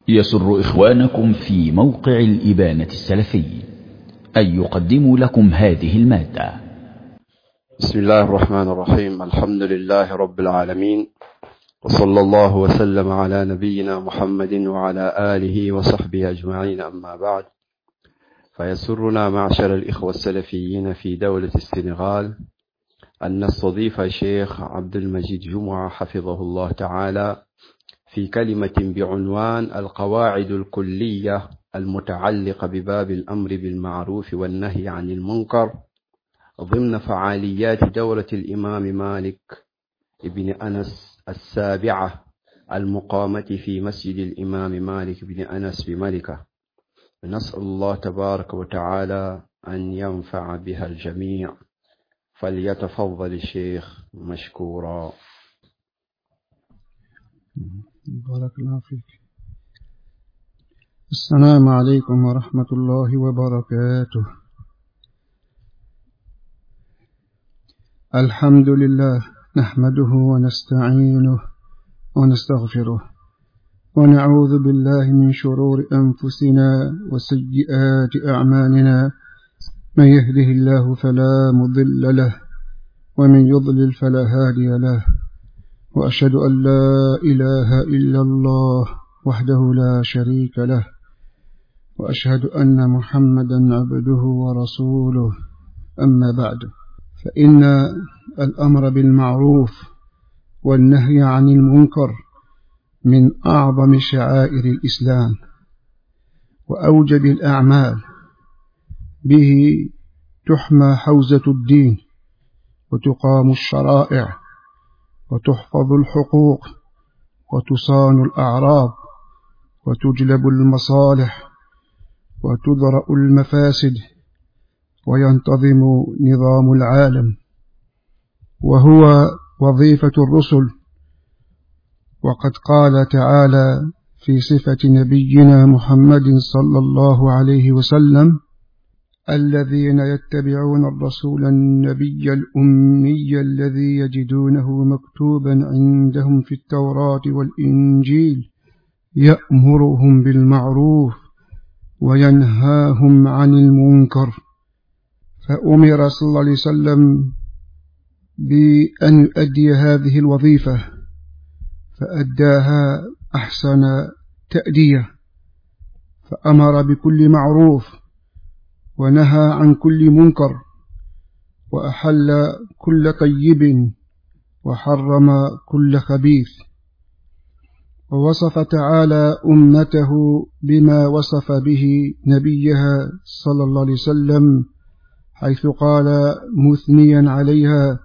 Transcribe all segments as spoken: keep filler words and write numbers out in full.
يسر إخوانكم في موقع الإبانة السلفي أن يقدموا لكم هذه المادة. بسم الله الرحمن الرحيم. الحمد لله رب العالمين، وصلى الله وسلم على نبينا محمد وعلى آله وصحبه أجمعين، أما بعد. فيسرنا معشر الإخوة السلفيين في دولة السنغال أن نستضيف الشيخ عبد المجيد جمعة حفظه الله تعالى في كلمة بعنوان القواعد الكلية المتعلقة بباب الأمر بالمعروف والنهي عن المنكر ضمن فعاليات دورة الإمام مالك ابن أنس السابعة المقامة في مسجد الإمام مالك بن أنس بملكة. نسأل الله تبارك وتعالى أن ينفع بها الجميع، فليتفضل الشيخ مشكورا. بارك الله فيك. السلام عليكم ورحمة الله وبركاته. الحمد لله نحمده ونستعينه ونستغفره ونعوذ بالله من شرور أنفسنا وسيئات أعمالنا، من يهده الله فلا مضل له ومن يضلل فلا هادي له، وأشهد أن لا إله إلا الله وحده لا شريك له، وأشهد أن محمدا عبده ورسوله. أما بعد، فإن الأمر بالمعروف والنهي عن المنكر من أعظم شعائر الإسلام وأوجب الأعمال، به تحمى حوزة الدين وتقام الشرائع وتحفظ الحقوق وتصان الأعراض وتجلب المصالح وتدرأ المفاسد وينتظم نظام العالم، وهو وظيفة الرسل. وقد قال تعالى في صفة نبينا محمد صلى الله عليه وسلم: الذين يتبعون الرسول النبي الأمي الذي يجدونه مكتوبا عندهم في التوراة والإنجيل يأمرهم بالمعروف وينهاهم عن المنكر. فأمر صلى الله عليه وسلم بأن يؤدي هذه الوظيفة، فأداها أحسن تأدية، فأمر بكل معروف ونهى عن كل منكر، وأحل كل طيب وحرم كل خبيث. ووصف تعالى أمته بما وصف به نبيها صلى الله عليه وسلم، حيث قال مثنيا عليها: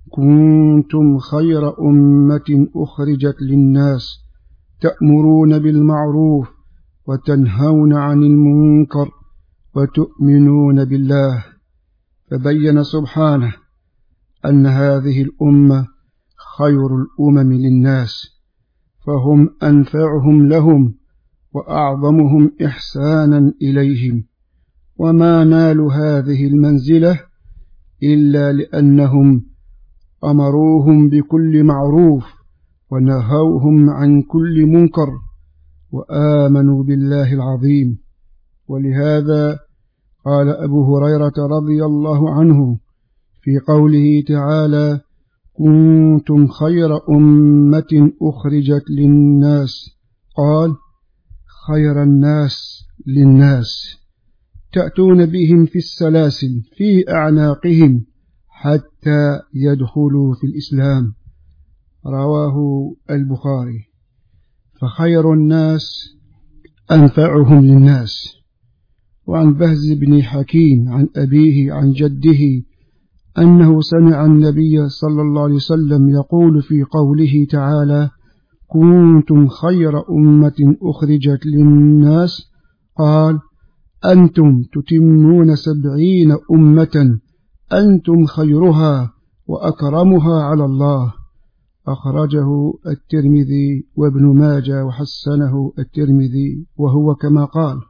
كنتم خير أمة أخرجت للناس تأمرون بالمعروف وتنهون عن المنكر وتؤمنون بالله. فبين سبحانه أن هذه الأمة خير الأمم للناس، فهم أنفعهم لهم وأعظمهم إحسانا إليهم، وما نالوا هذه المنزلة إلا لأنهم أمروهم بكل معروف ونهوهم عن كل منكر وآمنوا بالله العظيم. ولهذا قال أبو هريرة رضي الله عنه في قوله تعالى: كنتم خير أمة أخرجت للناس، قال: خير الناس للناس، تأتون بهم في السلاسل في أعناقهم حتى يدخلوا في الإسلام. رواه البخاري. فخير الناس أنفعهم للناس. وعن بهز بن حكيم عن أبيه عن جده أنه سمع النبي صلى الله عليه وسلم يقول في قوله تعالى: كنتم خير أمة أخرجت للناس، قال: أنتم تتمون سبعين أمة أنتم خيرها وأكرمها على الله. أخرجه الترمذي وابن ماجه وحسنه الترمذي، وهو كما قال.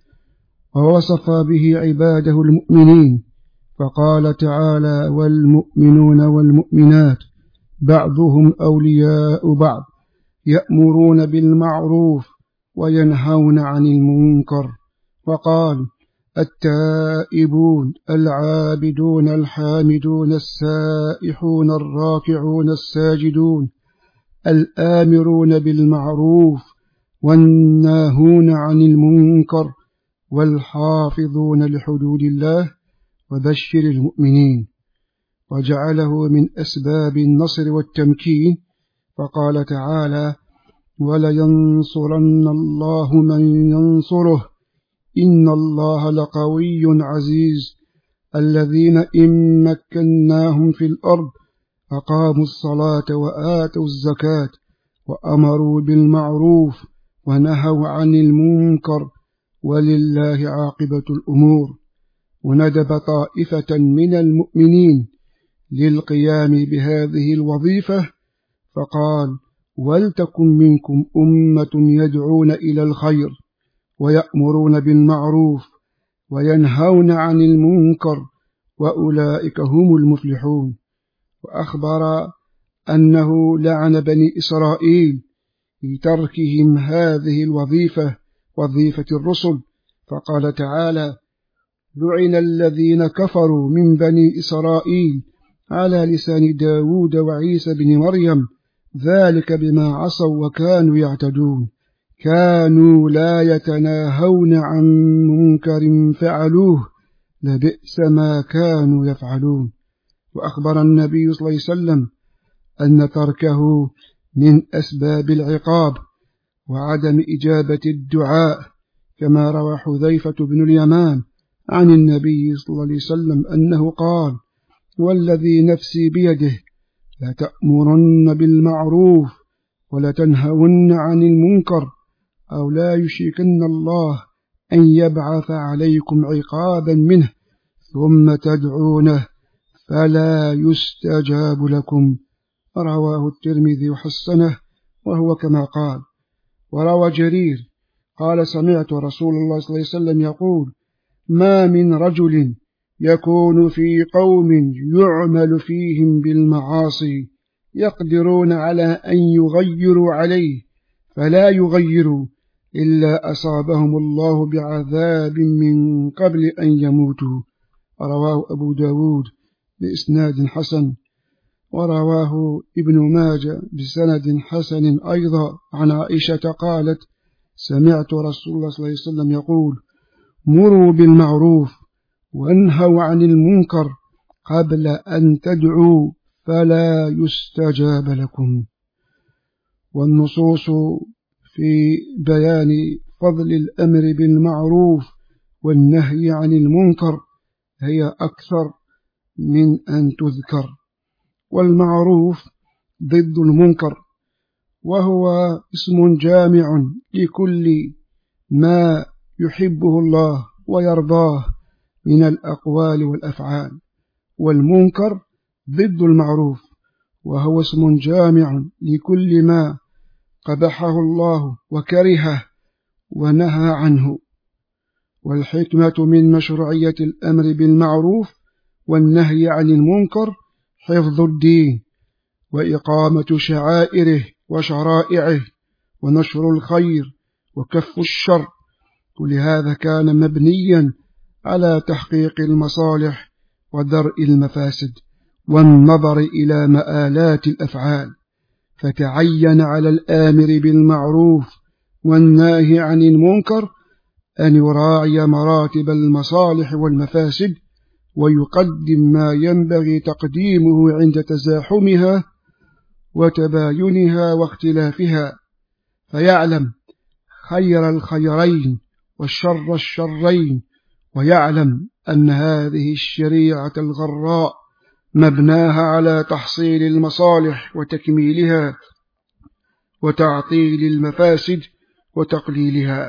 ووصف به عباده المؤمنين، فقال تعالى: والمؤمنون والمؤمنات بعضهم أولياء بعض يأمرون بالمعروف وينهون عن المنكر. وقال: التائبون العابدون الحامدون السائحون الراكعون الساجدون الآمرون بالمعروف والناهون عن المنكر والحافظون لحدود الله وبشر المؤمنين. وجعله من أسباب النصر والتمكين، فقال تعالى: ولينصرن الله من ينصره إن الله لقوي عزيز. الذين إن مكناهم في الأرض أقاموا الصلاة وآتوا الزكاة وأمروا بالمعروف ونهوا عن المنكر ولله عاقبة الأمور. وندب طائفة من المؤمنين للقيام بهذه الوظيفة، فقال: ولتكن منكم أمة يدعون إلى الخير ويأمرون بالمعروف وينهون عن المنكر وأولئك هم المفلحون. وأخبر أنه لعن بني إسرائيل في تركهم هذه الوظيفة، وظيفة الرسل، فقال تعالى: لعن الذين كفروا من بني إسرائيل على لسان داود وعيسى بن مريم ذلك بما عصوا وكانوا يعتدون كانوا لا يتناهون عن منكر فعلوه لبئس ما كانوا يفعلون. وأخبر النبي صلى الله عليه وسلم أن تركه من أسباب العقاب وعدم إجابة الدعاء، كما روى حذيفة بن اليمان عن النبي صلى الله عليه وسلم أنه قال: والذي نفسي بيده لتأمرن بالمعروف ولتنهون عن المنكر أو لا يشركن الله أن يبعث عليكم عقابا منه ثم تدعونه فلا يستجاب لكم. رواه الترمذي وحسنه وهو كما قال. وروى جرير قال: سمعت رسول الله صلى الله عليه وسلم يقول: ما من رجل يكون في قوم يعمل فيهم بالمعاصي يقدرون على أن يغيروا عليه فلا يغيروا إلا أصابهم الله بعذاب من قبل أن يموتوا. رواه أبو داود بإسناد حسن. ورواه ابن ماجه بسند حسن أيضا عن عائشة قالت: سمعت رسول الله صلى الله عليه وسلم يقول: مروا بالمعروف وانهوا عن المنكر قبل أن تدعوا فلا يستجاب لكم. والنصوص في بيان فضل الأمر بالمعروف والنهي عن المنكر هي أكثر من أن تذكر. والمعروف ضد المنكر، وهو اسم جامع لكل ما يحبه الله ويرضاه من الأقوال والأفعال. والمنكر ضد المعروف، وهو اسم جامع لكل ما قبحه الله وكرهه ونهى عنه. والحكمة من مشروعية الأمر بالمعروف والنهي عن المنكر حفظ الدين وإقامة شعائره وشرائعه ونشر الخير وكف الشر، ولهذا كان مبنيا على تحقيق المصالح ودرء المفاسد والنظر إلى مآلات الأفعال. فتعين على الآمر بالمعروف والناهي عن المنكر أن يراعي مراتب المصالح والمفاسد ويقدم ما ينبغي تقديمه عند تزاحمها وتباينها واختلافها، فيعلم خير الخيرين والشر الشرين، ويعلم أن هذه الشريعة الغراء مبناها على تحصيل المصالح وتكميلها وتعطيل المفاسد وتقليلها،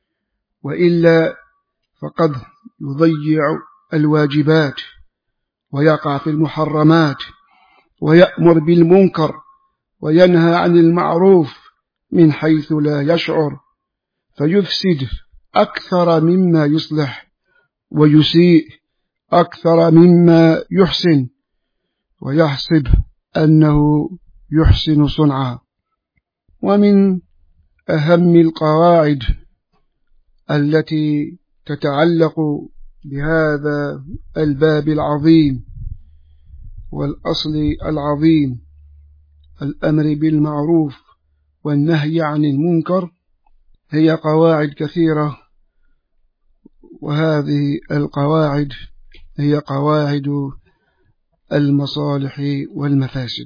وإلا فقد يضيع الواجبات ويقع في المحرمات ويأمر بالمنكر وينهى عن المعروف من حيث لا يشعر، فيفسد أكثر مما يصلح ويسيء أكثر مما يحسن، ويحسب أنه يحسن صنعا. ومن أهم القواعد التي تتعلق بهذا الباب العظيم والأصل العظيم الأمر بالمعروف والنهي عن المنكر هي قواعد كثيرة، وهذه القواعد هي قواعد المصالح والمفاسد.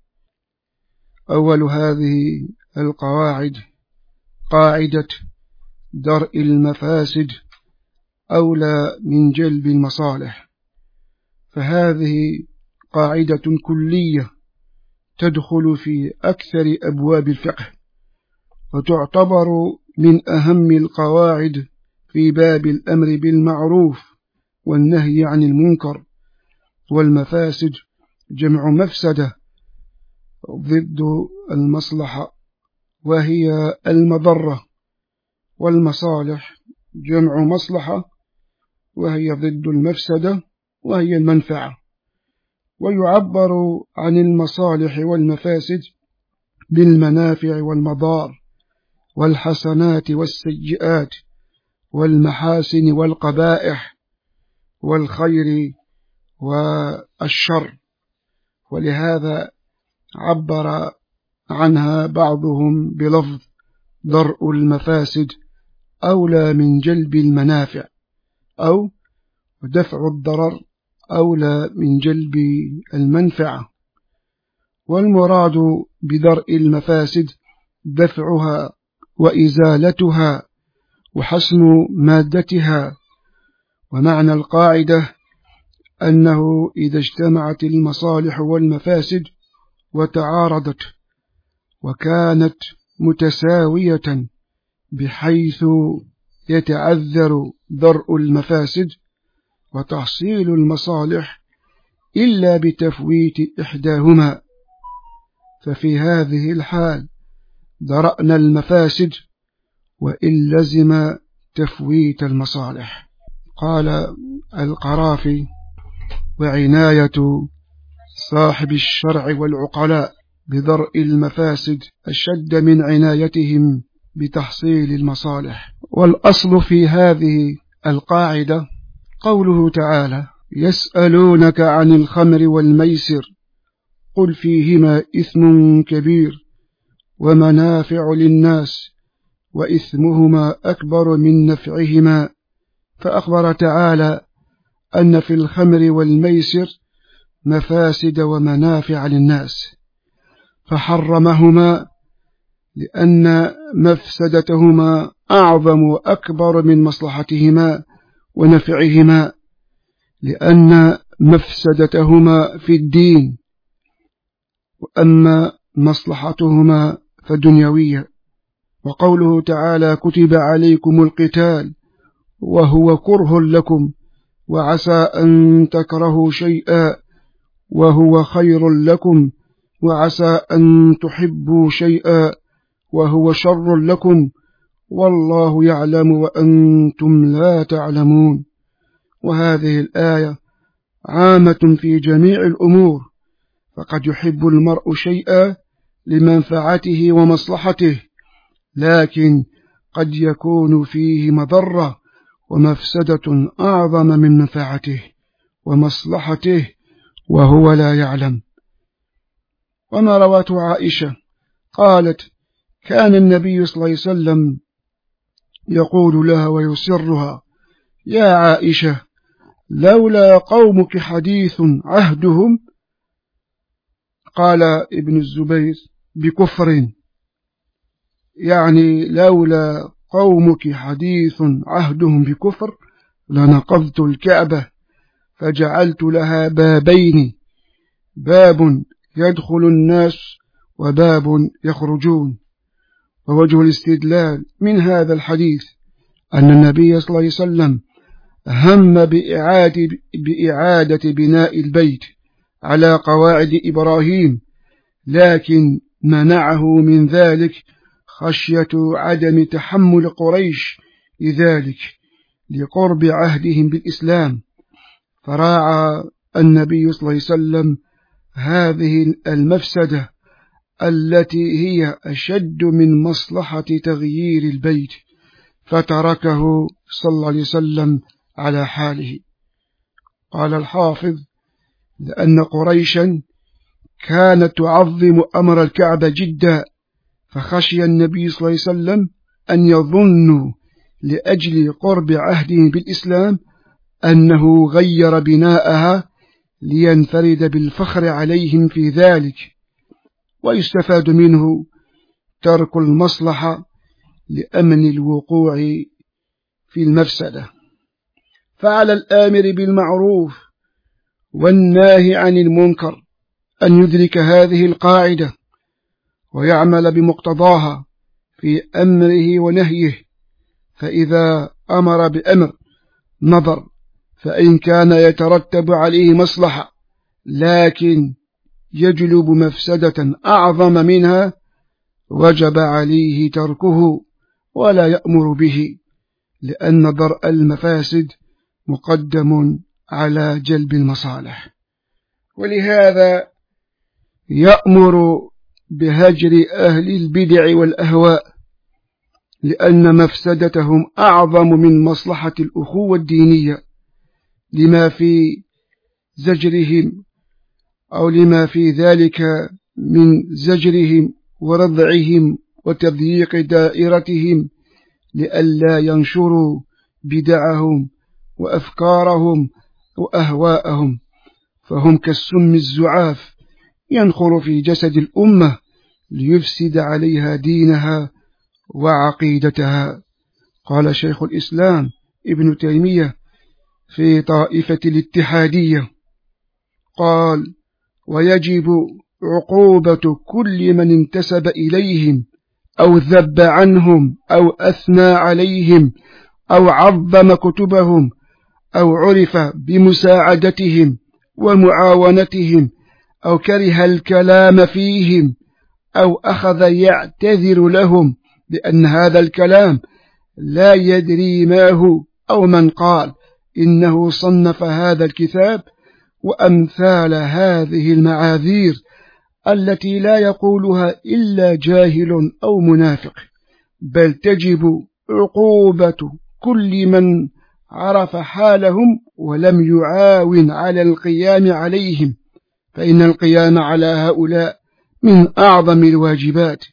أول هذه القواعد قاعدة درء المفاسد أولى من جلب المصالح، فهذه قاعدة كلية تدخل في أكثر أبواب الفقه، وتعتبر من أهم القواعد في باب الأمر بالمعروف والنهي عن المنكر. والمفاسد جمع مفسدة ضد المصلحة وهي المضرة، والمصالح جمع مصلحة وهي ضد المفسدة وهي المنفعة. ويعبر عن المصالح والمفاسد بالمنافع والمضار والحسنات والسيئات والمحاسن والقبائح والخير والشر، ولهذا عبر عنها بعضهم بلفظ درء المفاسد أولى من جلب المنافع، أو دفع الضرر أولى من جلب المنفعة. والمراد بدرء المفاسد دفعها وإزالتها وحسن مادتها. ومعنى القاعدة أنه إذا اجتمعت المصالح والمفاسد وتعارضت وكانت متساوية بحيث يتعذر درء المفاسد وتحصيل المصالح إلا بتفويت إحداهما، ففي هذه الحال درأنا المفاسد وإن لزم تفويت المصالح. قال القرافي: وعناية صاحب الشرع والعقلاء بدرء المفاسد أشد من عنايتهم بتحصيل المصالح. والأصل في هذه القاعدة قوله تعالى: يسألونك عن الخمر والميسر قل فيهما إثم كبير ومنافع للناس وإثمهما أكبر من نفعهما. فأخبر تعالى أن في الخمر والميسر مفاسد ومنافع للناس، فحرمهما لأن مفسدتهما أعظم وأكبر من مصلحتهما ونفعهما، لأن مفسدتهما في الدين، وأما مصلحتهما فدنيوية. وقوله تعالى: كتب عليكم القتال وهو كره لكم وعسى أن تكرهوا شيئا وهو خير لكم وعسى أن تحبوا شيئا وهو شر لكم والله يعلم وأنتم لا تعلمون. وهذه الآية عامة في جميع الأمور، فقد يحب المرء شيئا لمنفعته ومصلحته، لكن قد يكون فيه مضرة ومفسدة أعظم من منفعته ومصلحته وهو لا يعلم. وما رواته عائشة قالت: كان النبي صلى الله عليه وسلم يقول لها ويسرها: يا عائشة لولا قومك حديث عهدهم، قال ابن الزبير بكفر، يعني لولا قومك حديث عهدهم بكفر لنقضت الكعبة فجعلت لها بابين، باب يدخل الناس وباب يخرجون. ووجه الاستدلال من هذا الحديث أن النبي صلى الله عليه وسلم هم بإعادة, بإعادة بناء البيت على قواعد إبراهيم، لكن منعه من ذلك خشية عدم تحمل قريش لذلك لقرب عهدهم بالإسلام، فراعى النبي صلى الله عليه وسلم هذه المفسدة التي هي أشد من مصلحة تغيير البيت، فتركه صلى الله عليه وسلم على حاله. قال الحافظ: لأن قريشا كانت تعظم أمر الكعبة جدا، فخشي النبي صلى الله عليه وسلم أن يظنوا لأجل قرب عهده بالإسلام أنه غير بناءها لينفرد بالفخر عليهم في ذلك، ويستفاد منه ترك المصلحة لأمن الوقوع في المفسدة. فعلى الآمر بالمعروف والناهي عن المنكر أن يدرك هذه القاعدة ويعمل بمقتضاها في أمره ونهيه، فإذا أمر بأمر نظر فإن كان يترتب عليه مصلحة لكن يجلب مفسدة أعظم منها وجب عليه تركه ولا يأمر به، لأن درء المفاسد مقدم على جلب المصالح. ولهذا يأمر بهجر أهل البدع والأهواء، لأن مفسدتهم أعظم من مصلحة الأخوة الدينية، لما في زجرهم أو لما في ذلك من زجرهم ورضعهم وتضييق دائرتهم لئلا ينشروا بدعهم وأفكارهم وأهواءهم، فهم كالسم الزعاف ينخر في جسد الأمة ليفسد عليها دينها وعقيدتها. قال شيخ الإسلام ابن تيمية في طائفة الاتحادية قال: ويجب عقوبة كل من انتسب إليهم أو ذب عنهم أو أثنى عليهم أو عظم كتبهم أو عرف بمساعدتهم ومعاونتهم أو كره الكلام فيهم أو أخذ يعتذر لهم بأن هذا الكلام لا يدري ما هو، أو من قال إنه صنف هذا الكتاب، وأمثال هذه المعاذير التي لا يقولها إلا جاهل أو منافق، بل تجب عقوبة كل من عرف حالهم ولم يعاون على القيام عليهم، فإن القيام على هؤلاء من أعظم الواجبات،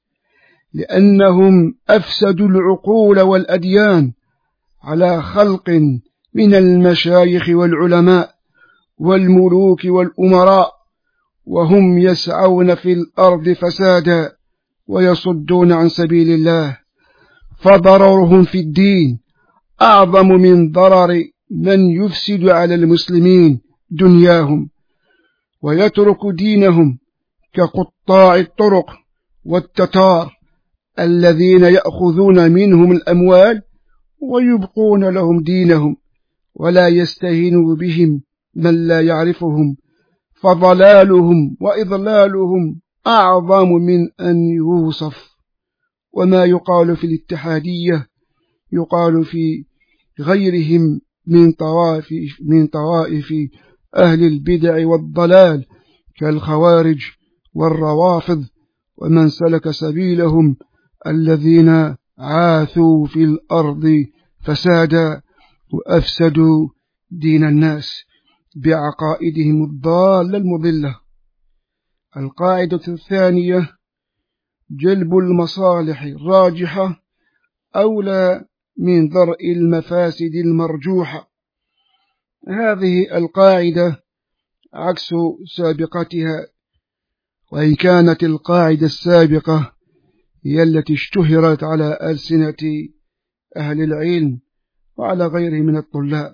لأنهم أفسدوا العقول والأديان على خلق من المشايخ والعلماء والملوك والأمراء، وهم يسعون في الأرض فسادا ويصدون عن سبيل الله، فضررهم في الدين أعظم من ضرر من يفسد على المسلمين دنياهم ويترك دينهم، كقطاع الطرق والتتار الذين يأخذون منهم الأموال ويبقون لهم دينهم ولا يستهينوا بهم من لا يعرفهم، فضلالهم وإضلالهم أعظم من أن يوصف. وما يقال في الاتحادية يقال في غيرهم من طوائف من طوائف أهل البدع والضلال كالخوارج والروافض ومن سلك سبيلهم الذين عاثوا في الأرض فسادا وأفسدوا دين الناس بعقائدهم الضالة المضلة. القاعدة الثانية: جلب المصالح الراجحة أولى من درء المفاسد المرجوحة. هذه القاعدة عكس سابقتها، وإن كانت القاعدة السابقة هي التي اشتهرت على ألسنة أهل العلم وعلى غيره من الطلاب.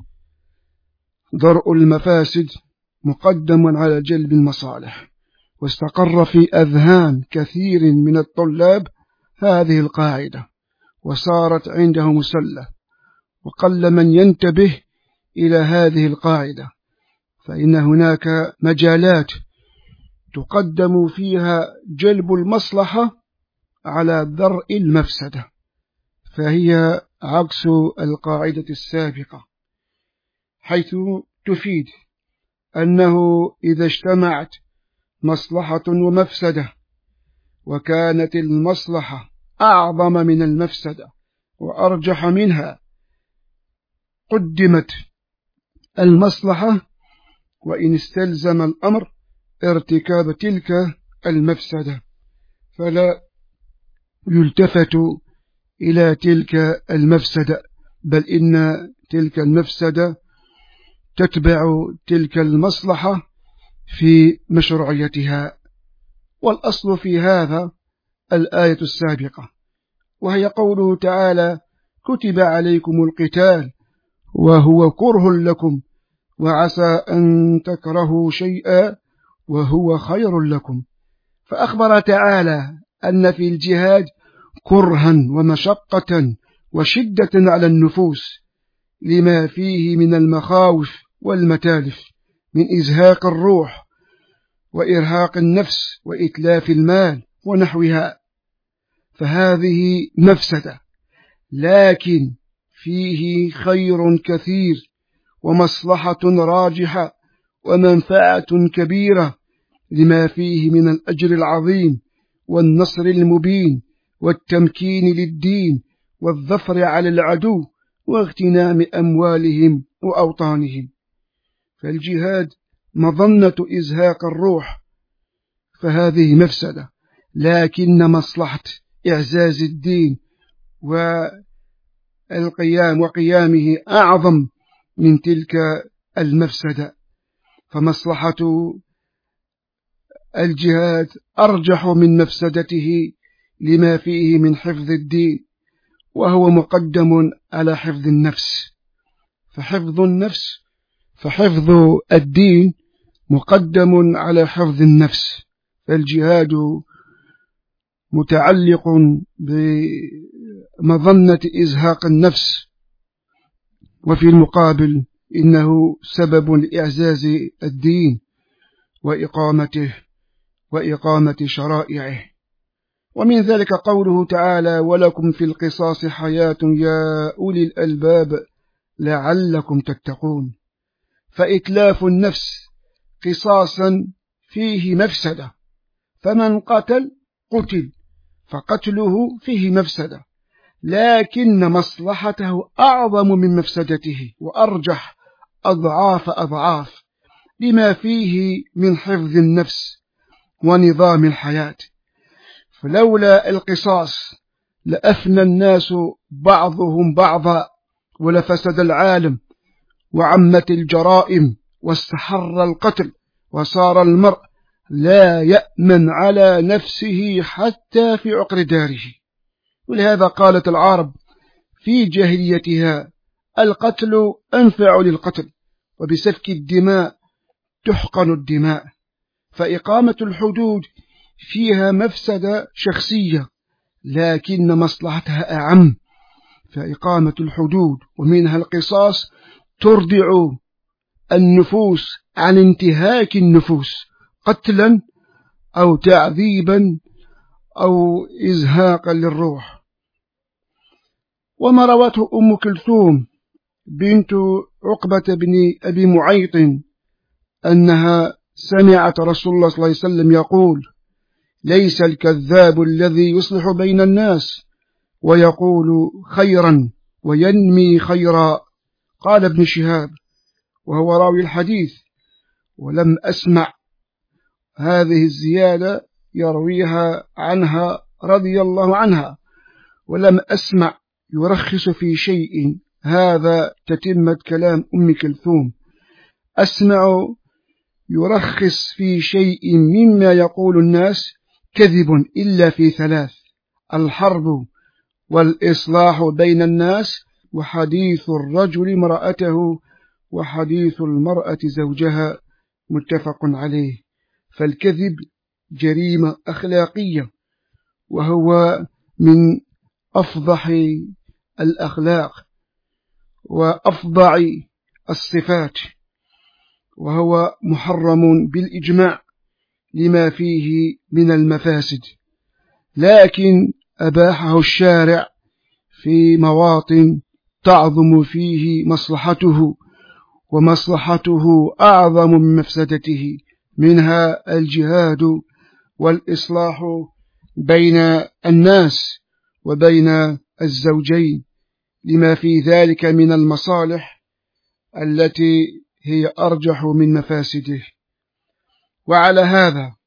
درء المفاسد مقدم على جلب المصالح، واستقر في أذهان كثير من الطلاب هذه القاعدة وصارت عنده مسلة، وقل من ينتبه إلى هذه القاعدة، فإن هناك مجالات تقدم فيها جلب المصلحة على درء المفسدة، فهي عكس القاعدة السابقة، حيث تفيد أنه إذا اجتمعت مصلحة ومفسدة وكانت المصلحة أعظم من المفسدة وأرجح منها قدمت المصلحة، وإن استلزم الأمر ارتكاب تلك المفسدة فلا يلتفت إلى تلك المفسدة، بل إن تلك المفسدة تتبع تلك المصلحة في مشروعيتها. والأصل في هذا الآية السابقة، وهي قوله تعالى: كتب عليكم القتال وهو كره لكم وعسى أن تكرهوا شيئا وهو خير لكم. فأخبر تعالى أن في الجهاد كرها ومشقة وشدة على النفوس لما فيه من المخاوف والمتالف من إزهاق الروح وإرهاق النفس وإتلاف المال ونحوها، فهذه مفسدة، لكن فيه خير كثير ومصلحة راجحة ومنفعة كبيرة لما فيه من الأجر العظيم والنصر المبين والتمكين للدين والظفر على العدو واغتنام أموالهم وأوطانهم. فالجهاد مظنة إزهاق الروح، فهذه مفسدة، لكن مصلحة إعزاز الدين والقيام وقيامه أعظم من تلك المفسدة. فمصلحة الجهاد أرجح من مفسدته لما فيه من حفظ الدين، وهو مقدم على حفظ النفس. فحفظ النفس فحفظ الدين مقدم على حفظ النفس، فالجهاد متعلق بمظنة إزهاق النفس، وفي المقابل إنه سبب لإعزاز الدين وإقامته وإقامة شرائعه. ومن ذلك قوله تعالى: ولكم في القصاص حياة يا أولي الألباب لعلكم تتقون. فإتلاف النفس قصاصا فيه مفسدة، فمن قتل قتل فقتله فيه مفسدة، لكن مصلحته أعظم من مفسدته وأرجح أضعاف أضعاف لما فيه من حفظ النفس ونظام الحياة. فلولا القصاص لأفنى الناس بعضهم بعضا ولفسد العالم وعمت الجرائم واستحر القتل، وصار المرء لا يأمن على نفسه حتى في عقر داره. ولهذا قالت العرب في جاهليتها: القتل أنفع للقتل، وبسفك الدماء تحقن الدماء. فإقامة الحدود فيها مفسدة شخصية، لكن مصلحتها أعم. فإقامة الحدود ومنها القصاص تردع النفوس عن انتهاك النفوس قتلا أو تعذيبا أو إزهاقا للروح. وما روته أم كلثوم بنت عقبة بن أبي معيط أنها سمعت رسول الله صلى الله عليه وسلم يقول: ليس الكذاب الذي يصلح بين الناس ويقول خيرا وينمي خيرا. قال ابن شهاب وهو راوي الحديث: ولم أسمع هذه الزيادة يرويها عنها رضي الله عنها، ولم أسمع يرخص في شيء. هذا تتمة كلام أم كلثوم: أسمع يرخص في شيء مما يقول الناس كذب إلا في ثلاث: الحرب والإصلاح بين الناس، وحديث الرجل امرأته، وحديث المرأة زوجها. متفق عليه. فالكذب جريمة أخلاقية، وهو من أفضح الأخلاق وأفضع الصفات، وهو محرم بالإجماع لما فيه من المفاسد، لكن أباحه الشارع في مواطن تعظم فيه مصلحته، ومصلحته أعظم من مفسدته، منها الجهاد والإصلاح بين الناس وبين الزوجين لما في ذلك من المصالح التي هي أرجح من مفاسده. وعلى هذا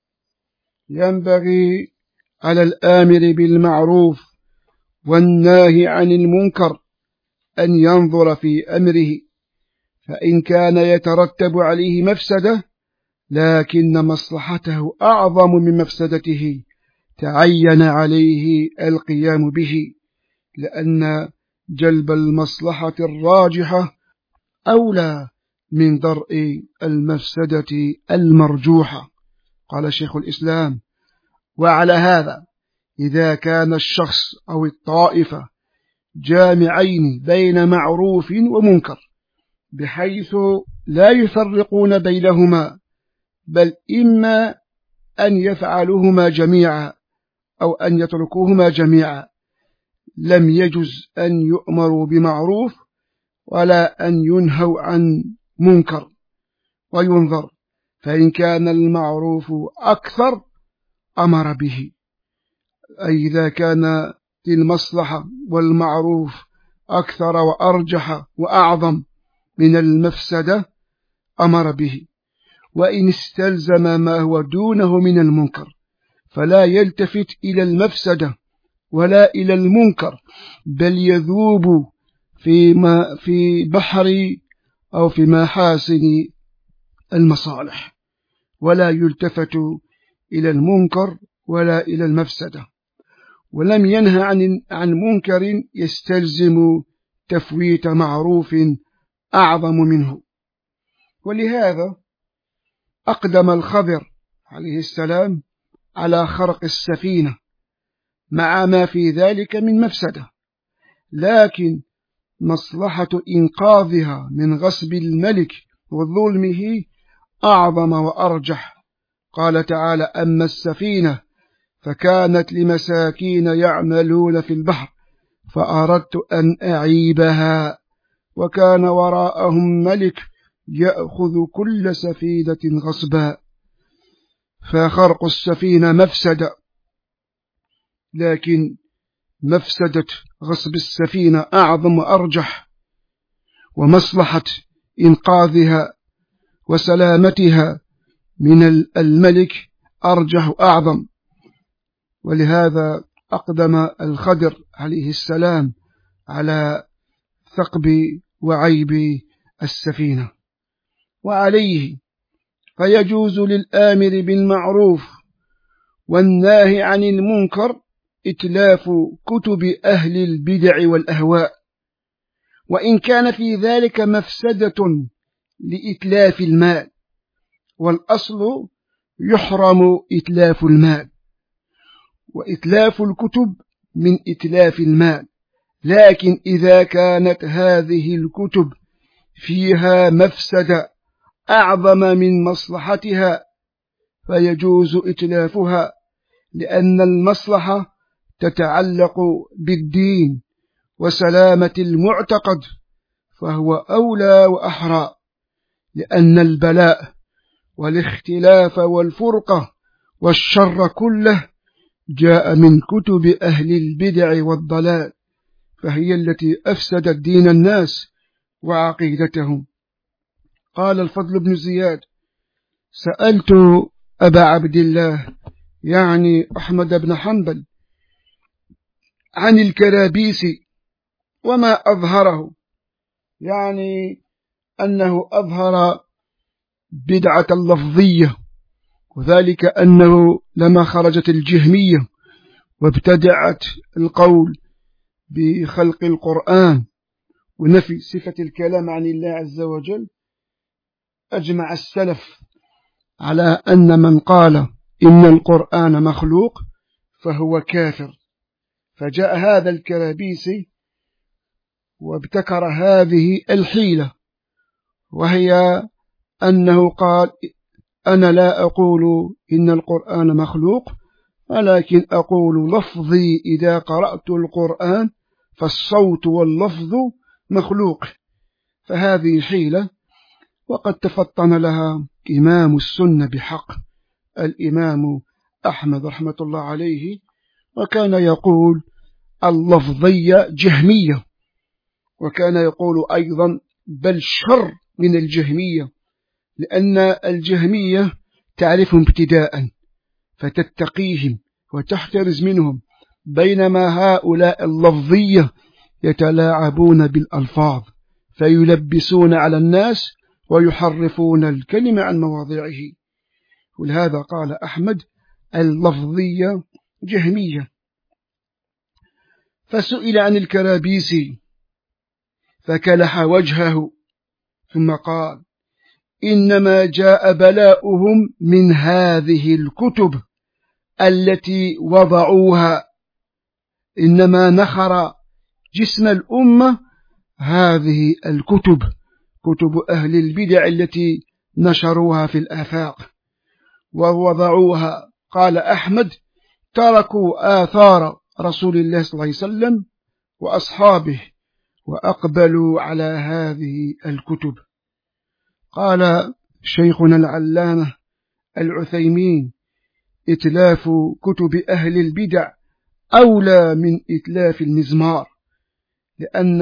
ينبغي على الآمر بالمعروف والناهي عن المنكر أن ينظر في أمره، فإن كان يترتب عليه مفسدة لكن مصلحته أعظم من مفسدته تعين عليه القيام به، لأن جلب المصلحة الراجحة أولى من درء المفسدة المرجوحة. قال شيخ الإسلام: وعلى هذا إذا كان الشخص أو الطائفة جامعين بين معروف ومنكر بحيث لا يفرقون بينهما، بل إما أن يفعلوهما جميعا أو أن يتركوهما جميعا، لم يجز أن يؤمروا بمعروف ولا أن ينهوا عن منكر، وينظر، فإن كان المعروف أكثر أمر به، أي إذا كان المصلحة والمعروف أكثر وأرجح وأعظم من المفسدة أمر به، وإن استلزم ما هو دونه من المنكر فلا يلتفت إلى المفسدة ولا إلى المنكر، بل يذوب في, ما في بحر أو في محاسن المصالح، ولا يلتفت إلى المنكر ولا إلى المفسدة. ولم ينهى عن عن منكر يستلزم تفويت معروف أعظم منه. ولهذا أقدم الخضر عليه السلام على خرق السفينة مع ما في ذلك من مفسدة، لكن مصلحة إنقاذها من غصب الملك وظلمه أعظم وأرجح. قال تعالى: أما السفينة فكانت لمساكين يعملون في البحر فأردت أن أعيبها وكان وراءهم ملك يأخذ كل سفينة غصبا. فخرق السفينة مفسدة، لكن مفسدة غصب السفينة أعظم وأرجح، ومصلحة إنقاذها وسلامتها من الملك أرجح أعظم. ولهذا أقدم الخضر عليه السلام على ثقب وعيب السفينة. وعليه فيجوز للآمر بالمعروف والناهي عن المنكر إتلاف كتب أهل البدع والأهواء، وإن كان في ذلك مفسدة لإتلاف المال، والأصل يحرم إتلاف المال، وإتلاف الكتب من إتلاف المال، لكن إذا كانت هذه الكتب فيها مفسدة أعظم من مصلحتها فيجوز إتلافها، لأن المصلحة تتعلق بالدين وسلامة المعتقد، فهو أولى وأحرى، لأن البلاء والاختلاف والفرقة والشر كله جاء من كتب أهل البدع والضلال، فهي التي أفسدت دين الناس وعقيدتهم. قال الفضل بن زياد: سألت أبا عبد الله يعني أحمد بن حنبل عن الكرابيس وما أظهره، يعني أنه أظهر بدعة اللفظية، وذلك أنه لما خرجت الجهمية وابتدعت القول بخلق القرآن ونفي صفة الكلام عن الله عز وجل، أجمع السلف على أن من قال إن القرآن مخلوق فهو كافر. فجاء هذا الكرابيسي وابتكر هذه الحيلة، وهي أنه قال: أنا لا أقول إن القرآن مخلوق، ولكن أقول لفظي إذا قرأت القرآن فالصوت واللفظ مخلوق. فهذه حيلة وقد تفطن لها إمام السنة بحق الإمام أحمد رحمة الله عليه وكان يقول اللفظية جهمية، وكان يقول أيضا بل شر من الجهمية، لأن الجهمية تعرفهم ابتداء فتتقيهم وتحترز منهم، بينما هؤلاء اللفظية يتلاعبون بالألفاظ فيلبسون على الناس ويحرفون الكلمة عن مواضعه. ولهذا قال أحمد اللفظية جهمية. فسئل عن الكرابيسي فكلح وجهه ثم قال إنما جاء بلاؤهم من هذه الكتب التي وضعوها، إنما نخر جسم الأمة هذه الكتب، كتب أهل البدع التي نشروها في الآفاق ووضعوها. قال أحمد تركوا آثار رسول الله صلى الله عليه وسلم وأصحابه وأقبلوا على هذه الكتب. قال شيخنا العلامة العثيمين إتلاف كتب أهل البدع أولى من إتلاف المزمار، لأن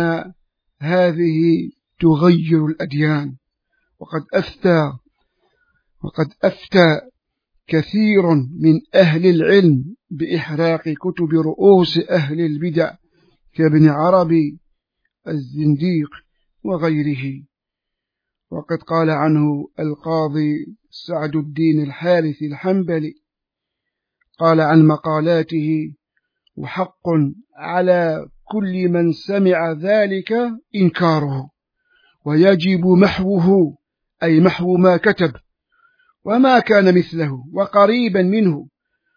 هذه تغير الأديان. وقد أفتى وقد أفتى كثير من أهل العلم بإحراق كتب رؤوس أهل البدع كابن عربي الزنديق وغيره. وقد قال عنه القاضي سعد الدين الحارث الحنبلي، قال عن مقالاته وحق على كل من سمع ذلك إنكاره، ويجب محوه أي محو ما كتب وما كان مثله وقريبا منه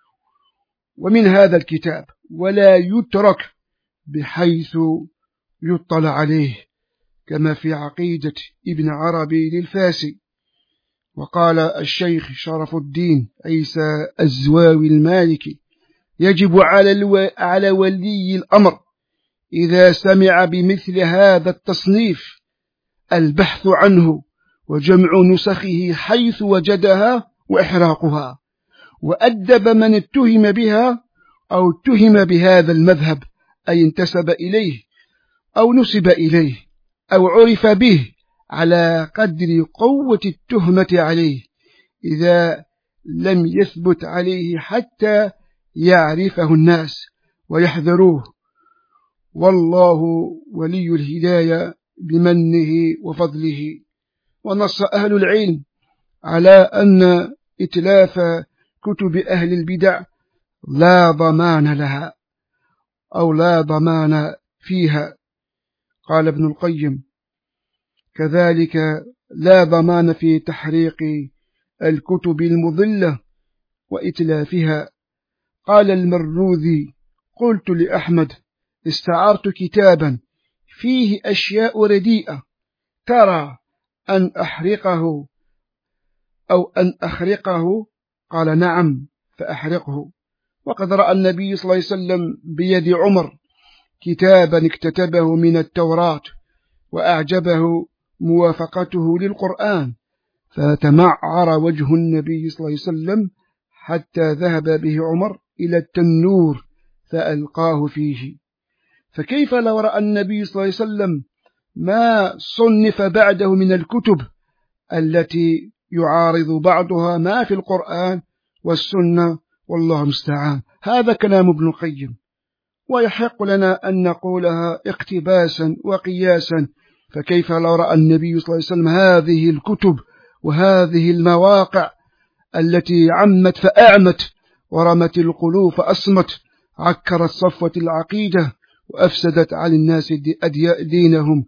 ومن هذا الكتاب، ولا يترك بحيث يطلع عليه، كما في عقيدة ابن عربي للفاسي. وقال الشيخ شرف الدين عيسى الزواوي المالكي يجب على, الو... على ولي الأمر إذا سمع بمثل هذا التصنيف البحث عنه وجمع نسخه حيث وجدها وإحراقها، وأدب من اتهم بها أو اتهم بهذا المذهب أي انتسب إليه أو نسب إليه أو عرف به على قدر قوة التهمة عليه، إذا لم يثبت عليه حتى يعرفه الناس ويحذروه، والله ولي الهداية بمنه وفضله. ونص أهل العلم على أن إتلاف كتب أهل البدع لا ضمان لها أو لا ضمان فيها. قال ابن القيم كذلك لا ضمان في تحريق الكتب المضلة وإتلافها. قال المروذي قلت لأحمد استعرت كتابا فيه أشياء رديئة، ترى أن أحرقه أو أن أخرقه؟ قال نعم فأحرقه. وقد رأى النبي صلى الله عليه وسلم بيد عمر كتابا اكتتبه من التوراة وأعجبه موافقته للقرآن، فتمعر وجه النبي صلى الله عليه وسلم حتى ذهب به عمر إلى التنور فألقاه فيه. فكيف لو رأى النبي صلى الله عليه وسلم ما صنف بعده من الكتب التي يعارض بعضها ما في القرآن والسنة، والله المستعان. هذا كلام ابن القيم، ويحق لنا أن نقولها اقتباسا وقياسا. فكيف لو رأى النبي صلى الله عليه وسلم هذه الكتب وهذه المواقع التي عمت فأعمت ورمت القلوب فأصمت، عكرت صفوة العقيدة وأفسدت على الناس دينهم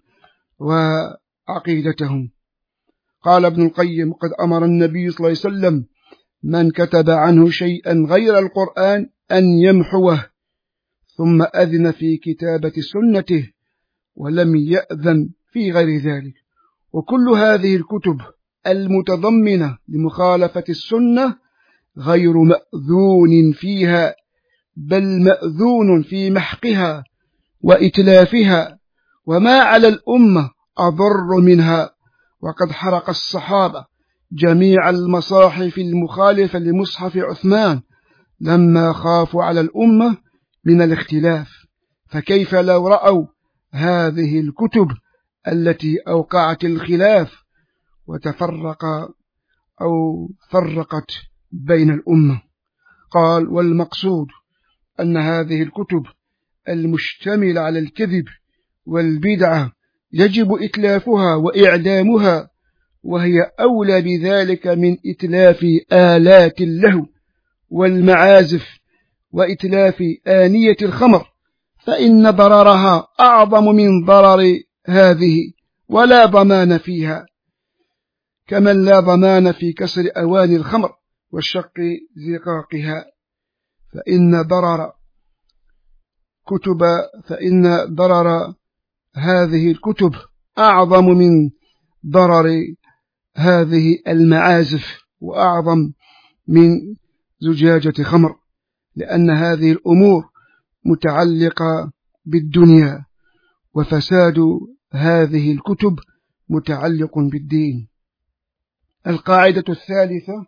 وعقيدتهم. قال ابن القيم قد أمر النبي صلى الله عليه وسلم من كتب عنه شيئا غير القرآن أن يمحوه، ثم أذن في كتابة سنته ولم يأذن في غير ذلك. وكل هذه الكتب المتضمنة لمخالفة السنة غير مأذون فيها، بل مأذون في محقها وإتلافها، وما على الأمة أضر منها. وقد حرق الصحابة جميع المصاحف المخالفة لمصحف عثمان لما خافوا على الأمة من الاختلاف، فكيف لو رأوا هذه الكتب التي أوقعت الخلاف وتفرق أو فرقت بين الأمة. قال: والمقصود أن هذه الكتب المشتملة على الكذب والبدعة يجب إتلافها وإعدامها، وهي أولى بذلك من إتلاف آلات اللهو والمعازف وإتلاف آنية الخمر، فإن ضررها أعظم من ضرر هذه، ولا ضمان فيها، كمن لا ضمان في كسر أواني الخمر والشق زقاقها. فإن ضرر كتب فإن ضرر هذه الكتب أعظم من ضرر هذه المعازف، وأعظم من زجاجة خمر، لأن هذه الأمور متعلقة بالدنيا، وفساد هذه الكتب متعلق بالدين. القاعدة الثالثة: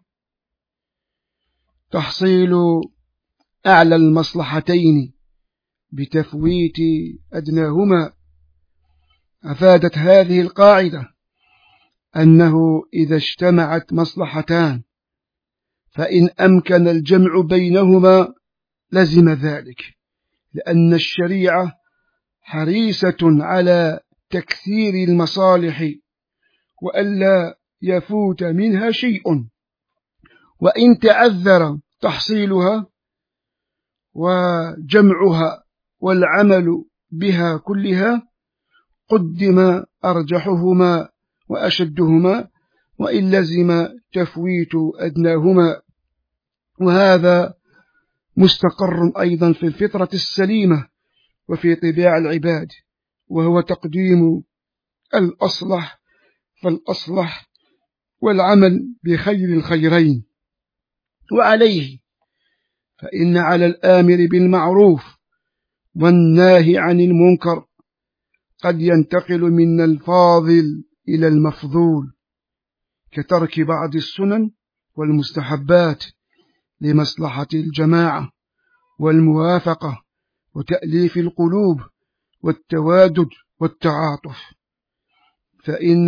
تحصيل أعلى المصلحتين بتفويت أدناهما. أفادت هذه القاعدة أنه إذا اجتمعت مصلحتان فإن أمكن الجمع بينهما لزم ذلك، لأن الشريعة حريصة على تكثير المصالح وألا يفوت منها شيء، وإن تعذر تحصيلها وجمعها والعمل بها كلها قدم أرجحهما وأشدهما، وإن لزم تفويت أدناهما. وهذا مستقر أيضا في الفطرة السليمة وفي طباع العباد، وهو تقديم الأصلح فالأصلح والعمل بخير الخيرين. وعليه فإن على الآمر بالمعروف والناهي عن المنكر قد ينتقل من الفاضل إلى المفضول، كترك بعض السنن والمستحبات لمصلحة الجماعة والموافقة وتأليف القلوب والتوادد والتعاطف. فإن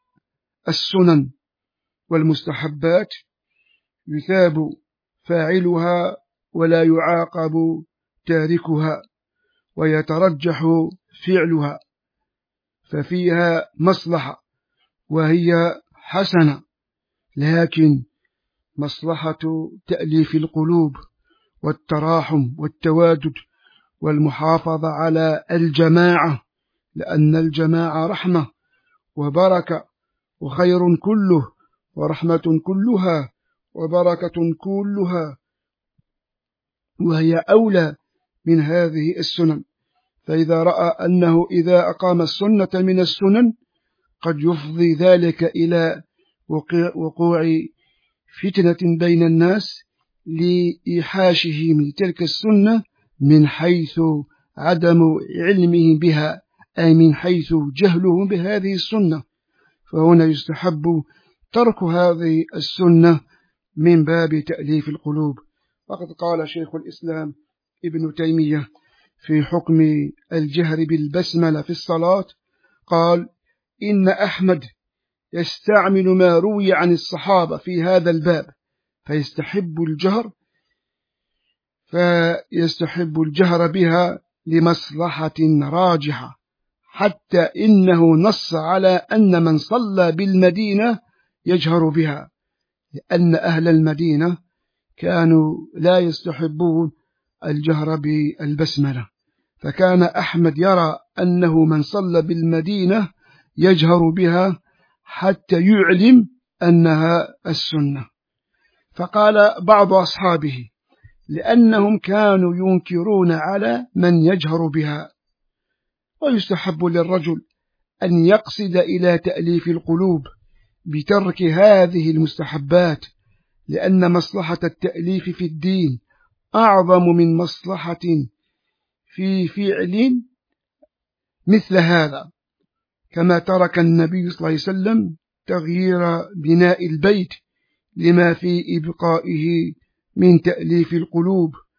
السنن والمستحبات يثاب فاعلها ولا يعاقب تاركها ويترجح فعلها، ففيها مصلحة وهي حسنة، لكن مصلحة تأليف القلوب والتراحم والتوادد والمحافظة على الجماعة، لأن الجماعة رحمة وبركة وخير كله ورحمة كلها وبركة كلها، وهي أولى من هذه السنن. فإذا رأى أنه إذا أقام السنة من السنن قد يفضي ذلك إلى وقوع فتنة بين الناس لإيحاشه من تلك السنة من حيث عدم علمه بها، أي من حيث جهله بهذه السنة، فهنا يستحب ترك هذه السنة من باب تأليف القلوب. وقد قال شيخ الإسلام ابن تيمية في حكم الجهر بالبسملة في الصلاة، قال: إن أحمد يستعمل ما روي عن الصحابة في هذا الباب فيستحب الجهر فيستحب الجهر بها لمصلحة راجحة، حتى إنه نص على أن من صلى بالمدينة يجهر بها، لأن أهل المدينة كانوا لا يستحبون الجهر بالبسملة، فكان أحمد يرى أنه من صلى بالمدينة يجهر بها حتى يعلم أنها السنة. فقال بعض أصحابه: لأنهم كانوا ينكرون على من يجهر بها. ويستحب للرجل أن يقصد إلى تأليف القلوب بترك هذه المستحبات، لأن مصلحة التأليف في الدين أعظم من مصلحة في فعل مثل هذا، كما ترك النبي صلى الله عليه وسلم تغيير بناء البيت لما في إبقائه من تأليف القلوب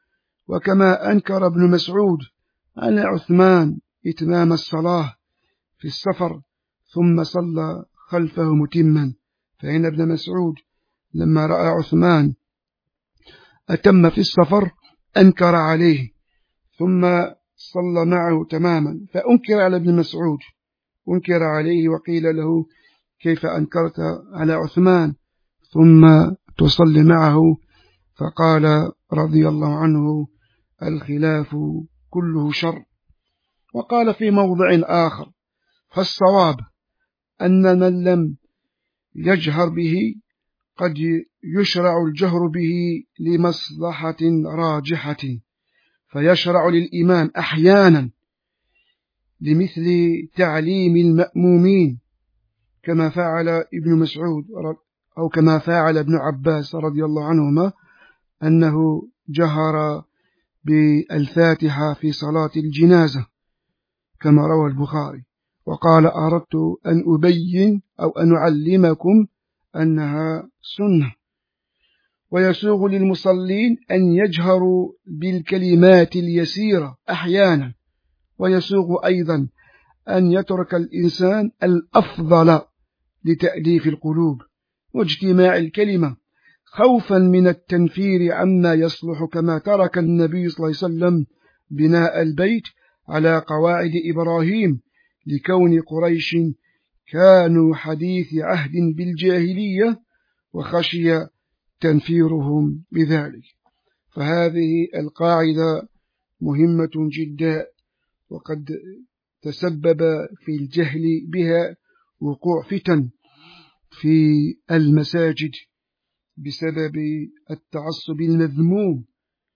وكما أنكر ابن مسعود على عثمان إتمام الصلاة في السفر ثم صلى خلفه متما، فإن ابن مسعود لما رأى عثمان أتم في السفر أنكر عليه ثم صلى معه تماما، فأنكر على ابن مسعود، أنكر عليه وقيل له كيف أنكرت على عثمان ثم تصلي معه؟ فقال رضي الله عنه الخلاف كله شر. وقال في موضع آخر فالصواب أن من لم يجهر به قد يشرع الجهر به لمصلحة راجحة، فيشرع للإمام أحيانا لمثل تعليم المأمومين كما فعل ابن مسعود أو كما فعل ابن عباس رضي الله عنهما، أنه جهر بالفاتحة في صلاة الجنازة كما روى البخاري، وقال أردت أن أبين أو أن أعلمكم أنها سنة. ويسوغ للمصلين أن يجهروا بالكلمات اليسيرة أحيانا، ويسوغ أيضا أن يترك الإنسان الأفضل لتأليف القلوب واجتماع الكلمة خوفا من التنفير عما يصلح، كما ترك النبي صلى الله عليه وسلم بناء البيت على قواعد إبراهيم لكون قريش كانوا حديث عهد بالجاهلية وخشي تنفيرهم بذلك. فهذه القاعدة مهمة جدا، وقد تسبب في الجهل بها وقوع فتن في المساجد بسبب التعصب المذموم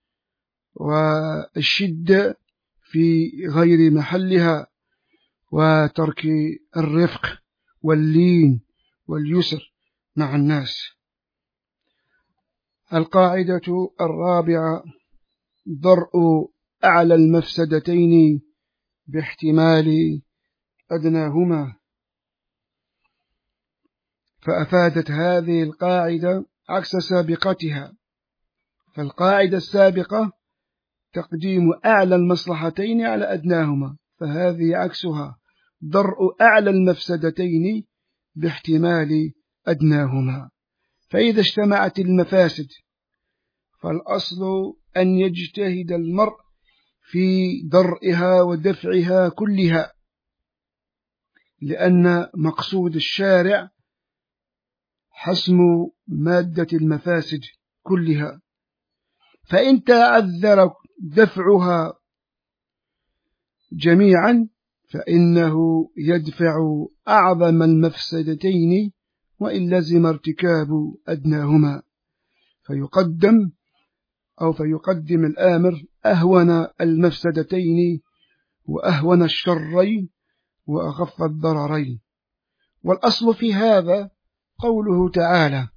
والشدة في غير محلها وترك الرفق واللين واليسر مع الناس. القاعدة الرابعة درء أعلى المفسدتين باحتمال أدناهما. فأفادت هذه القاعدة عكس سابقتها، فالقاعدة السابقة تقديم أعلى المصلحتين على أدناهما، فهذه عكسها درء أعلى المفسدتين باحتمال أدناهما. فإذا اجتمعت المفاسد فالأصل أن يجتهد المرء في درئها ودفعها كلها، لأن مقصود الشارع حسم مادة المفاسد كلها، فإن تعذر دفعها جميعا فإنه يدفع أعظم المفسدتين وإن لزم ارتكاب أدناهما، فيقدم أو فيقدم الآمر أهون المفسدتين وأهون الشرين وأخف الضررين. والأصل في هذا قوله تعالى: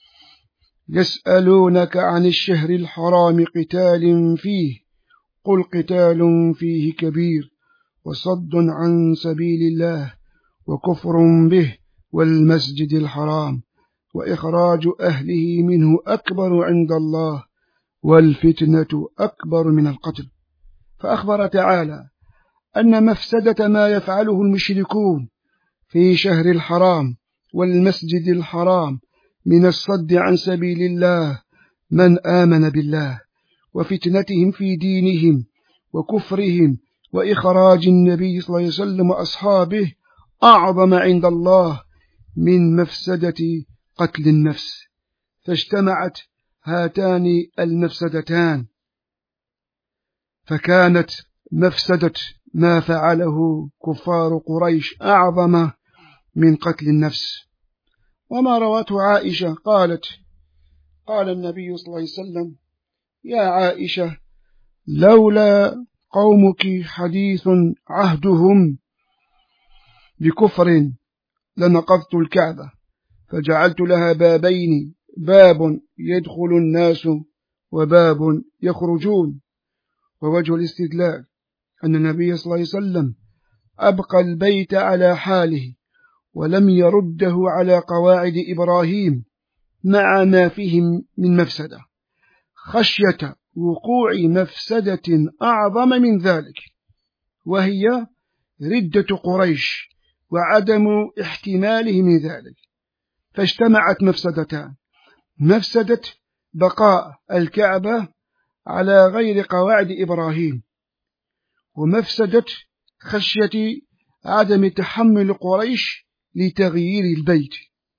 يسألونك عن الشهر الحرام قتال فيه قل قتال فيه كبير وصد عن سبيل الله وكفر به والمسجد الحرام وإخراج أهله منه أكبر عند الله والفتنة أكبر من القتل. فأخبر تعالى أن مفسدة ما يفعله المشركون في شهر الحرام والمسجد الحرام من الصد عن سبيل الله من آمن بالله وفتنتهم في دينهم وكفرهم وإخراج النبي صلى الله عليه وسلم وأصحابه أعظم عند الله من مفسدة قتل النفس. فاجتمعت هاتان المفسدتان، فكانت مفسدة ما فعله كفار قريش أعظم من قتل النفس. وما رواته عائشة قالت: قال النبي صلى الله عليه وسلم: يا عائشة لولا قومك حديث عهدهم بكفر لنقضت الكعبة فجعلت لها بابين، باب يدخل الناس وباب يخرجون. ووجه الاستدلال أن النبي صلى الله عليه وسلم أبقى البيت على حاله ولم يرده على قواعد إبراهيم مع ما فيه من مفسدة، خشية وقوع مفسدة أعظم من ذلك، وهي ردة قريش وعدم احتماله من ذلك. فاجتمعت مفسدتان: مفسدة بقاء الكعبة على غير قواعد إبراهيم، ومفسدة خشية عدم تحمل قريش لتغيير البيت.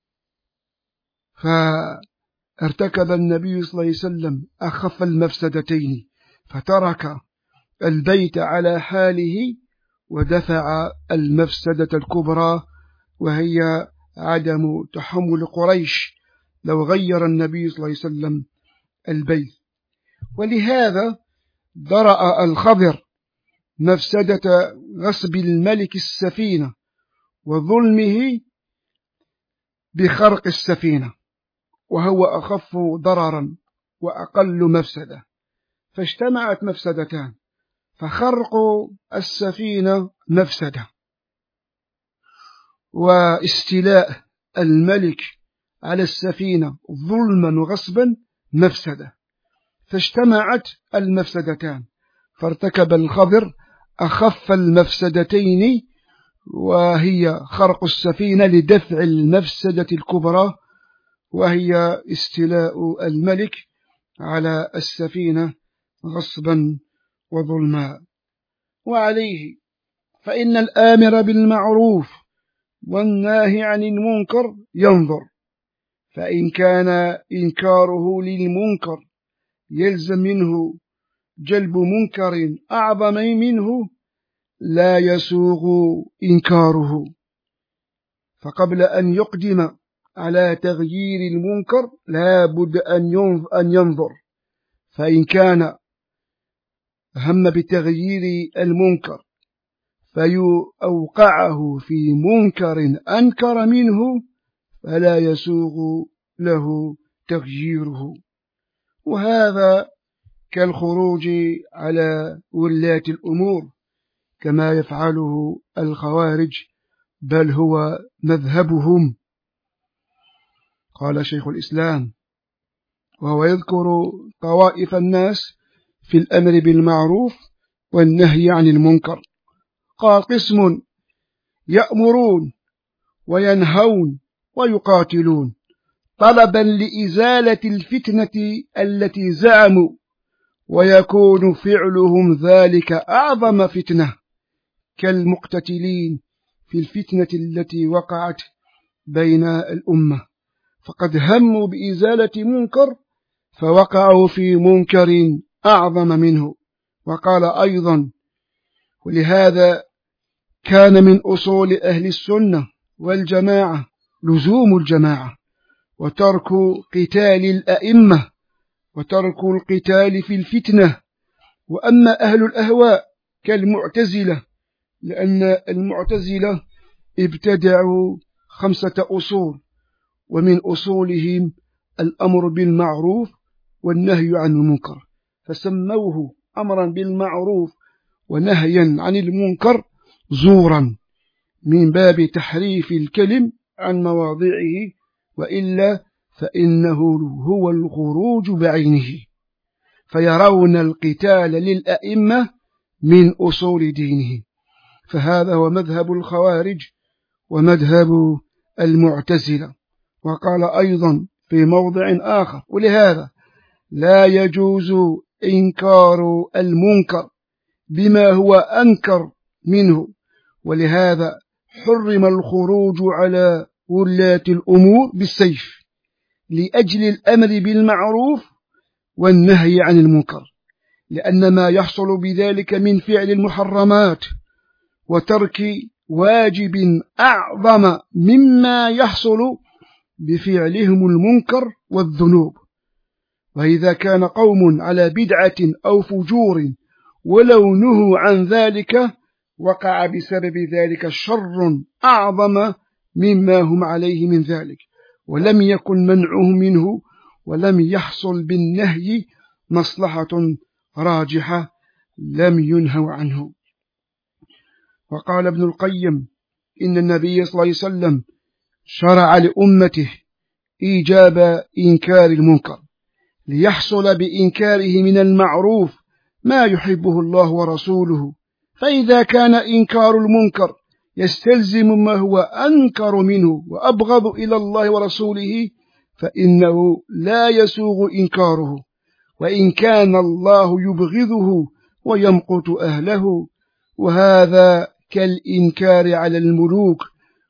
فارتكب النبي صلى الله عليه وسلم أخف المفسدتين، فترك البيت على حاله ودفع المفسدة الكبرى، وهي عدم تحمل قريش لو غير النبي صلى الله عليه وسلم البيت. ولهذا درأ الخضر مفسدة غصب الملك السفينة وظلمه بخرق السفينة، وهو أخف ضررا وأقل مفسدة. فاجتمعت مفسدتان: فخرق السفينة مفسدة، واستيلاء الملك على السفينة ظلما وغصبا مفسدة. فاجتمعت المفسدتان، فارتكب الخضر أخف المفسدتين، وهي خرق السفينة لدفع المفسدة الكبرى، وهي استيلاء الملك على السفينة غصبا وظلما. وعليه فإن الآمر بالمعروف والناهي عن المنكر ينظر، فإن كان إنكاره للمنكر يلزم منه جلب منكر أعظم منه لا يسوغ إنكاره. فقبل أن يقدم على تغيير المنكر لا بد أن ينظر، فإن كان هم بتغيير المنكر فيوقعه في منكر أنكر منه فلا يسوغ له تغييره. وهذا كالخروج على ولاة الأمور كما يفعله الخوارج، بل هو مذهبهم. قال شيخ الإسلام وهو يذكر طوائف الناس في الأمر بالمعروف والنهي عن المنكر، قال: قسم يأمرون وينهون ويقاتلون طلبا لإزالة الفتنة التي زعموا، ويكون فعلهم ذلك أعظم فتنة، كالمقتتلين في الفتنة التي وقعت بين الأمة، فقد هموا بإزالة منكر فوقعوا في منكر أعظم منه. وقال أيضا: ولهذا كان من أصول أهل السنة والجماعة لزوم الجماعة وترك قتال الأئمة وترك القتال في الفتنة. وأما أهل الأهواء كالمعتزلة، لأن المعتزلة ابتدعوا خمسة أصول، ومن أصولهم الأمر بالمعروف والنهي عن المنكر، فسموه أمرا بالمعروف ونهيا عن المنكر زورا من باب تحريف الكلم عن مواضعه، وإلا فإنه هو الخروج بعينه. فيرون القتال للأئمة من أصول دينهم، فهذا هو مذهب الخوارج ومذهب المعتزلة. وقال أيضا في موضع آخر: ولهذا لا يجوز إنكار المنكر بما هو أنكر منه، ولهذا حرم الخروج على ولاة الأمور بالسيف لأجل الأمر بالمعروف والنهي عن المنكر، لأن ما يحصل بذلك من فعل المحرمات وترك واجب أعظم مما يحصل بفعلهم المنكر والذنوب. وإذا كان قوم على بدعة أو فجور ولو نهوا عن ذلك وقع بسبب ذلك شر أعظم مما هم عليه من ذلك، ولم يكن منعهم منه، ولم يحصل بالنهي مصلحة راجحة لم ينهوا عنه. وقال ابن القيم: إن النبي صلى الله عليه وسلم شرع لأمته إيجاب إنكار المنكر، ليحصل بإنكاره من المعروف ما يحبه الله ورسوله. فإذا كان إنكار المنكر يستلزم ما هو أنكر منه وأبغض إلى الله ورسوله فإنه لا يسوغ إنكاره، وإن كان الله يبغضه ويمقت أهله، وهذا كالإنكار على الملوك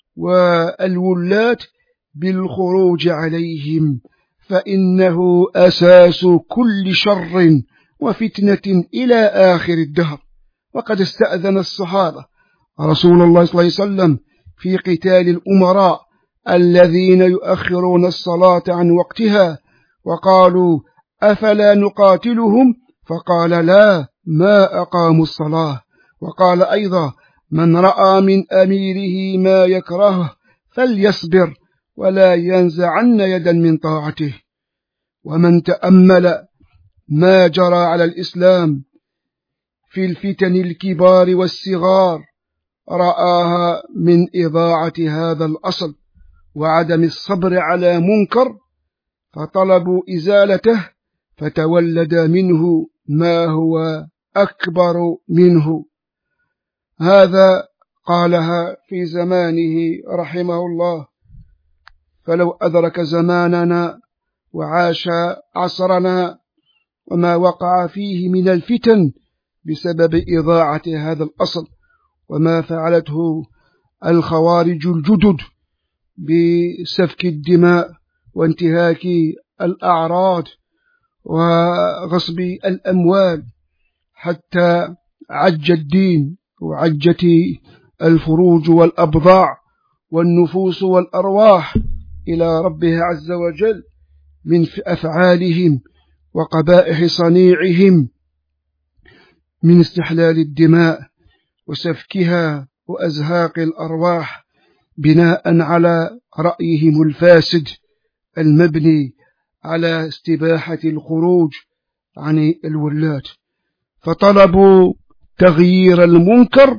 والولاة بالخروج عليهم، فإنه أساس كل شر وفتنة إلى آخر الدهر. وقد استأذن الصحابة رسول الله صلى الله عليه وسلم في قتال الأمراء الذين يؤخرون الصلاة عن وقتها، وقالوا أفلا نقاتلهم؟ فقال لا، ما أقاموا الصلاة. وقال أيضا من رأى من أميره ما يكرهه فليصبر ولا ينزعن يدا من طاعته. ومن تأمل ما جرى على الإسلام في الفتن الكبار والصغار رآها من إضاعة هذا الأصل وعدم الصبر على منكر، فطلبوا إزالته فتولد منه ما هو أكبر منه. هذا قالها في زمانه رحمه الله، فلو أدرك زماننا وعاش عصرنا وما وقع فيه من الفتن بسبب إضاعة هذا الأصل، وما فعلته الخوارج الجدد بسفك الدماء وانتهاك الأعراض وغصب الأموال، حتى عج الدين وعجت الفروج والأبضاع والنفوس والأرواح إلى ربها عز وجل من أفعالهم وقبائح صنيعهم من استحلال الدماء وسفكها وأزهاق الأرواح بناء على رأيهم الفاسد المبني على استباحة الخروج عن الولاة، فطلبوا تغيير المنكر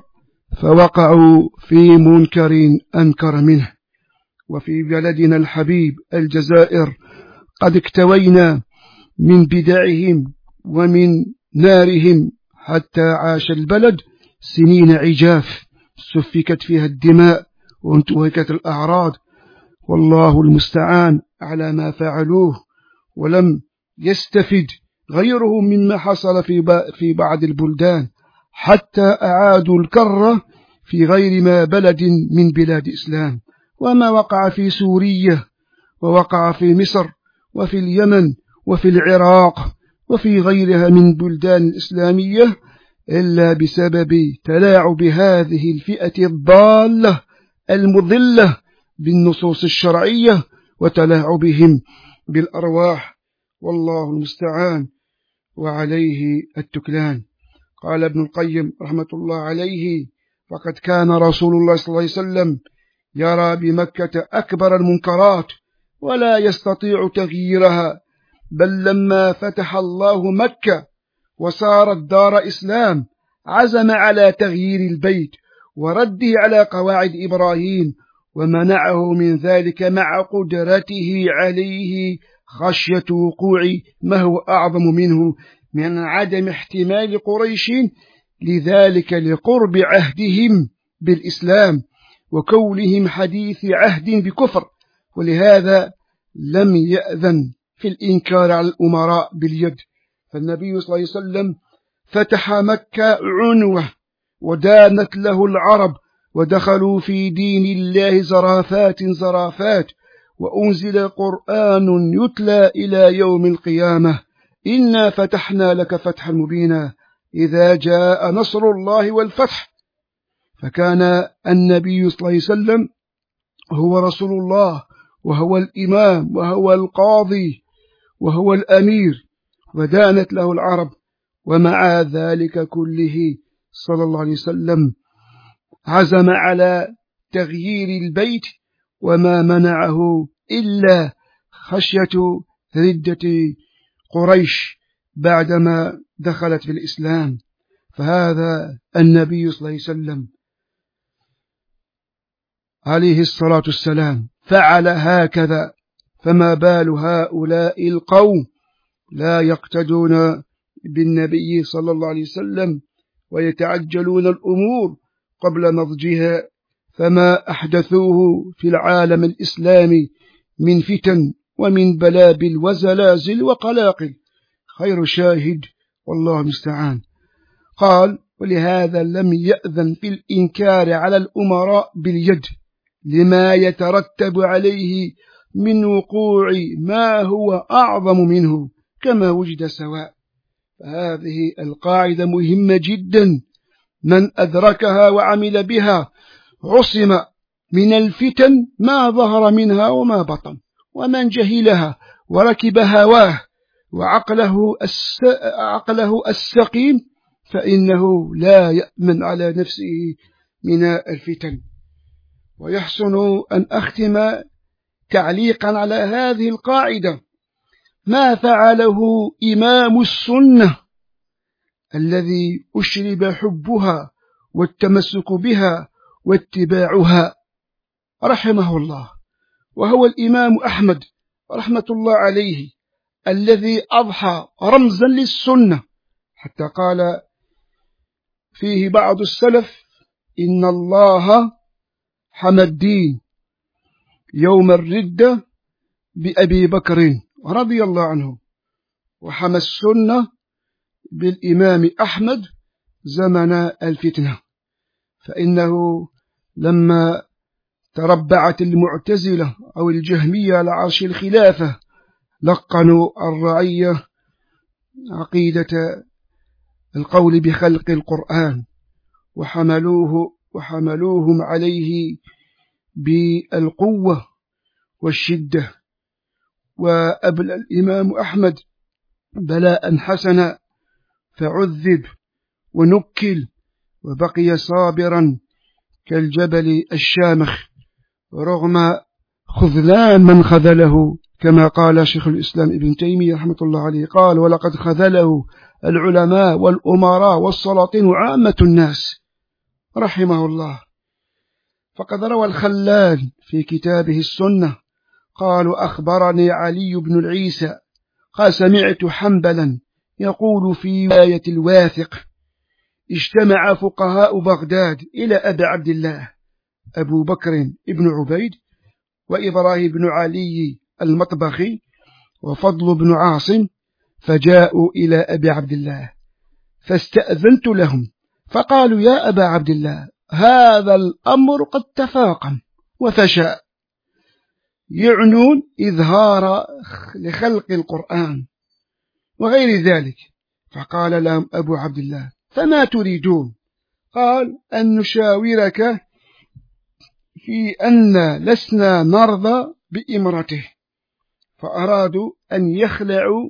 فوقعوا في منكر أنكر منه. وفي بلدنا الحبيب الجزائر قد اكتوينا من بدعهم ومن نارهم حتى عاش البلد سنين عجاف سفكت فيها الدماء وانتهكت الأعراض، والله المستعان على ما فعلوه، ولم يستفد غيرهم مما حصل في بعض البلدان، حتى أعادوا الكرة في غير ما بلد من بلاد إسلام. وما وقع في سوريا ووقع في مصر وفي اليمن وفي العراق وفي غيرها من بلدان الإسلامية إلا بسبب تلاعب هذه الفئة الضالة المضلة بالنصوص الشرعية وتلاعبهم بالأرواح، والله المستعان وعليه التكلان. قال ابن القيم رحمة الله عليه: فقد كان رسول الله صلى الله عليه وسلم يرى بمكة أكبر المنكرات ولا يستطيع تغييرها، بل لما فتح الله مكة وصارت دار إسلام عزم على تغيير البيت ورده على قواعد إبراهيم، ومنعه من ذلك مع قدرته عليه خشية وقوع ما هو أعظم منه من عدم احتمال قريش لذلك لقرب عهدهم بالإسلام وكونهم حديث عهد بكفر، ولهذا لم يأذن في الإنكار على الأمراء باليد. فالنبي صلى الله عليه وسلم فتح مكة عنوة ودانت له العرب ودخلوا في دين الله زرافات زرافات، وأنزل قرآن يتلى إلى يوم القيامة: إنا فتحنا لك فتحا مبينا إذا جاء نصر الله والفتح. فكان النبي صلى الله عليه وسلم هو رسول الله وهو الإمام وهو القاضي وهو الأمير، ودانت له العرب، ومع ذلك كله صلى الله عليه وسلم عزم على تغيير البيت، وما منعه إلا خشية ردة قريش بعدما دخلت في الإسلام. فهذا النبي صلى الله عليه وسلم عليه الصلاة والسلام فعل هكذا، فما بال هؤلاء القوم لا يقتدون بالنبي صلى الله عليه وسلم ويتعجلون الأمور قبل نضجها، فما أحدثوه في العالم الإسلامي من فتن ومن بلابل وزلازل وقلاقل خير شاهد والله المستعان. قال: ولهذا لم يأذن في الإنكار على الأمراء باليد لما يترتب عليه من وقوع ما هو أعظم منه كما وجد سواء. فهذه القاعدة مهمة جدا، من أدركها وعمل بها عصم من الفتن ما ظهر منها وما بطن، ومن جهلها وركب هواه وعقله الس... عقله السقيم فإنه لا يأمن على نفسه من الفتن. ويحسن أن أختم تعليقا على هذه القاعدة ما فعله إمام السنة الذي أشرب حبها والتمسك بها واتباعها رحمه الله، وهو الإمام أحمد رحمة الله عليه، الذي أضحى رمزا للسنة، حتى قال فيه بعض السلف: إن الله حمى الدين يوم الردة بأبي بكر رضي الله عنه، وحمى السنة بالإمام أحمد زمن الفتنة. فإنه لما تربعت المعتزلة أو الجهمية على عرش الخلافة لقنوا الرعية عقيدة القول بخلق القرآن، وحملوه وحملوهم عليه بالقوة والشدة، وأبلى الإمام أحمد بلاء حسنا فعذب ونكل وبقي صابرا كالجبل الشامخ رغم خذلان من خذله، كما قال شيخ الإسلام ابن تيمية رحمة الله عليه، قال: ولقد خذله العلماء والأمراء والسلاطين وعامة الناس رحمه الله. فقد روى الخلال في كتابه السنة قالوا: أخبرني علي بن العيسى قال: سمعت حنبلا يقول في ولاية الواثق: اجتمع فقهاء بغداد إلى أبي عبد الله أبو بكر ابن عبيد وإبراهيم بن علي المطبخي وفضل بن عاصم، فجاءوا إلى أبي عبد الله فاستأذنت لهم، فقالوا: يا أبا عبد الله، هذا الأمر قد تفاقم وفشى، يعنون إظهار لخلق القرآن وغير ذلك. فقال لهم أبو عبد الله: فما تريدون؟ قال: أن نشاورك في أن لسنا نرضى بإمرته. فأرادوا أن يخلعوا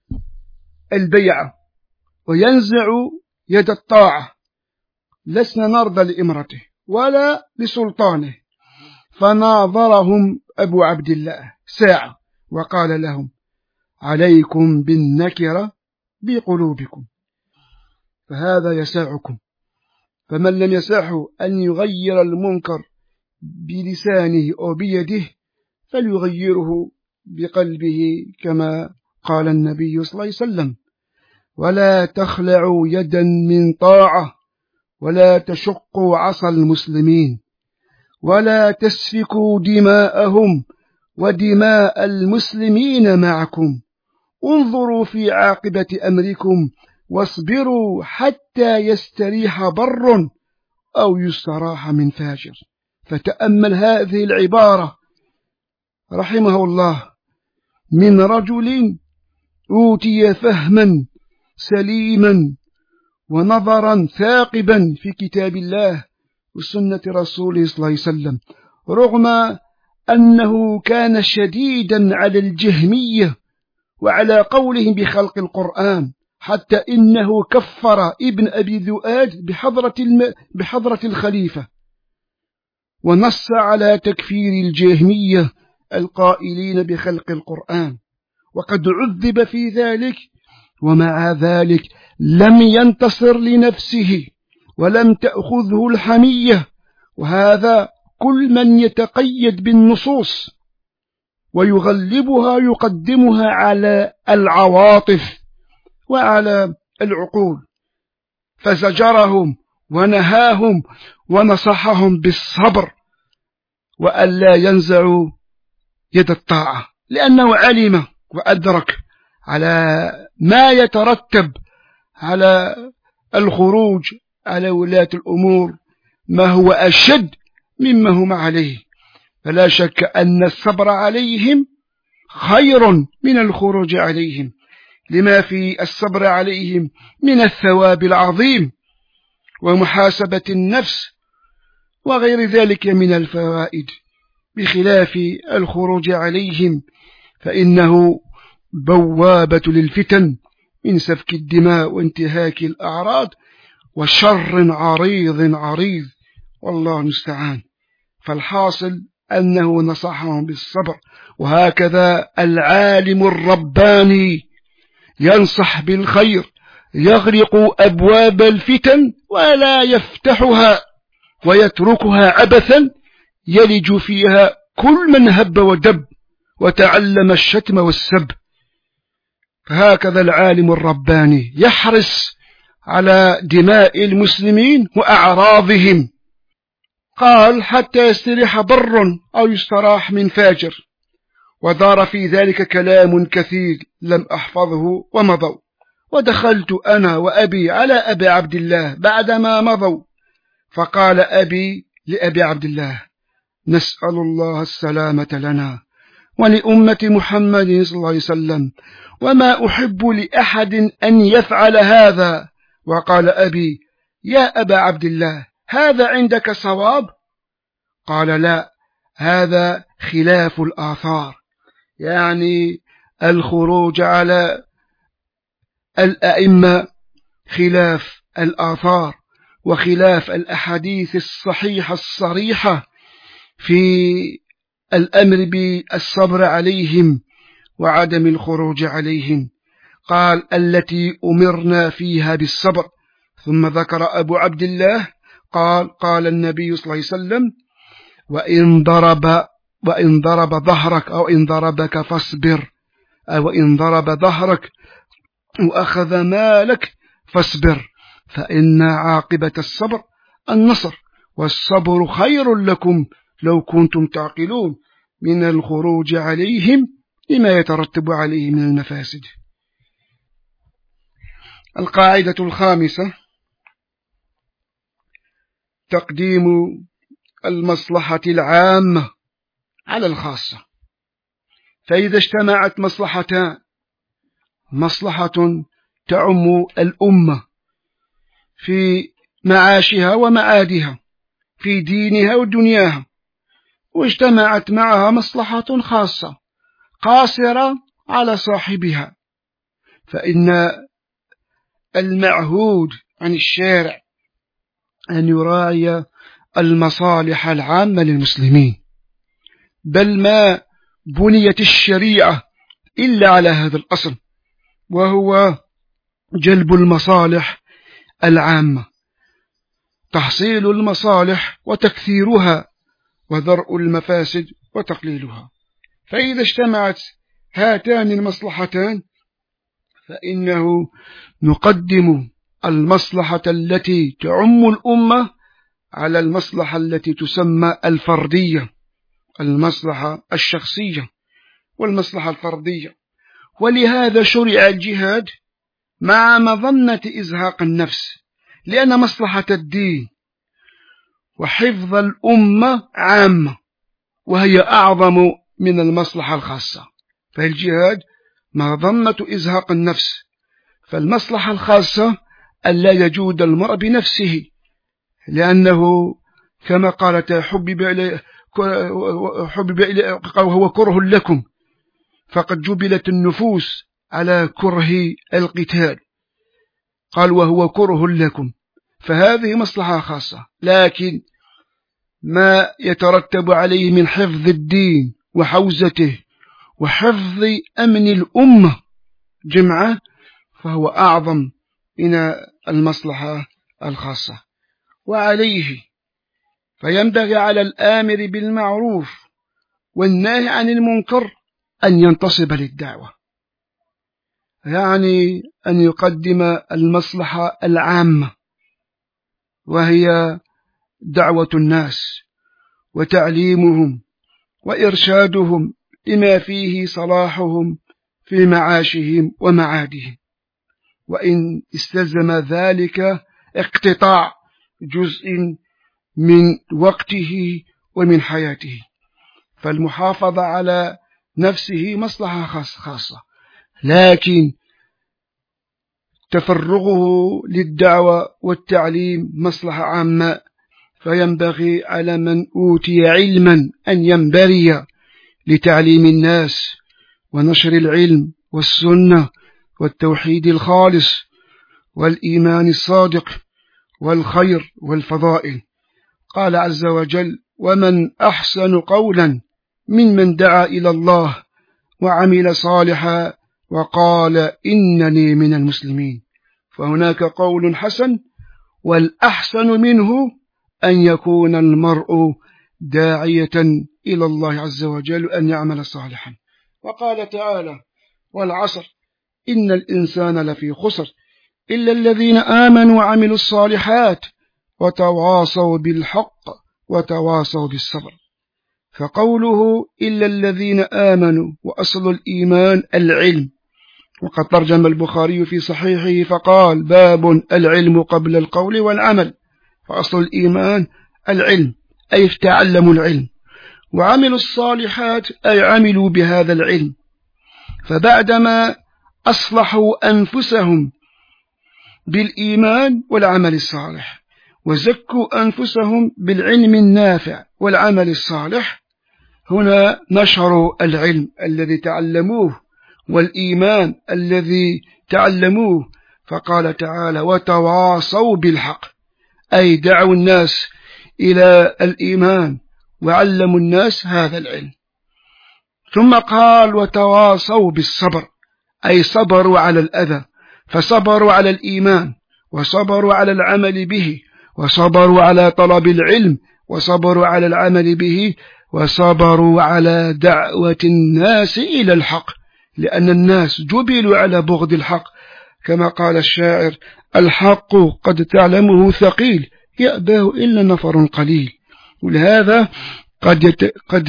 البيعة وينزعوا يد الطاعة، لسنا نرضى لإمرته ولا لسلطانه. فناظرهم أبو عبد الله ساعة وقال لهم: عليكم بالنكرة بقلوبكم، فهذا يساعكم. فمن لم يسعه أن يغير المنكر بلسانه أو بيده فليغيره بقلبه، كما قال النبي صلى الله عليه وسلم: ولا تخلعوا يدا من طاعة ولا تشقوا عصا المسلمين ولا تسفكوا دماءهم ودماء المسلمين معكم، انظروا في عاقبة أمركم واصبروا حتى يستريح بر أو يستراح من فاجر. فتأمل هذه العبارة رحمه الله من رجل أوتي فهما سليما ونظرا ثاقبا في كتاب الله وسنة رسوله صلى الله عليه وسلم، رغم أنه كان شديدا على الجهمية وعلى قولهم بخلق القرآن، حتى إنه كفر ابن أبي ذؤاد بحضرة, الم... بحضرة الخليفة، ونص على تكفير الجهمية القائلين بخلق القرآن، وقد عذب في ذلك، ومع ذلك لم ينتصر لنفسه ولم تأخذه الحمية. وهذا كل من يتقيد بالنصوص ويغلبها يقدمها على العواطف وعلى العقول، فزجرهم ونهاهم ونصحهم بالصبر وألا ينزعوا يد الطاعة، لأنه علم وأدرك على ما يترتب على الخروج على ولاة الأمور ما هو أشد مما هم عليه. فلا شك أن الصبر عليهم خير من الخروج عليهم، لما في الصبر عليهم من الثواب العظيم ومحاسبة النفس وغير ذلك من الفوائد، بخلاف الخروج عليهم فإنه بوابة للفتن من سفك الدماء وانتهاك الأعراض وشر عريض عريض، والله المستعان. فالحاصل أنه نصحهم بالصبر، وهكذا العالم الرباني ينصح بالخير، يغلق أبواب الفتن ولا يفتحها ويتركها عبثا يلج فيها كل من هب ودب وتعلم الشتم والسب. فهكذا العالم الرباني يحرص على دماء المسلمين وأعراضهم. قال حتى يستريح بر أو يستراح من فاجر، ودار في ذلك كلام كثير لم أحفظه ومضوا. ودخلت أنا وأبي على أبي عبد الله بعدما مضوا، فقال أبي لأبي عبد الله: نسأل الله السلامة لنا ولأمة محمد صلى الله عليه وسلم، وما أحب لأحد أن يفعل هذا. وقال أبي: يا أبا عبد الله، هذا عندك صواب؟ قال: لا، هذا خلاف الآثار، يعني الخروج على الأئمة خلاف الآثار وخلاف الأحاديث الصحيحة الصريحة في الأمر بالصبر عليهم وعدم الخروج عليهم. قال: التي أمرنا فيها بالصبر. ثم ذكر أبو عبد الله قال: قال النبي صلى الله عليه وسلم: وإن ضرب وإن ضرب ظهرك أو إن ضربك فاصبر، أو إن ضرب ظهرك وأخذ مالك فاصبر، فإن عاقبة الصبر النصر، والصبر خير لكم لو كنتم تعقلون من الخروج عليهم لما يترتب عليه من المفاسد. القاعدة الخامسة: تقديم المصلحة العامة على الخاصة. فإذا اجتمعت مصلحتان، مصلحة تعم الأمة في معاشها ومعادها في دينها ودنياها، واجتمعت معها مصلحة خاصة قاصرة على صاحبها، فإن المعهود عن الشارع أن يراعي المصالح العامة للمسلمين، بل ما بنيت الشريعة إلا على هذا الأصل، وهو جلب المصالح العامة، تحصيل المصالح وتكثيرها، وذرء المفاسد وتقليلها. فإذا اجتمعت هاتان المصلحتان فإنه نقدم المصلحة التي تعم الأمة على المصلحة التي تسمى الفردية، المصلحة الشخصية والمصلحة الفردية. ولهذا شرع الجهاد مع مظنة إزهاق النفس، لأن مصلحة الدين وحفظ الأمة عامة، وهي أعظم من المصلحة الخاصة. فالجهاد مظنة إزهاق النفس، فالمصلحة الخاصة ألا يجود المرء بنفسه، لأنه كما قالت حبب إليه حبب إليه وهو كره لكم، فقد جبلت النفوس على كره القتال، قال وهو كره لكم، فهذه مصلحة خاصة. لكن ما يترتب عليه من حفظ الدين وحوزته وحفظ أمن الأمة جمعة فهو أعظم من المصلحة الخاصة. وعليه فينبغي على الآمر بالمعروف والناهي عن المنكر أن ينتصب للدعوة، يعني أن يقدم المصلحة العامة وهي دعوة الناس وتعليمهم وإرشادهم لما فيه صلاحهم في معاشهم ومعادهم، وإن استلزم ذلك اقتطاع جزء من وقته ومن حياته، فالمحافظة على نفسه مصلحة خاصة، لكن تفرغه للدعوة والتعليم مصلحة عامة، فينبغي على من أوتي علما أن ينبري لتعليم الناس ونشر العلم والسنة والتوحيد الخالص والإيمان الصادق والخير والفضائل. قال عز وجل: ومن أحسن قولا ممن دعا إلى الله وعمل صالحا وقال إنني من المسلمين. فهناك قول حسن، والأحسن منه أن يكون المرء داعية إلى الله عز وجل أن يعمل صالحا. وقال تعالى: والعصر إن الإنسان لفي خسر إلا الذين آمنوا وعملوا الصالحات وتواصوا بالحق وتواصوا بالصبر. فقوله إلا الذين آمنوا وأصل الإيمان العلم، وقد ترجم البخاري في صحيحه فقال: باب العلم قبل القول والعمل. فأصل الإيمان العلم أي تعلموا العلم، وعملوا الصالحات أي عملوا بهذا العلم. فبعدما أصلحوا أنفسهم بالإيمان والعمل الصالح وزكوا أنفسهم بالعلم النافع والعمل الصالح، هنا نشروا العلم الذي تعلموه والإيمان الذي تعلموه. فقال تعالى: وتواصوا بالحق، أي دعوا الناس إلى الإيمان وعلموا الناس هذا العلم. ثم قال: وتواصوا بالصبر، أي صبروا على الأذى، فصبروا على الإيمان وصبروا على العمل به وصبروا على طلب العلم وصبروا على العمل به وصبروا على دعوة الناس إلى الحق، لأن الناس جبلوا على بغض الحق، كما قال الشاعر: الحق قد تعلمه ثقيل يأباه إلا نفر قليل. ولهذا قد, يت... قد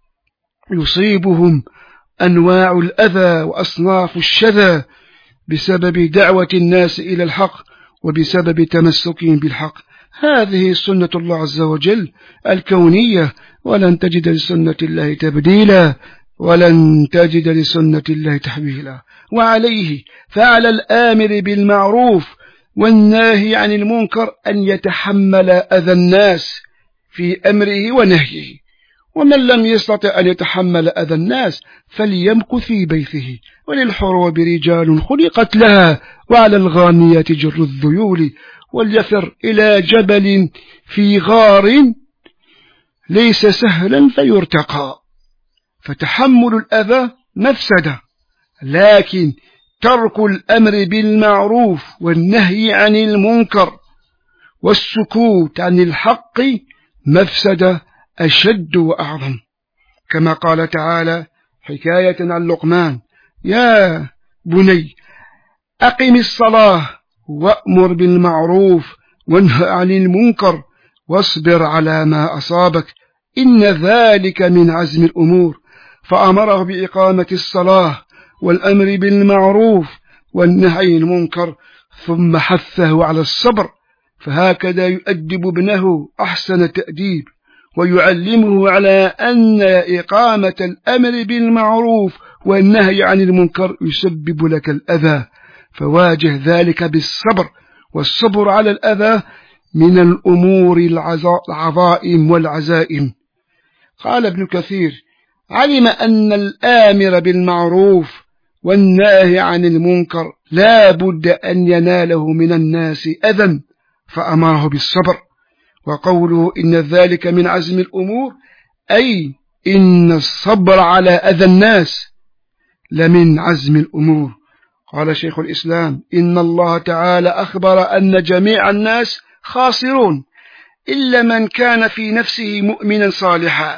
يصيبهم أنواع الأذى وأصناف الشذى بسبب دعوة الناس إلى الحق وبسبب تمسكهم بالحق. هذه سنة الله عز وجل الكونية، ولن تجد لسنة الله تبديلا ولن تجد لسنة الله تحويلا. وعليه فعلى الآمر بالمعروف والناهي عن المنكر أن يتحمل أذى الناس في أمره ونهيه، ومن لم يستطع أن يتحمل أذى الناس فليمكث في بيته. وللحروب رجال خلقت لها وعلى الغانيات جر الذيول، وليفر إلى جبل في غار ليس سهلا فيرتقى. فتحمل الأذى مفسدة، لكن ترك الأمر بالمعروف والنهي عن المنكر والسكوت عن الحق مفسدة أشد وأعظم، كما قال تعالى حكاية عن لقمان: يا بني أقم الصلاة وأمر بالمعروف وانه عن المنكر واصبر على ما أصابك إن ذلك من عزم الأمور. فأمره بإقامة الصلاة والأمر بالمعروف والنهي عن المنكر، ثم حثه على الصبر. فهكذا يؤدب ابنه أحسن تأديب، ويعلمه على أن إقامة الأمر بالمعروف والنهي عن المنكر يسبب لك الأذى، فواجه ذلك بالصبر. والصبر على الأذى من الأمور العظائم والعزائم. قال ابن كثير: علم أن الآمر بالمعروف والناهي عن المنكر لا بد أن يناله من الناس أذى، فأمره بالصبر. وقوله إن ذلك من عزم الأمور أي إن الصبر على أذى الناس لمن عزم الأمور. قال شيخ الإسلام: إن الله تعالى أخبر أن جميع الناس خاسرون إلا من كان في نفسه مؤمنا صالحا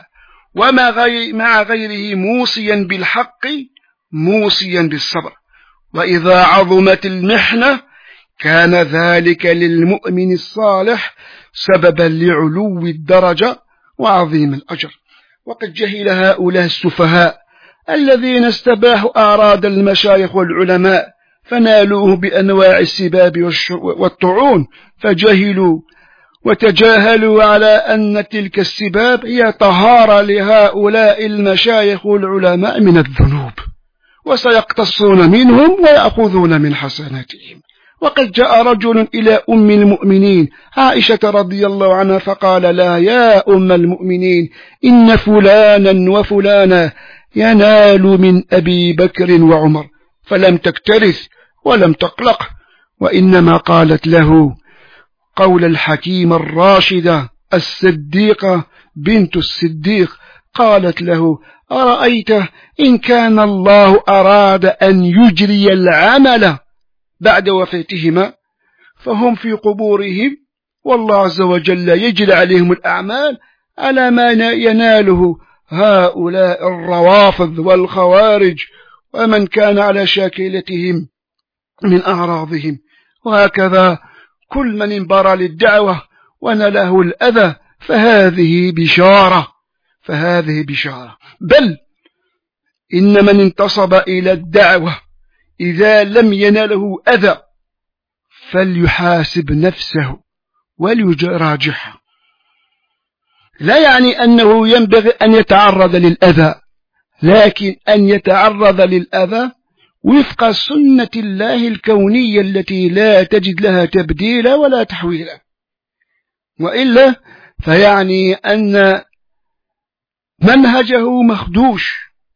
ومع غير مع غيره موصيا بالحق موصيا بالصبر. وإذا عظمت المحنة كان ذلك للمؤمن الصالح سببا لعلو الدرجة وعظيم الأجر. وقد جهل هؤلاء السفهاء الذين استباحوا أعراض المشايخ والعلماء فنالوه بأنواع السباب والطعون، فجهلوا وتجاهلوا على أن تلك السباب هي طهارة لهؤلاء المشايخ والعلماء من الذنوب، وسيقتصون منهم ويأخذون من حسناتهم. وقد جاء رجل إلى أم المؤمنين عائشة رضي الله عنها فقال لها: يا أم المؤمنين، إن فلانا وفلانا ينال من أبي بكر وعمر، فلم تكترث ولم تقلق، وإنما قالت له قول الحكيم الراشدة الصديقة بنت الصديق، قالت له: أرأيت إن كان الله أراد أن يجري العمل بعد وفاتهما فهم في قبورهم، والله عز وجل يجري عليهم الأعمال على ما يناله هؤلاء الروافض والخوارج ومن كان على شاكلتهم من أعراضهم. وهكذا كل من انبرى للدعوة ونله الأذى فهذه بشارة فهذه بشارة بل إن من انتصب إلى الدعوة إذا لم يناله أذى فليحاسب نفسه وليراجعها. لا يعني أنه ينبغي أن يتعرض للأذى، لكن أن يتعرض للأذى وفق سنة الله الكونية التي لا تجد لها تبديلا ولا تحويلا، وإلا فيعني أن منهجه مخدوش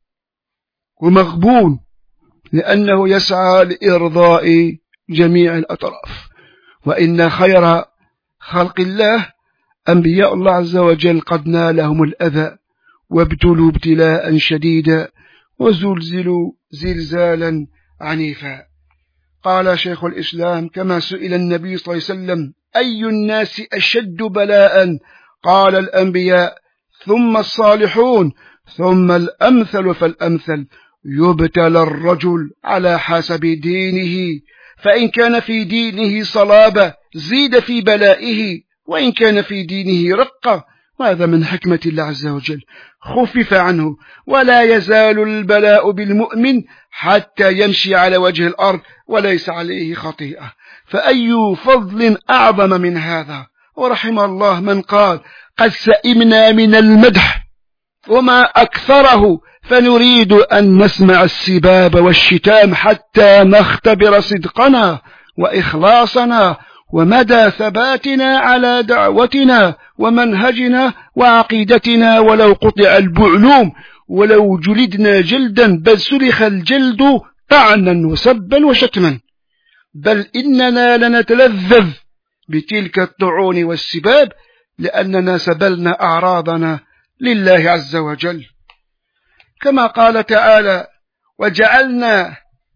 ومغبون، لأنه يسعى لإرضاء جميع الأطراف. وإن خير خلق الله أنبياء الله عز وجل قد نالهم الأذى وابتلوا ابتلاء شديدا وزلزلوا زلزالا عنيفا. قال شيخ الإسلام كما سئل النبي صلى الله عليه وسلم: أي الناس أشد بلاء؟ قال: الأنبياء، ثم الصالحون، ثم الأمثل فالأمثل. يبتلى الرجل على حسب دينه، فإن كان في دينه صلابة زيد في بلائه، وإن كان في دينه رقة، وهذا من حكمة الله عز وجل، خفف عنه. ولا يزال البلاء بالمؤمن حتى يمشي على وجه الأرض وليس عليه خطيئة، فأي فضل أعظم من هذا؟ ورحم الله من قال: قد سئمنا من المدح وما أكثره، فنريد أن نسمع السباب والشتام حتى نختبر صدقنا وإخلاصنا ومدى ثباتنا على دعوتنا ومنهجنا وعقيدتنا، ولو قطع البعلوم ولو جلدنا جلدا بل سلخ الجلد طعنا وسبا وشتما، بل إننا لنتلذذ بتلك الطعون والسباب لأننا سبلنا أعراضنا لله عز وجل. كما قال تعالى: وجعلنا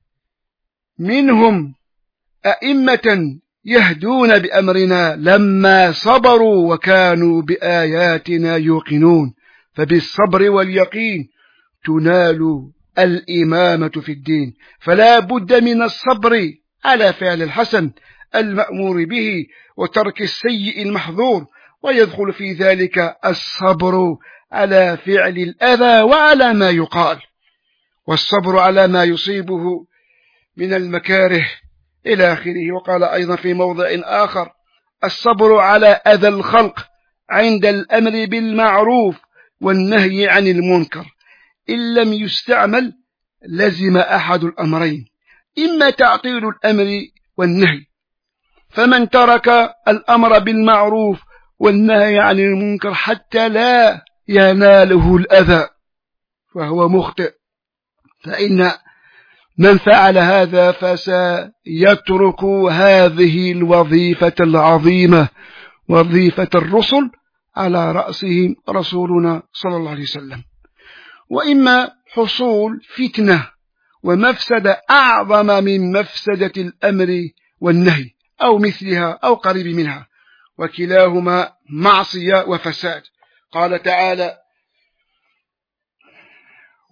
منهم أئمة يهدون بأمرنا لما صبروا وكانوا بآياتنا يوقنون. فبالصبر واليقين تنال الإمامة في الدين، فلا بد من الصبر على فعل الحسن المأمور به وترك السيء المحظور، ويدخل في ذلك الصبر على فعل الأذى وعلى ما يقال، والصبر على ما يصيبه من المكاره إلى آخره. وقال أيضا في موضع آخر: الصبر على أذى الخلق عند الأمر بالمعروف والنهي عن المنكر، إن لم يستعمل لزم أحد الأمرين: إما تعطيل الأمر والنهي، فمن ترك الأمر بالمعروف والنهي عن المنكر حتى لا يناله الأذى فهو مخطئ، فإن من فعل هذا فسيترك هذه الوظيفة العظيمة، وظيفة الرسل، على رأسهم رسولنا صلى الله عليه وسلم. وإما حصول فتنة ومفسدة أعظم من مفسدة الأمر والنهي أو مثلها أو قريب منها، وكلاهما معصية وفساد. قال تعالى: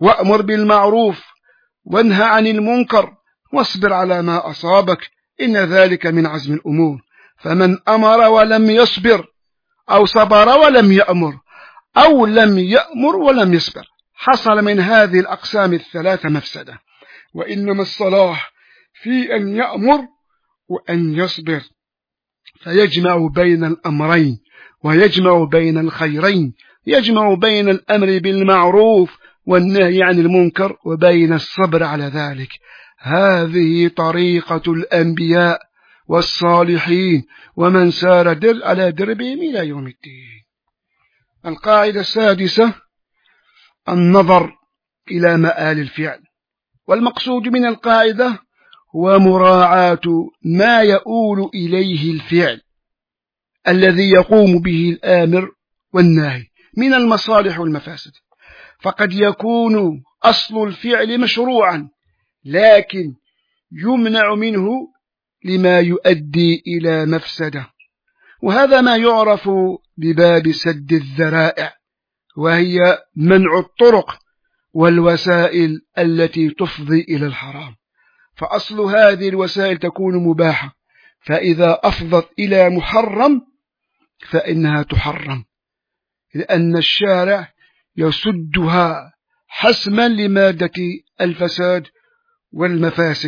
وأمر بالمعروف وانهى عن المنكر واصبر على ما أصابك إن ذلك من عزم الأمور. فمن أمر ولم يصبر أو صبر ولم يأمر أو لم يأمر ولم يصبر حصل من هذه الأقسام الثلاثة مفسدة. وإنما الصلاح في أن يأمر وأن يصبر، فيجمع بين الأمرين ويجمع بين الخيرين، يجمع بين الأمر بالمعروف والنهي عن المنكر وبين الصبر على ذلك. هذه طريقة الأنبياء والصالحين ومن سار در على دربهم إلى يوم الدين. القاعدة السادسة النظر إلى مآل الفعل، والمقصود من القاعدة هو مراعاة ما يؤول إليه الفعل الذي يقوم به الآمر والناهي من المصالح والمفاسد. فقد يكون أصل الفعل مشروعا لكن يمنع منه لما يؤدي إلى مفسدة، وهذا ما يعرف بباب سد الذرائع، وهي منع الطرق والوسائل التي تفضي إلى الحرام. فأصل هذه الوسائل تكون مباحة، فإذا أفضت إلى محرم فإنها تحرم، لأن الشارع يسدها حسما لمادة الفساد والمفاسد.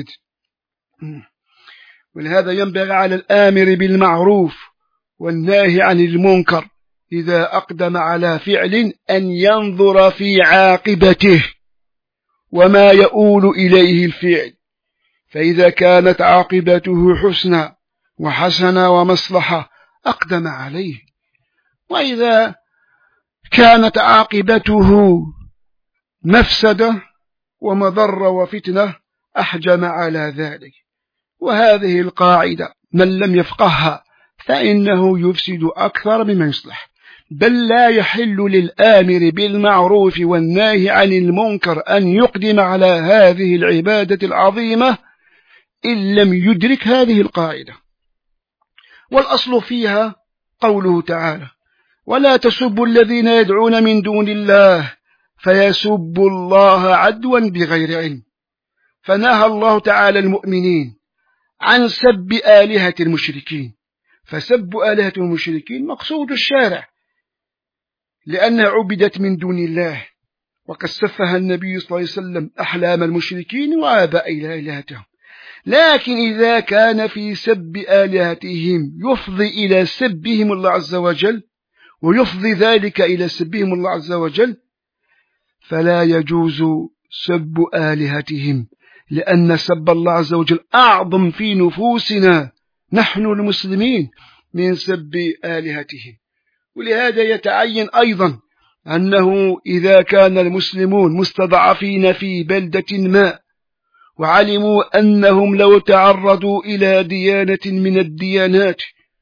ولهذا ينبغي على الآمر بالمعروف والناهي عن المنكر إذا أقدم على فعل أن ينظر في عاقبته وما يؤول إليه الفعل، فإذا كانت عاقبته حسنى وحسنى ومصلحة أقدم عليه، وإذا كانت عاقبته مفسدة ومضرة وفتنة أحجم على ذلك. وهذه القاعدة من لم يفقهها فإنه يفسد أكثر مما يصلح، بل لا يحل للآمر بالمعروف والناهي عن المنكر أن يقدم على هذه العبادة العظيمة إن لم يدرك هذه القاعدة. والأصل فيها قوله تعالى: ولا تسبوا الذين يدعون من دون الله فيسبوا الله عدوا بغير علم. فنهى الله تعالى المؤمنين عن سب آلهة المشركين، فسب آلهة المشركين مقصود الشارع لأنها عبدت من دون الله، وقد سفه النبي صلى الله عليه وسلم أحلام المشركين وآباء آلهتهم. لكن إذا كان في سب آلهتهم يفضي إلى سبهم الله عز وجل ويفضي ذلك إلى سبهم الله عز وجل فلا يجوز سب آلهتهم، لأن سب الله عز وجل أعظم في نفوسنا نحن المسلمين من سب آلهتهم. ولهذا يتعين أيضا أنه إذا كان المسلمون مستضعفين في بلدة ما وعلموا أنهم لو تعرضوا إلى ديانة من الديانات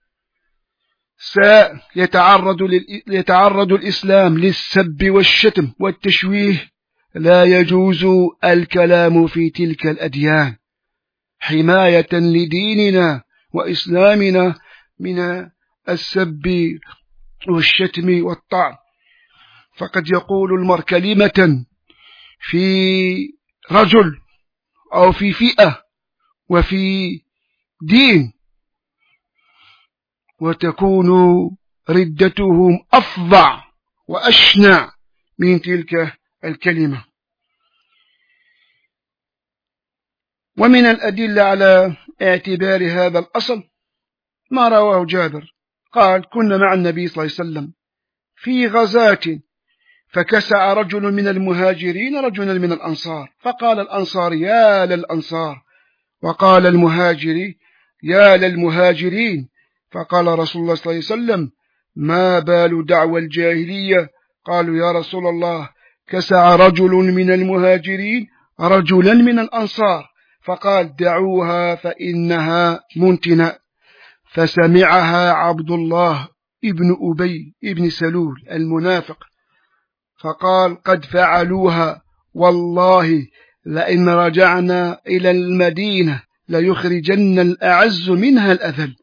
سيتعرض يتعرض الإسلام للسب والشتم والتشويه، لا يجوز الكلام في تلك الأديان حماية لديننا وإسلامنا من السب والشتم والطعن. فقد يقول المرء كلمة في رجل أو في فئة وفي دين وتكون ردتهم أفظع وأشنع من تلك الكلمة. ومن الأدلة على اعتبار هذا الأصل ما رواه جابر قال: كنا مع النبي صلى الله عليه وسلم في غزاة فكسع رجل من المهاجرين رجلا من الأنصار، فقال الأنصار: يا للأنصار، وقال المهاجري: يا للمهاجرين. فقال رسول الله صلى الله عليه وسلم: ما بال دعوى الجاهلية؟ قالوا: يا رسول الله كسع رجل من المهاجرين رجلا من الأنصار. فقال: دعوها فإنها منتنة. فسمعها عبد الله ابن أبي ابن سلول المنافق، فقال: قد فعلوها، والله لئن رجعنا إلى المدينة ليخرجن الأعز منها الأذل.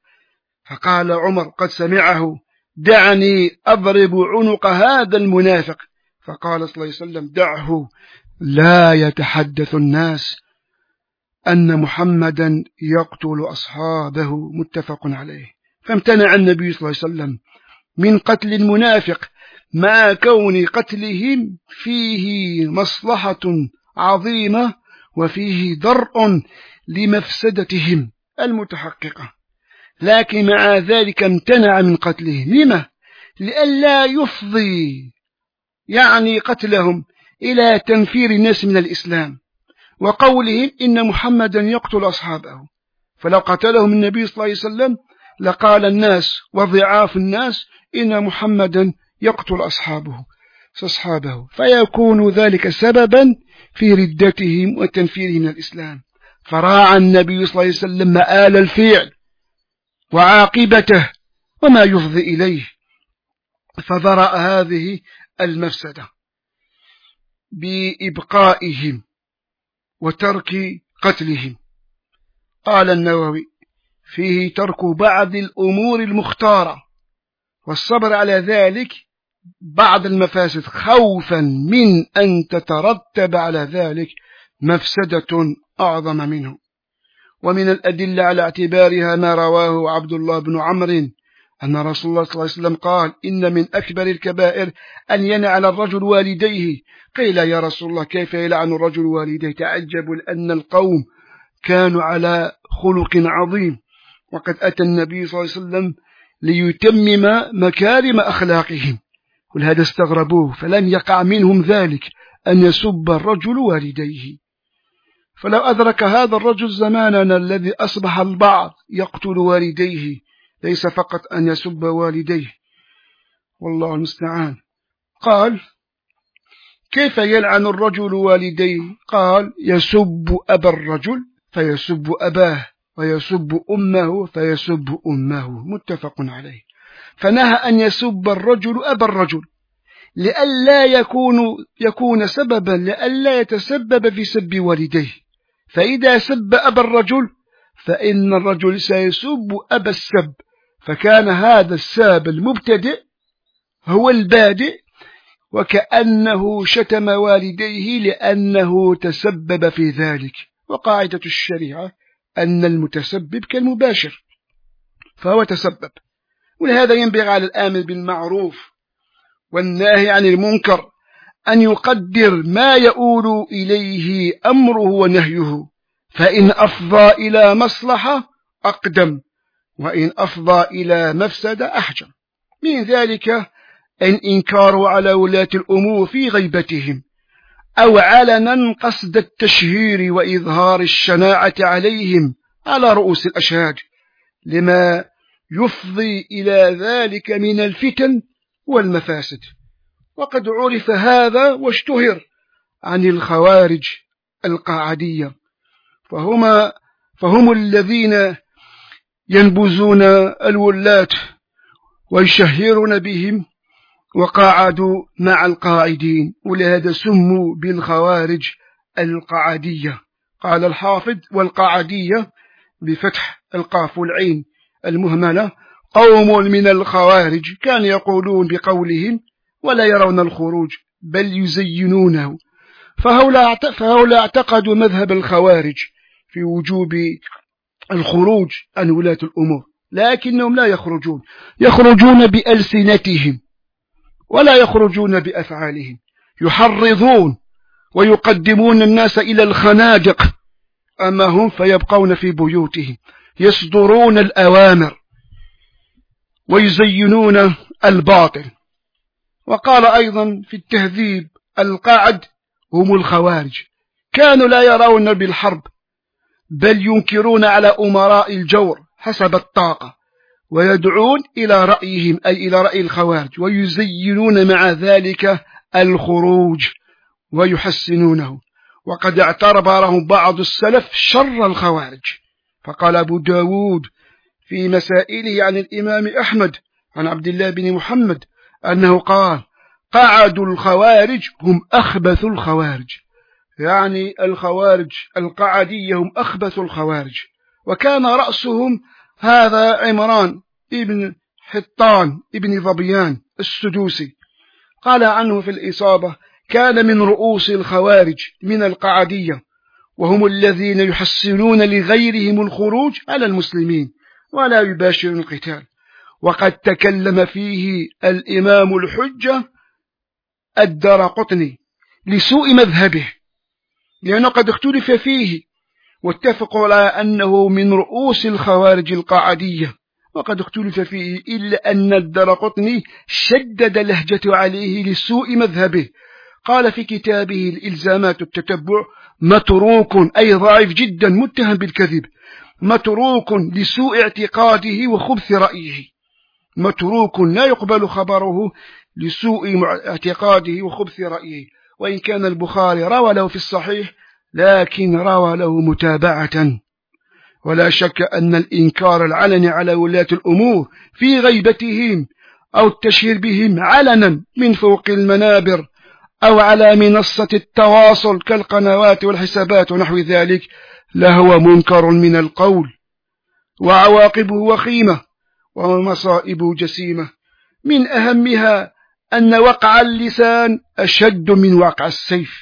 فقال عمر: قد سمعه، دعني أضرب عنق هذا المنافق. فقال صلى الله عليه وسلم دعه لا يتحدث الناس أن محمدا يقتل أصحابه، متفق عليه. فامتنع النبي صلى الله عليه وسلم من قتل المنافق مع كون قتلهم فيه مصلحة عظيمة وفيه درء لمفسدتهم المتحققة، لكن مع ذلك امتنع من قتلهم. لما؟ لئلا يفضي يعني قتلهم إلى تنفير الناس من الإسلام وقولهم إن محمدا يقتل أصحابه، فلو قتلهم النبي صلى الله عليه وسلم لقال الناس وضعاف الناس إن محمدا يقتل أصحابه أصحابه فيكون ذلك سببا في ردتهم وتنفيرهم من الإسلام. فراعى النبي صلى الله عليه وسلم مآل الفعل وعاقبته وما يفضي إليه، فذرأ هذه المفسدة بإبقائهم وترك قتلهم. قال النووي فيه ترك بعض الأمور المختارة والصبر على ذلك بعض المفاسد خوفا من أن تترتب على ذلك مفسدة أعظم منه. ومن الأدلة على اعتبارها ما رواه عبد الله بن عمرو أن رسول الله صلى الله عليه وسلم قال إن من أكبر الكبائر أن ينعل الرجل والديه. قيل يا رسول الله كيف يلعن الرجل والديه؟ تعجبوا لأن القوم كانوا على خلق عظيم، وقد أتى النبي صلى الله عليه وسلم ليتمم مكارم أخلاقهم، ولهذا استغربوه فلم يقع منهم ذلك أن يسب الرجل والديه. فلو أدرك هذا الرجل زماننا الذي أصبح البعض يقتل والديه، ليس فقط أن يسب والديه والله المستعان. قال كيف يلعن الرجل والديه؟ قال يسب أبا الرجل فيسب أباه ويسب أمه فيسب أمه، متفق عليه. فنهى أن يسب الرجل أبا الرجل لئلا يكون يكون سببا لئلا يتسبب في سب والديه، فإذا سب أبا الرجل فإن الرجل سيسب أبا السب، فكان هذا الساب المبتدئ هو البادئ وكأنه شتم والديه لأنه تسبب في ذلك. وقاعدة الشريعة أن المتسبب كالمباشر فهو تسبب، ولهذا ينبغي على الآمر بالمعروف والناهي عن المنكر أن يقدر ما يؤول إليه أمره ونهيه، فإن أفضى إلى مصلحة أقدم وإن أفضى إلى مفسدة أحجم. من ذلك الإنكار على ولاة الأمور في غيبتهم أو علنا قصد التشهير وإظهار الشناعة عليهم على رؤوس الأشهاد لما يفضي إلى ذلك من الفتن والمفاسد. وقد عرف هذا واشتهر عن الخوارج القاعدية، فهم, فهم الذين ينبذون الولاة ويشهرون بهم وقاعدوا مع القاعدين، ولهذا سموا بالخوارج القاعدية. قال الحافظ والقاعدية بفتح القاف والعين المهملة قوم من الخوارج كانوا يقولون بقولهم ولا يرون الخروج بل يزينونه، فهؤلاء اعتقدوا مذهب الخوارج في وجوب الخروج عن ولاة الأمور، لكنهم لا يخرجون يخرجون بألسنتهم ولا يخرجون بأفعالهم، يحرضون ويقدمون الناس إلى الخنادق، أما هم فيبقون في بيوتهم يصدرون الأوامر ويزينون الباطل. وقال أيضا في التهذيب القاعد هم الخوارج كانوا لا يرون بالحرب بل ينكرون على أمراء الجور حسب الطاقة ويدعون إلى رأيهم أي إلى رأي الخوارج، ويزينون مع ذلك الخروج ويحسنونه. وقد اعتبرهم بعض السلف شر الخوارج، فقال أبو داود في مسائله عن الإمام أحمد عن عبد الله بن محمد أنه قال قعدوا الخوارج هم أخبث الخوارج، يعني الخوارج القعدية هم أخبث الخوارج. وكان رأسهم هذا عمران ابن حطان ابن ظبيان السدوسي، قال عنه في الإصابة: كان من رؤوس الخوارج من القعدية، وهم الذين يحسنون لغيرهم الخروج على المسلمين ولا يباشرون القتال. وقد تكلم فيه الإمام الحجة الدارقطني لسوء مذهبه، لأنه قد اختلف فيه، واتفقوا على أنه من رؤوس الخوارج القعدية، وقد اختلف فيه، إلا أن الدارقطني شدد لهجته عليه لسوء مذهبه. قال في كتابه الإلزامات التتبع: متروك، أي ضعيف جدا، متهم بالكذب، متروك لسوء اعتقاده وخبث رأيه. متروك لا يقبل خبره لسوء اعتقاده وخبث رأيه. وإن كان البخاري روى له في الصحيح، لكن روى له متابعة. ولا شك أن الإنكار العلني على ولاة الأمور في غيبتهم أو التشهير بهم علنا من فوق المنابر أو على منصة التواصل كالقنوات والحسابات ونحو ذلك لهو منكر من القول، وعواقبه وخيمة ومصائبه جسيمة. من أهمها أن وقع اللسان أشد من وقع السيف،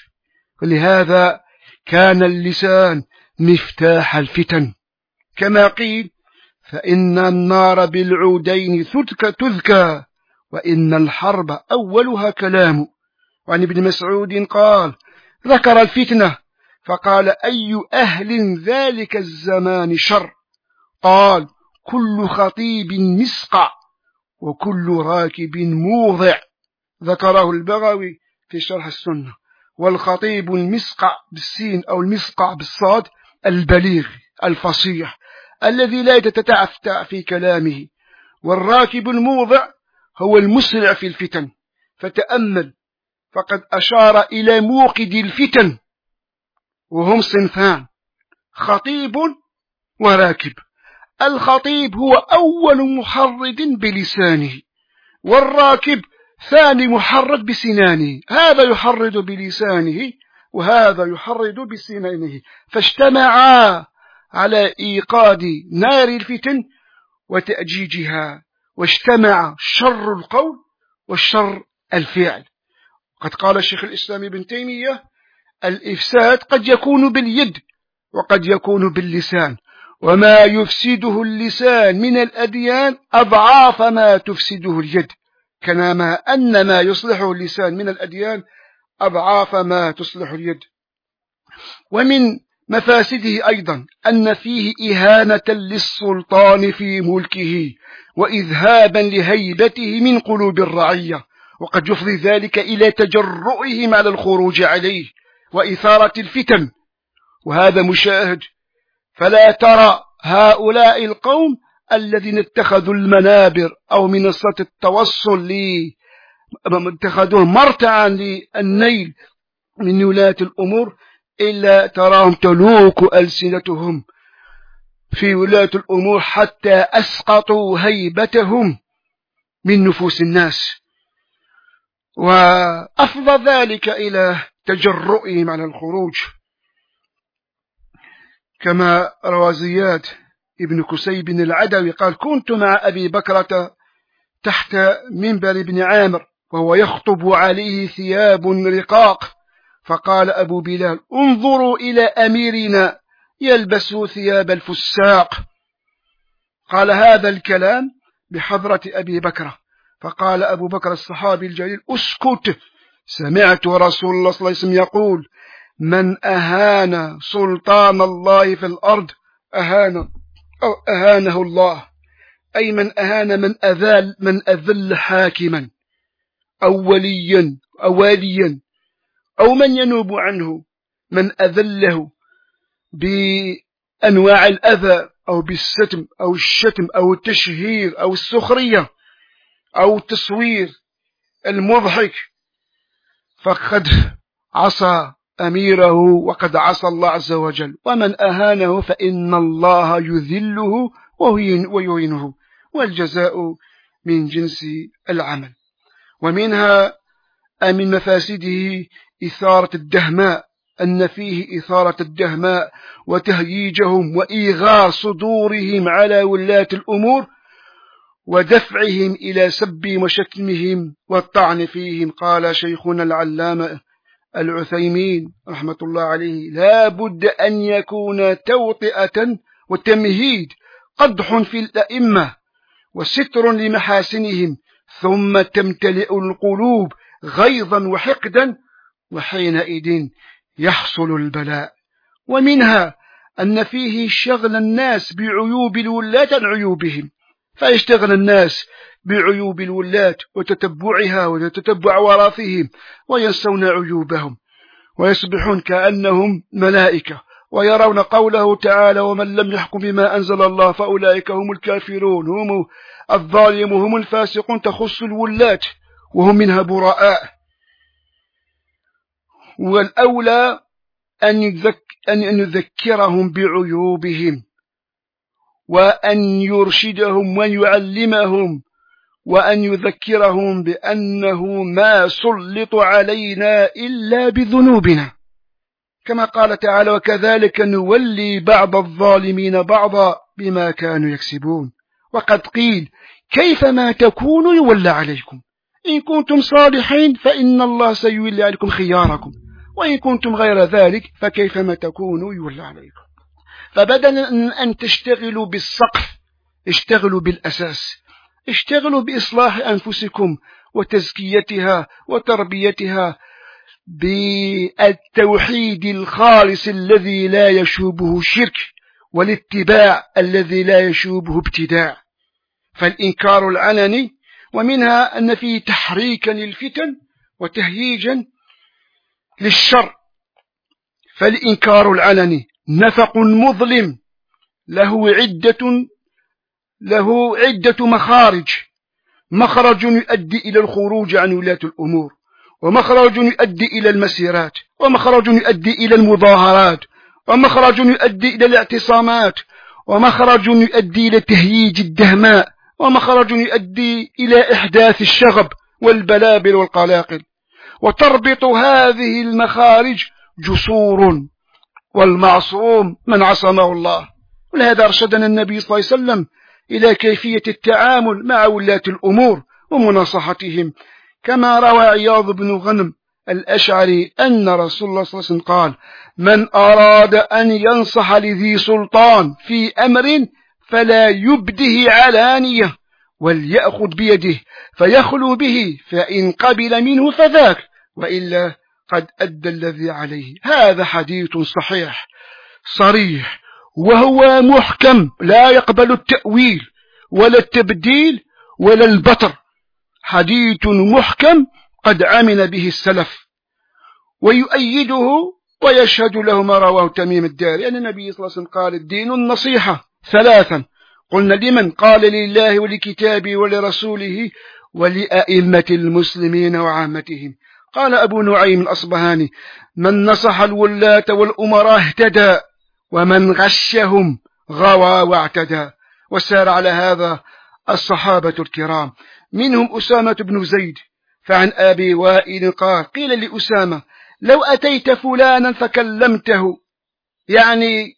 ولهذا كان اللسان مفتاح الفتن، كما قيل: فإن النار بالعودين تذكى، وإن الحرب أولها كلام. وعن ابن مسعود قال: ذكر الفتنة فقال: أي أهل ذلك الزمان شر؟ قال: كل خطيب مسقع، وكل راكب موضع. ذكره البغوي في شرح السنة. والخطيب المسقع بالسين أو المسقع بالصاد البليغ الفصيح الذي لا يتتعفتع في كلامه، والراكب الموضع هو المسرع في الفتن. فتأمل، فقد أشار إلى موقد الفتن، وهم صنفان: خطيب وراكب. الخطيب هو أول محرض بلسانه، والراكب ثاني محرض بسنانه. هذا يحرض بلسانه وهذا يحرض بسنانه، فاجتمعا على إيقاد نار الفتن وتأجيجها، واجتمع شر القول والشر الفعل. قد قال الشيخ الإسلام ابن تيمية: الإفساد قد يكون باليد وقد يكون باللسان، وما يفسده اللسان من الأديان أضعاف ما تفسده اليد، كما أن ما يصلحه اللسان من الأديان أضعاف ما تصلح اليد. ومن مفاسده أيضا أن فيه إهانة للسلطان في ملكه وإذهابا لهيبته من قلوب الرعية، وقد يفضي ذلك إلى تجرؤهم على الخروج عليه وإثارة الفتن، وهذا مشاهد. فلا ترى هؤلاء القوم الذين اتخذوا المنابر أو منصة التوصل لي اتخذوه مرتعا للنيل من ولاة الأمور، إلا تراهم تلوك ألسنتهم في ولاة الأمور حتى أسقطوا هيبتهم من نفوس الناس، وأفضى ذلك إلى تجرؤهم على الخروج. كما روى زياد ابن كسيب العدوي قال: كنت مع أبي بكرة تحت منبر ابن عامر وهو يخطب عليه ثياب رقاق، فقال أبو بلال: انظروا إلى أميرنا يلبس ثياب الفساق. قال هذا الكلام بحضرة أبي بكرة، فقال أبو بكر الصحابي الجليل: اسكت، سمعت رسول الله صلى الله عليه وسلم يقول: من أهان سلطان الله في الأرض أهان أو أهانه الله، أي من أهان من أذل من أذل حاكما أو وليا أو واليا أو من ينوب عنه، من أذله بأنواع الأذى أو بالستم أو الشتم أو التشهير أو السخرية أو التصوير المضحك، فقد عصى أميره وقد عصى الله عز وجل. ومن أهانه فإن الله يذله ويهينه، والجزاء من جنس العمل. ومنها من مفاسده إثارة الدهماء، أن فيه إثارة الدهماء وتهييجهم وإيغار صدورهم على ولاة الأمور، ودفعهم إلى سبهم وشتمهم والطعن فيهم. قال شيخنا العلامة العثيمين رحمة الله عليه: لا بد أن يكون توطئة وتمهيد، قدح في الأئمة وستر لمحاسنهم، ثم تمتلئ القلوب غيظا وحقدا، وحينئذ يحصل البلاء. ومنها أن فيه شغل الناس بعيوب الولاة عن عيوبهم، فيشتغل الناس بعيوب الولاة وتتبعها وتتبع وراثهم، وينسون عيوبهم ويصبحون كأنهم ملائكة، ويرون قوله تعالى: ومن لم يحكم بما أنزل الله فأولئك هم الكافرون، هم الظالمون، هم الفاسقون. تخص الولاة وهم منها براء. والأولى أن, يذك أن يذكرهم بعيوبهم، وأن يرشدهم ويعلمهم، وأن يذكرهم بأنه ما سلط علينا إلا بذنوبنا، كما قال تعالى: وكذلك نولي بعض الظالمين بعضا بما كانوا يكسبون. وقد قيل: كيفما تكونوا يولى عليكم، إن كنتم صالحين فإن الله سيولي عليكم خياركم، وإن كنتم غير ذلك فكيفما تكونوا يولى عليكم. فبدلا أن تشتغلوا بالسقف، اشتغلوا بالأساس، اشتغلوا بإصلاح أنفسكم وتزكيتها وتربيتها بالتوحيد الخالص الذي لا يشوبه شرك، والاتباع الذي لا يشوبه ابتداع. فالإنكار العلني، ومنها أن فيه تحريكا للفتن وتهييجا للشر. فالإنكار العلني نفق مظلم له عدة له عدة مخارج: مخرج يؤدي إلى الخروج عن ولاة الأمور، ومخرج يؤدي إلى المسيرات، ومخرج يؤدي إلى المظاهرات، ومخرج يؤدي إلى الاعتصامات، ومخرج يؤدي إلى تهييج الدهماء، ومخرج يؤدي إلى إحداث الشغب والبلابل والقلاقل. وتربط هذه المخارج جسور، والمعصوم من عصمه الله. ولهذا أرشدنا النبي صلى الله عليه وسلم إلى كيفية التعامل مع ولاة الأمور ومناصحتهم، كما روى عياض بن غنم الأشعري أن رسول الله صلى الله عليه وسلم قال: من أراد أن ينصح لذي سلطان في أمر فلا يبده علانية، وليأخذ بيده فيخلو به، فإن قبل منه فذاك، وإلا قد أدى الذي عليه. هذا حديث صحيح صريح، وهو محكم لا يقبل التأويل ولا التبديل ولا البطر. حديث محكم قد عمل به السلف، ويؤيده ويشهد له ما رواه تميم الداري أن النبي صلى الله عليه وسلم قال: الدين النصيحة ثلاثا. قلنا: لمن؟ قال: لله ولكتابه ولرسوله ولأئمة المسلمين وعامتهم. قال أبو نعيم الأصبهاني: من نصح الولاة والأمراء اهتدى، ومن غشهم غوى واعتدى. وسار على هذا الصحابة الكرام، منهم أسامة بن زيد. فعن أبي وائل قال: قيل لأسامة: لو أتيت فلانا فكلمته، يعني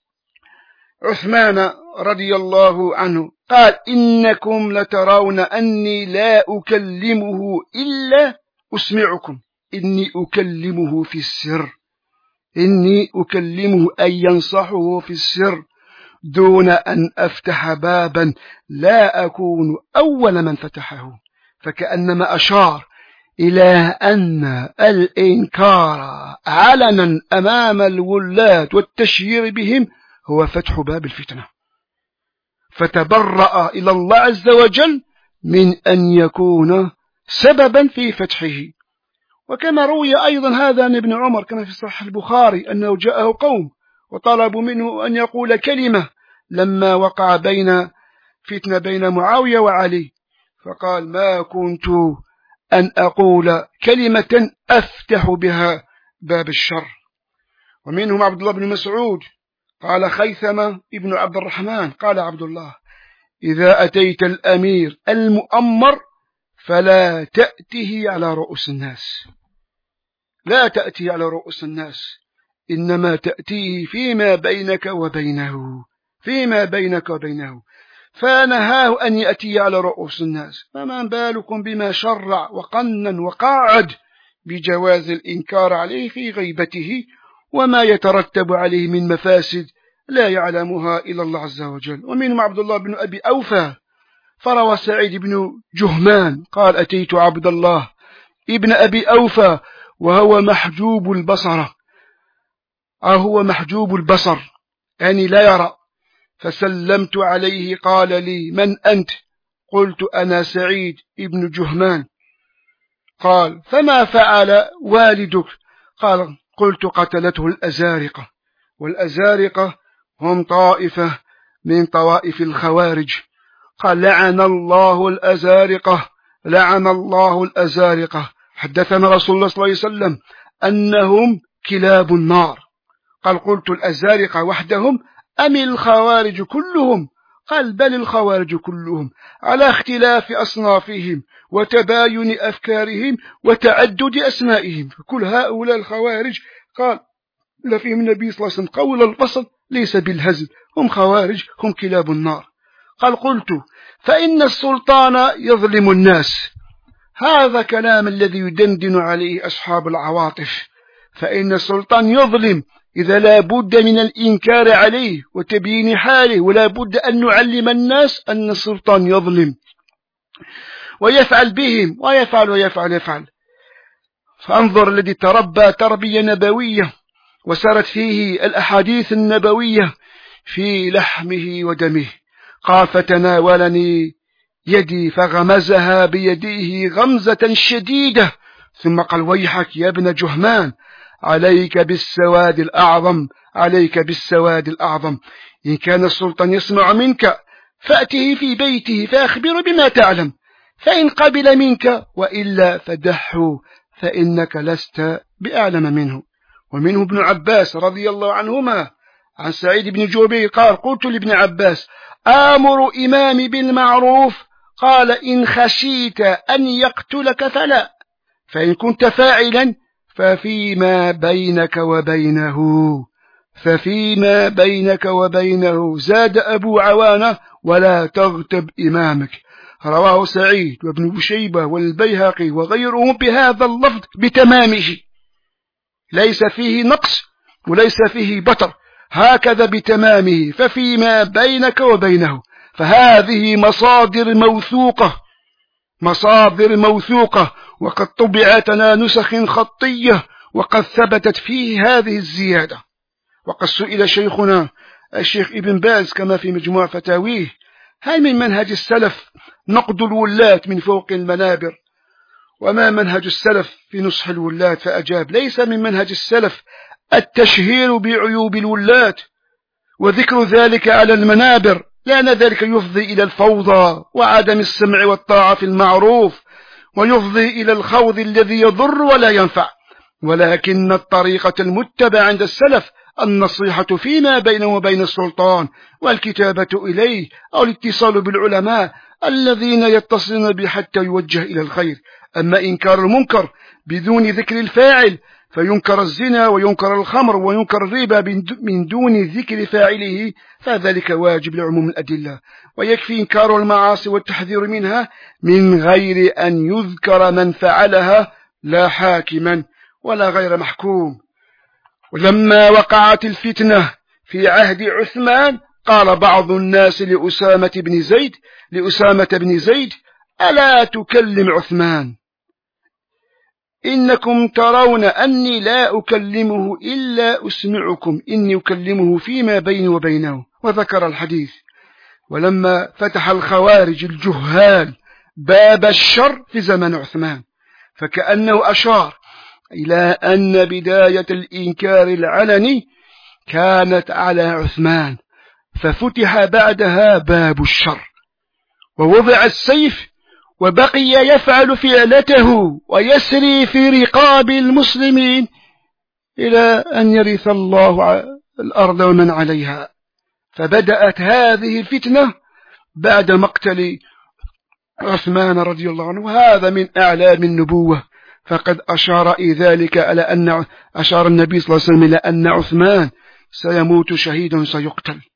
عثمان رضي الله عنه، قال: إنكم لترون أني لا أكلمه إلا أسمعكم، إني أكلمه في السر، إني أكلمه أن ينصحه في السر دون أن أفتح بابا لا أكون أول من فتحه. فكأنما أشار إلى أن الإنكار علنا أمام الولاة والتشهير بهم هو فتح باب الفتنة، فتبرأ إلى الله عز وجل من أن يكون سببا في فتحه. وكما روي أيضا هذا عن ابن عمر كما في صحيح البخاري أنه جاءه قوم وطلبوا منه أن يقول كلمة لما وقع بين فتنة بين معاوية وعلي، فقال: ما كنت أن أقول كلمة أفتح بها باب الشر. ومنهم عبد الله بن مسعود قال: خيثمة ابن عبد الرحمن قال عبد الله: إذا أتيت الأمير المؤمر فلا تأته على رؤوس الناس، لا تأتي على رؤوس الناس، إنما تأتيه فيما بينك وبينه، فيما بينك وبينه. فنهاه أن يأتي على رؤوس الناس، فما بالكم بما شرع وقنن وقاعد بجواز الإنكار عليه في غيبته وما يترتب عليه من مفاسد لا يعلمها إلا الله عز وجل. ومنهم عبد الله بن أبي أوفى، فروى سعيد بن جهمان قال: أتيت عبد الله ابن أبي أوفى وهو محجوب البصر، أو هو محجوب البصر يعني لا يرى، فسلمت عليه، قال لي: من أنت؟ قلت: أنا سعيد ابن جهمان. قال: فما فعل والدك؟ قال: قلت: قتلته الأزارقة، والأزارقة هم طائفة من طوائف الخوارج. قال: لعن الله الأزارقة، لعن الله الأزارقة. حدثنا رسول الله صلى الله عليه وسلم أنهم كلاب النار. قال: قلت: الأزارقة وحدهم أم الخوارج كلهم؟ قال: بل الخوارج كلهم، على اختلاف أصنافهم وتباين أفكارهم وتعدد أسمائهم، فكل هؤلاء الخوارج قال لفيهم النبي صلى الله عليه وسلم قول الفصل ليس بالهزل، هم خوارج، هم كلاب النار. قال: قلت: فإن السلطان يظلم الناس. هذا كلام الذي يدندن عليه أصحاب العواطف، فإن السلطان يظلم إذا لا بد من الإنكار عليه وتبيين حاله، ولا بد أن نعلم الناس أن السلطان يظلم ويفعل بهم ويفعل ويفعل يفعل. فانظر الذي تربى تربية نبوية وسرت فيه الأحاديث النبوية في لحمه ودمه. قال: فتناولني يدي فغمزها بيديه غمزة شديدة، ثم قال: ويحك يا ابن جهمان، عليك بالسواد الأعظم، عليك بالسواد الأعظم. إن كان السلطان يسمع منك فأته في بيته فأخبر بما تعلم، فإن قبل منك وإلا فدحه، فإنك لست بأعلم منه. ومنه ابن عباس رضي الله عنهما عن سعيد بن جبير قال: قلت لابن عباس: آمر إمامي بالمعروف؟ قال: إن خشيت أن يقتلك فلا، فإن كنت فاعلا ففيما بينك وبينه، ففيما بينك وبينه. زاد أبو عوانة: ولا تغتب إمامك. رواه سعيد وابن بشيبة والبيهقي وغيرهم بهذا اللفظ بتمامه، ليس فيه نقص وليس فيه بطر، هكذا بتمامه، ففيما بينك وبينه. فهذه مصادر موثوقة، مصادر موثوقة، وقد طبعت لنا نسخ خطية وقد ثبتت فيه هذه الزيادة. وقد سئل شيخنا الشيخ ابن باز كما في مجموع فتاويه: هل من منهج السلف نقد الولاة من فوق المنابر؟ وما منهج السلف في نصح الولاة؟ فأجاب: ليس من منهج السلف التشهير بعيوب الولاة وذكر ذلك على المنابر، لأن ذلك يفضي إلى الفوضى وعدم السمع والطاعة في المعروف، ويفضي إلى الخوض الذي يضر ولا ينفع. ولكن الطريقة المتبعة عند السلف النصيحة فيما بينه وبين السلطان، والكتابة إليه، أو الاتصال بالعلماء الذين يتصلون به حتى يوجه إلى الخير. أما إنكار المنكر بدون ذكر الفاعل، فينكر الزنا وينكر الخمر وينكر الربا من دون ذكر فاعله، فذلك واجب لعموم الأدلة. ويكفي إنكار المعاصي والتحذير منها من غير أن يذكر من فعلها، لا حاكما ولا غير محكوم. ولما وقعت الفتنة في عهد عثمان، قال بعض الناس لأسامة بن زيد لأسامة بن زيد: ألا تكلم عثمان؟ إنكم ترون أني لا أكلمه إلا أسمعكم، إني أكلمه فيما بيني وبينه. وذكر الحديث. ولما فتح الخوارج الجهال باب الشر في زمن عثمان، فكأنه أشار إلى أن بداية الإنكار العلني كانت على عثمان، ففتح بعدها باب الشر، ووضع السيف وبقي يفعل فعلته ويسري في رقاب المسلمين إلى أن يرث الله الأرض ومن عليها. فبدأت هذه الفتنة بعد مقتل عثمان رضي الله عنه، وهذا من أعلام النبوة. فقد أشار إلى ذلك على أن أشار النبي صلى الله عليه وسلم إلى أن عثمان سيموت شهيدا سيقتل.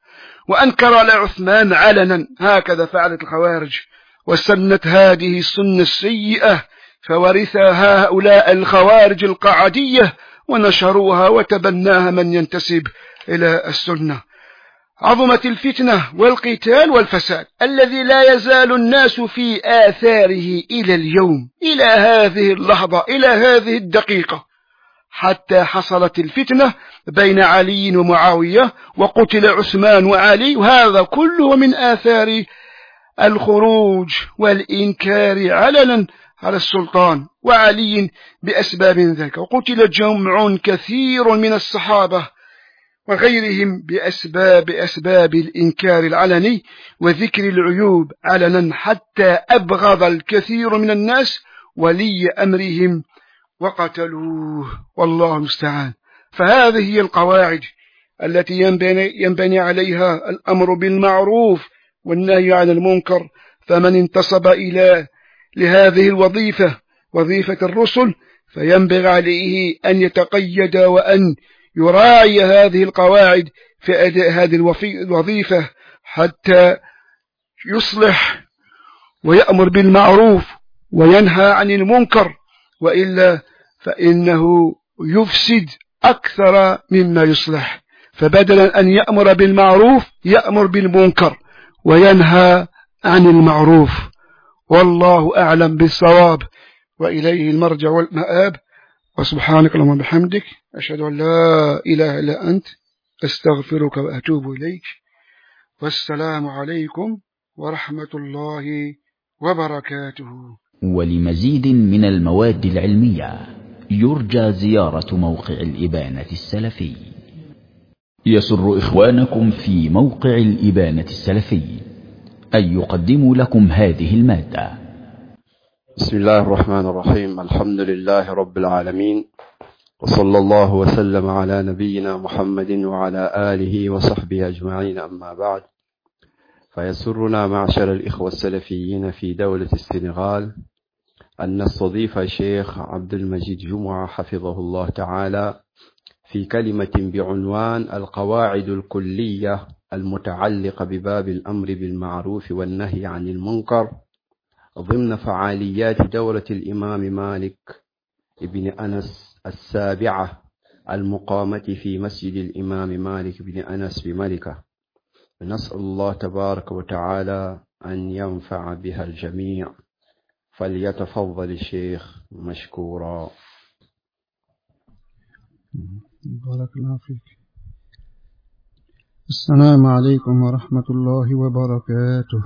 وأنكر على عثمان علنا. هكذا فعلت الخوارج وسنت هذه السنة السيئة، فورثها هؤلاء الخوارج القعدية ونشروها وتبناها من ينتسب إلى السنة. عظمت الفتنة والقتال والفساد الذي لا يزال الناس في آثاره إلى اليوم، إلى هذه اللحظة، إلى هذه الدقيقة، حتى حصلت الفتنة بين علي ومعاوية وقتل عثمان وعلي، وهذا كله من آثار الخروج والإنكار علنا على السلطان وعلي بأسباب ذلك. وقتل جمع كثير من الصحابة وغيرهم بأسباب أسباب الإنكار العلني وذكر العيوب علنا، حتى أبغض الكثير من الناس ولي أمرهم وقتلوه، والله المستعان. فهذه هي القواعد التي ينبني, ينبني عليها الأمر بالمعروف والنهي عن المنكر. فمن انتصب إلى لهذه الوظيفة، وظيفة الرسل، فينبغي عليه أن يتقيد وأن يراعي هذه القواعد في أداء هذه الوظيفة حتى يصلح ويأمر بالمعروف وينهى عن المنكر، وإلا فإنه يفسد أكثر مما يصلح. فبدلا أن يأمر بالمعروف يأمر بالمنكر وينهى عن المعروف، والله أعلم بالصواب، وإليه المرجع والمآب. وسبحانك اللهم وبحمدك، أشهد أن لا إله إلا أنت، أستغفرك وأتوب إليك. والسلام عليكم ورحمة الله وبركاته. ولمزيد من المواد العلمية يرجى زيارة موقع الإبانة السلفي. يسر إخوانكم في موقع الإبانة السلفي أن يقدموا لكم هذه المادة. بسم الله الرحمن الرحيم. الحمد لله رب العالمين، وصلى الله وسلم على نبينا محمد وعلى آله وصحبه أجمعين، أما بعد. فيسرنا معشر الإخوة السلفيين في دولة السنغال أن نستضيف الشيخ عبد المجيد جمعة حفظه الله تعالى في كلمة بعنوان القواعد الكلية المتعلقة بباب الأمر بالمعروف والنهي عن المنكر ضمن فعاليات دورة الإمام مالك ابن أنس السابعة المقامة في مسجد الإمام مالك بن أنس بملكة. نسأل الله تبارك وتعالى أن ينفع بها الجميع. فليتفضل الشيخ مشكورا. بارك الله فيك. السلام عليكم ورحمة الله وبركاته.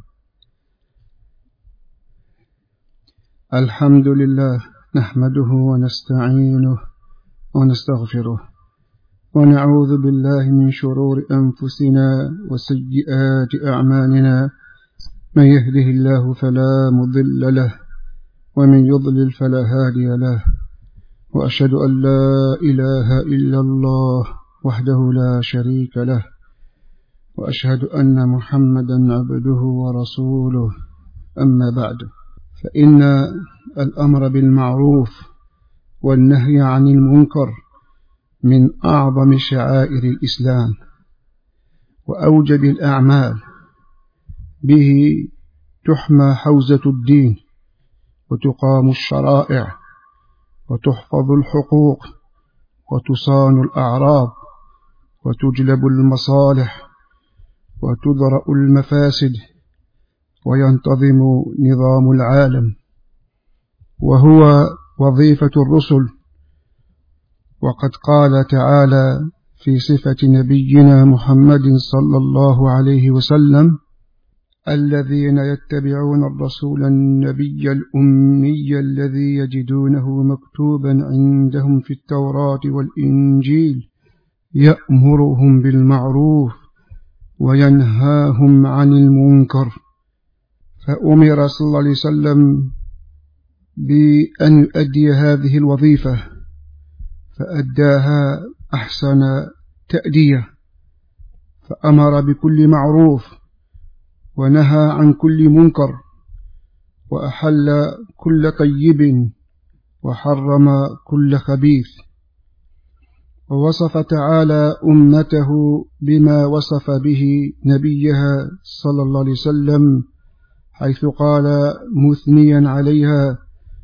الحمد لله، نحمده ونستعينه ونستغفره، ونعوذ بالله من شرور أنفسنا وسيئات أعمالنا. من يهده الله فلا مضل له، ومن يضلل فلا هادي له، وأشهد أن لا إله إلا الله وحده لا شريك له، وأشهد أن محمدا عبده ورسوله. أما بعد، فإن الأمر بالمعروف والنهي عن المنكر من أعظم شعائر الإسلام وأوجب الأعمال، به تحمى حوزة الدين وتقام الشرائع وتحفظ الحقوق وتصان الأعراض وتجلب المصالح وتدرأ المفاسد وينتظم نظام العالم، وهو وظيفة الرسل. وقد قال تعالى في صفة نبينا محمد صلى الله عليه وسلم: الذين يتبعون الرسول النبي الأمي الذي يجدونه مكتوبا عندهم في التوراة والإنجيل يأمرهم بالمعروف وينهاهم عن المنكر. فأمر صلى الله عليه وسلم بأن يؤدي هذه الوظيفة، فأداها أحسن تأدية، فأمر بكل معروف ونهى عن كل منكر، وأحل كل طيب وحرم كل خبيث. ووصف تعالى أمته بما وصف به نبيها صلى الله عليه وسلم، حيث قال مثنيا عليها: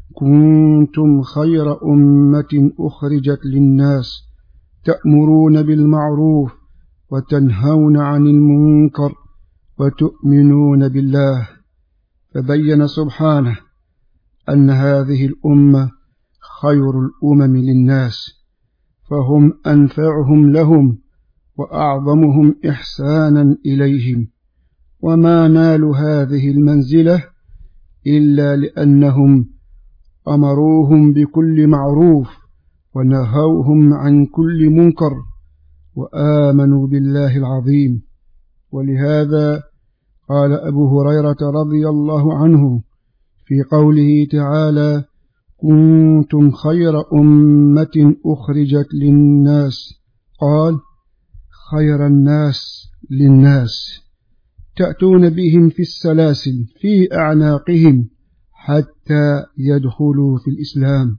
كنتم خير أمة أخرجت للناس تأمرون بالمعروف وتنهون عن المنكر وتؤمنون بالله. فبين سبحانه أن هذه الأمة خير الأمم للناس، فهم أنفعهم لهم وأعظمهم إحسانا إليهم، وما نالوا هذه المنزلة إلا لأنهم أمروهم بكل معروف ونهوهم عن كل منكر وآمنوا بالله العظيم. ولهذا قال أبو هريرة رضي الله عنه في قوله تعالى: كنتم خير أمة أخرجت للناس، قال: خير الناس للناس، تأتون بهم في السلاسل في أعناقهم حتى يدخلوا في الإسلام.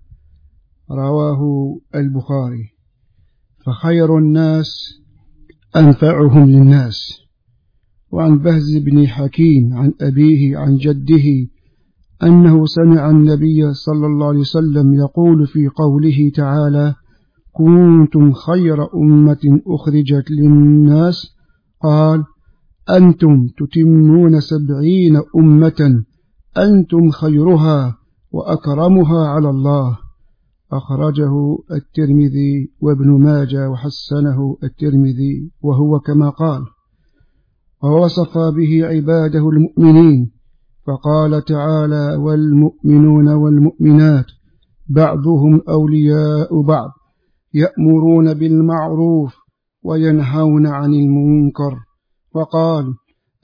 رواه البخاري. فخير الناس أنفعهم للناس. وعن بهز بن حكيم عن أبيه عن جده أنه سمع النبي صلى الله عليه وسلم يقول في قوله تعالى: كنتم خير أمة أخرجت للناس، قال: أنتم تتمون سبعين أمة أنتم خيرها وأكرمها على الله. أخرجه الترمذي وابن ماجه وحسنه الترمذي، وهو كما قال. ووصف به عباده المؤمنين، فقال تعالى: والمؤمنون والمؤمنات بعضهم أولياء بعض يأمرون بالمعروف وينهون عن المنكر. وقال: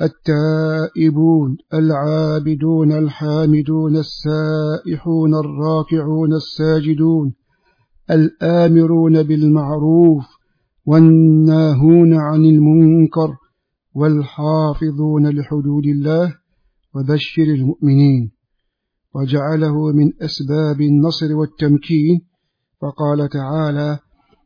التائبون العابدون الحامدون السائحون الراكعون الساجدون الآمرون بالمعروف والناهون عن المنكر والحافظون لحدود الله وبشر المؤمنين. وجعله من أسباب النصر والتمكين، فقال تعالى: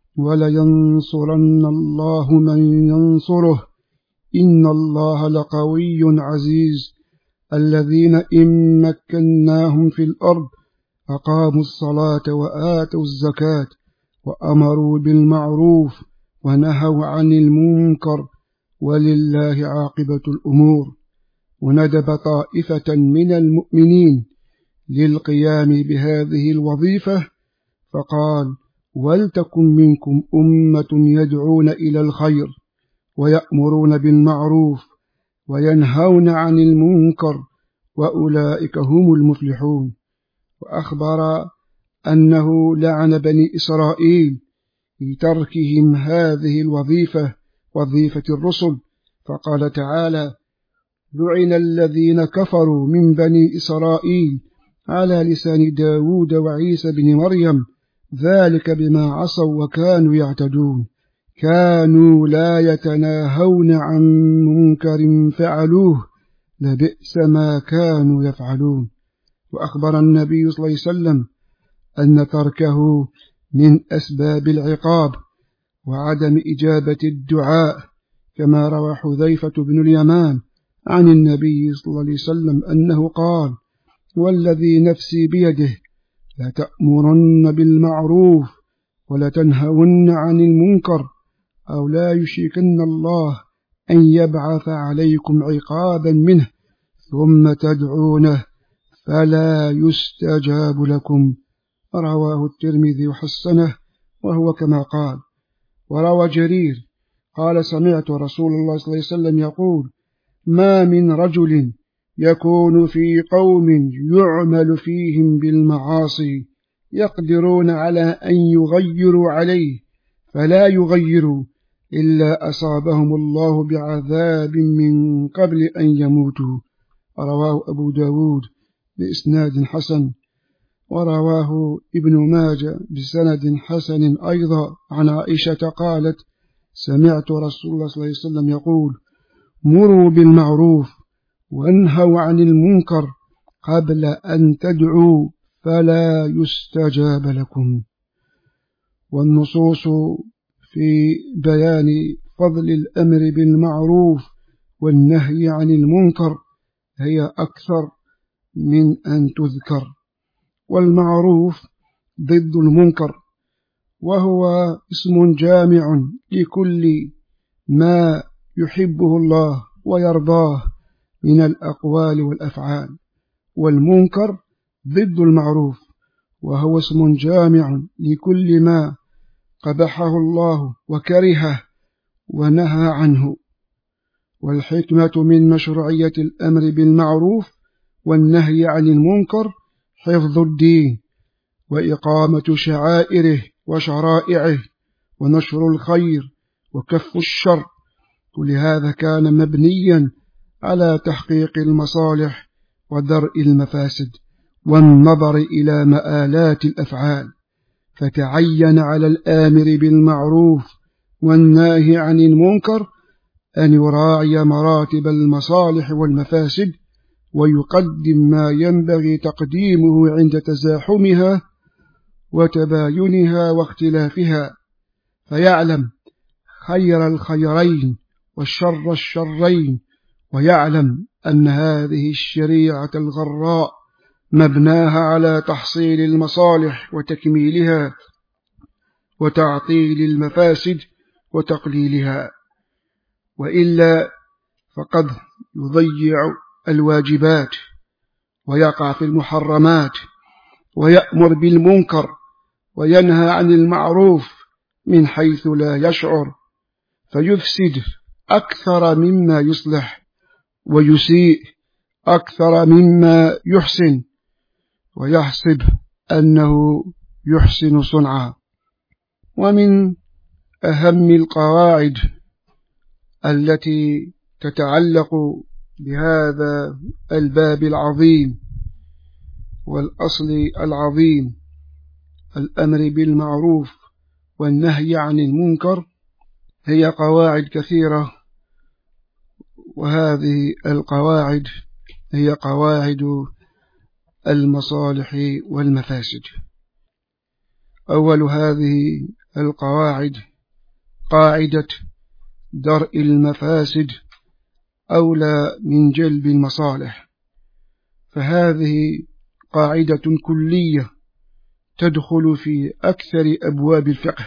ولينصرن الله من ينصره إن الله لقوي عزيز. الذين إن مكناهم في الأرض أقاموا الصلاة وآتوا الزكاة وأمروا بالمعروف ونهوا عن المنكر ولله عاقبة الأمور. وندب طائفة من المؤمنين للقيام بهذه الوظيفة، فقال: ولتكن منكم أمة يدعون إلى الخير ويأمرون بالمعروف وينهون عن المنكر وأولئك هم المفلحون. وأخبر أنه لعن بني إسرائيل في تركهم هذه الوظيفة، وظيفة الرسل، فقال تعالى: لعن الذين كفروا من بني إسرائيل على لسان داود وعيسى بن مريم ذلك بما عصوا وكانوا يعتدون، كانوا لا يتناهون عن منكر فعلوه لبئس ما كانوا يفعلون. وأخبر النبي صلى الله عليه وسلم أن تركه من أسباب العقاب وعدم إجابة الدعاء، كما روى حذيفة بن اليمان عن النبي صلى الله عليه وسلم أنه قال: والذي نفسي بيده لتأمرن بالمعروف ولتنهون عن المنكر أو لا يشركن الله أن يبعث عليكم عقابا منه ثم تدعونه فلا يستجاب لكم. رواه الترمذي وحسنه، وهو كما قال. وروى جرير قال: سمعت رسول الله صلى الله عليه وسلم يقول: ما من رجل يكون في قوم يعمل فيهم بالمعاصي يقدرون على أن يغيروا عليه فلا يغيروا إلا أصابهم الله بعذاب من قبل أن يموتوا. رواه أبو داود بإسناد حسن. ورواه ابن ماجه بسند حسن أيضا عن عائشة قالت: سمعت رسول الله صلى الله عليه وسلم يقول: مروا بالمعروف وانهوا عن المنكر قبل أن تدعوا فلا يستجاب لكم. والنصوص في بيان فضل الأمر بالمعروف والنهي عن المنكر هي أكثر من أن تذكر. والمعروف ضد المنكر، وهو اسم جامع لكل ما يحبه الله ويرضاه من الأقوال والأفعال. والمنكر ضد المعروف، وهو اسم جامع لكل ما قبحه الله وكرهه ونهى عنه. والحكمة من مشروعية الأمر بالمعروف والنهي عن المنكر حفظ الدين وإقامة شعائره وشرائعه ونشر الخير وكف الشر، ولهذا كان مبنيا على تحقيق المصالح ودرء المفاسد والنظر إلى مآلات الأفعال. فتعين على الآمر بالمعروف والناهي عن المنكر أن يراعي مراتب المصالح والمفاسد ويقدم ما ينبغي تقديمه عند تزاحمها وتباينها واختلافها، فيعلم خير الخيرين والشر الشرين، ويعلم أن هذه الشريعة الغراء مبناها على تحصيل المصالح وتكميلها وتعطيل المفاسد وتقليلها، وإلا فقد يضيع الواجبات ويقع في المحرمات ويأمر بالمنكر وينهى عن المعروف من حيث لا يشعر، فيفسد أكثر مما يصلح ويسيء أكثر مما يحسن، ويحسب أنه يحسن صنعا. ومن أهم القواعد التي تتعلق بهذا الباب العظيم والأصل العظيم الأمر بالمعروف والنهي عن المنكر هي قواعد كثيرة، وهذه القواعد هي قواعد المصالح والمفاسد. أول هذه القواعد قاعدة درء المفاسد أولى من جلب المصالح، فهذه قاعدة كلية تدخل في أكثر أبواب الفقه،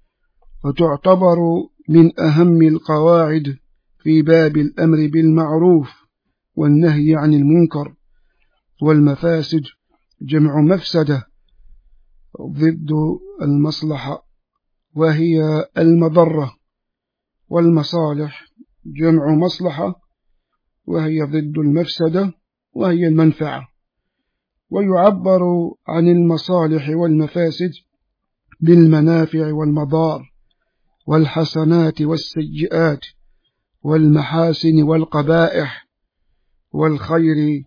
وتعتبر من أهم القواعد في باب الأمر بالمعروف والنهي عن المنكر. والمفاسد جمع مفسدة ضد المصلحة وهي المضرة، والمصالح جمع مصلحة وهي ضد المفسدة وهي المنفعة. ويعبر عن المصالح والمفاسد بالمنافع والمضار والحسنات والسيئات والمحاسن والقبائح والخير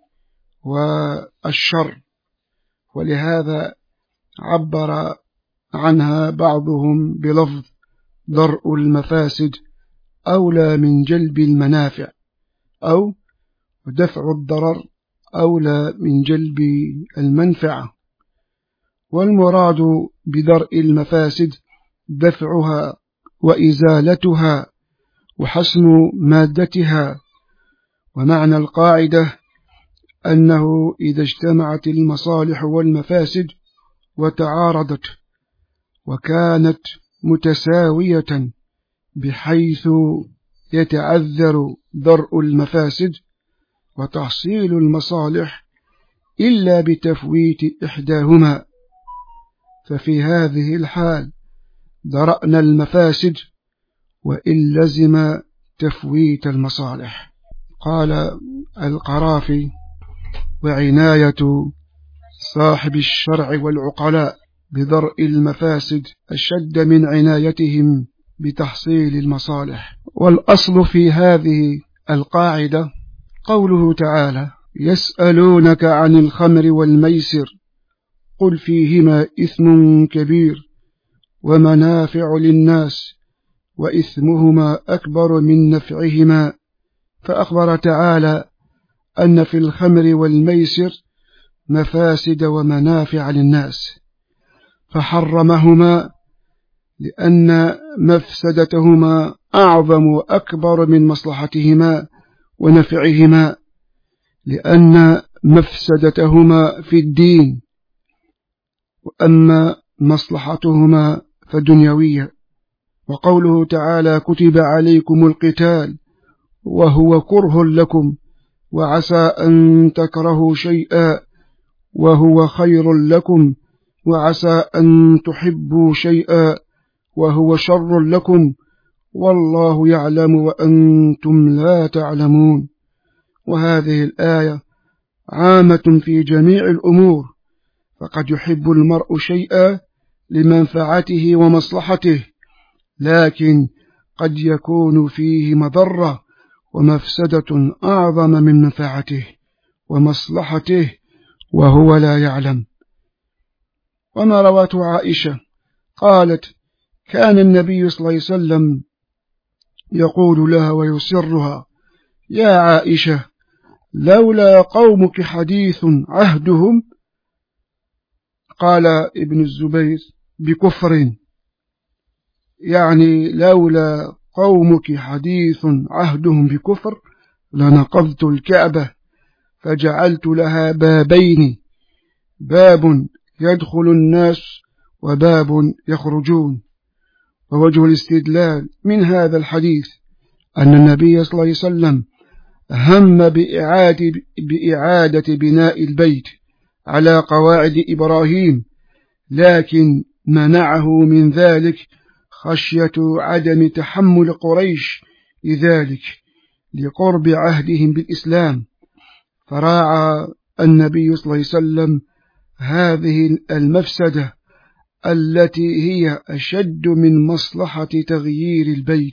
والشر، ولهذا عبر عنها بعضهم بلفظ درء المفاسد أولى من جلب المنافع، أو دفع الضرر أولى من جلب المنفعة. والمراد بدرء المفاسد دفعها وإزالتها وحسن مادتها. ومعنى القاعدة أنه إذا اجتمعت المصالح والمفاسد وتعارضت وكانت متساوية بحيث يتعذر درء المفاسد وتحصيل المصالح إلا بتفويت إحداهما، ففي هذه الحال درأنا المفاسد وإن لزم تفويت المصالح. قال القرافي: وعناية صاحب الشرع والعقلاء بدرء المفاسد أشد من عنايتهم بتحصيل المصالح. والأصل في هذه القاعدة قوله تعالى: يسألونك عن الخمر والميسر قل فيهما إثم كبير ومنافع للناس وإثمهما أكبر من نفعهما. فأخبر تعالى أن في الخمر والميسر مفاسد ومنافع للناس، فحرمهما لأن مفسدتهما أعظم وأكبر من مصلحتهما ونفعهما، لأن مفسدتهما في الدين، وأما مصلحتهما فدنيوية. وقوله تعالى: كتب عليكم القتال وهو كره لكم وعسى أن تكرهوا شيئا وهو خير لكم وعسى أن تحبوا شيئا وهو شر لكم والله يعلم وأنتم لا تعلمون. وهذه الآية عامة في جميع الأمور، فقد يحب المرء شيئا لمنفعته ومصلحته، لكن قد يكون فيه مضرة ومفسدة أعظم من منفعته ومصلحته وهو لا يعلم. وما روته عائشة قالت: كان النبي صلى الله عليه وسلم يقول لها ويسرها: يا عائشة، لولا قومك حديث عهدهم، قال ابن الزبير: بكفر، يعني لولا قومك حديث عهدهم بكفر لنقضت الكعبة فجعلت لها بابين، باب يدخل الناس وباب يخرجون. ووجه الاستدلال من هذا الحديث أن النبي صلى الله عليه وسلم هم بإعادة, بإعادة بناء البيت على قواعد إبراهيم، لكن منعه من ذلك خشية عدم تحمل قريش لذلك لقرب عهدهم بالإسلام، فراعى النبي صلى الله عليه وسلم هذه المفسدة التي هي أشد من مصلحة تغيير البيت،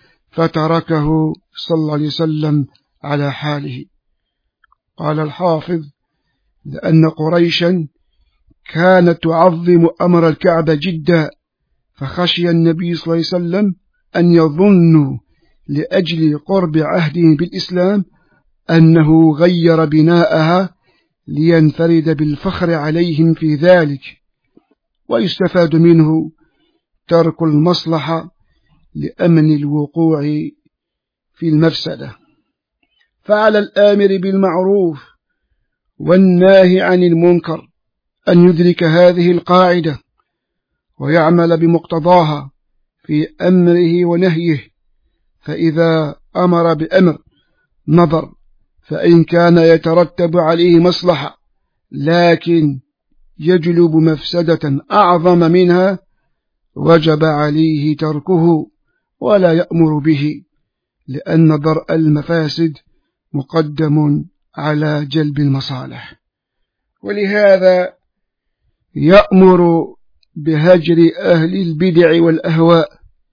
فتركه صلى الله عليه وسلم على حاله. قال الحافظ: لأن قريشا كانت تعظم أمر الكعبة جدا، فخشي النبي صلى الله عليه وسلم أن يظنوا لأجل قرب عهده بالإسلام أنه غير بناءها لينفرد بالفخر عليهم في ذلك، ويستفاد منه ترك المصلحة لأمن الوقوع في المفسدة. فعلى الآمر بالمعروف والناهي عن المنكر أن يدرك هذه القاعدة ويعمل بمقتضاها في أمره ونهيه، فإذا أمر بأمر نظر فإن كان يترتب عليه مصلحة لكن يجلب مفسدة أعظم منها وجب عليه تركه ولا يأمر به، لأن درء المفاسد مقدم على جلب المصالح. ولهذا يأمر بهجر أهل البدع والأهواء،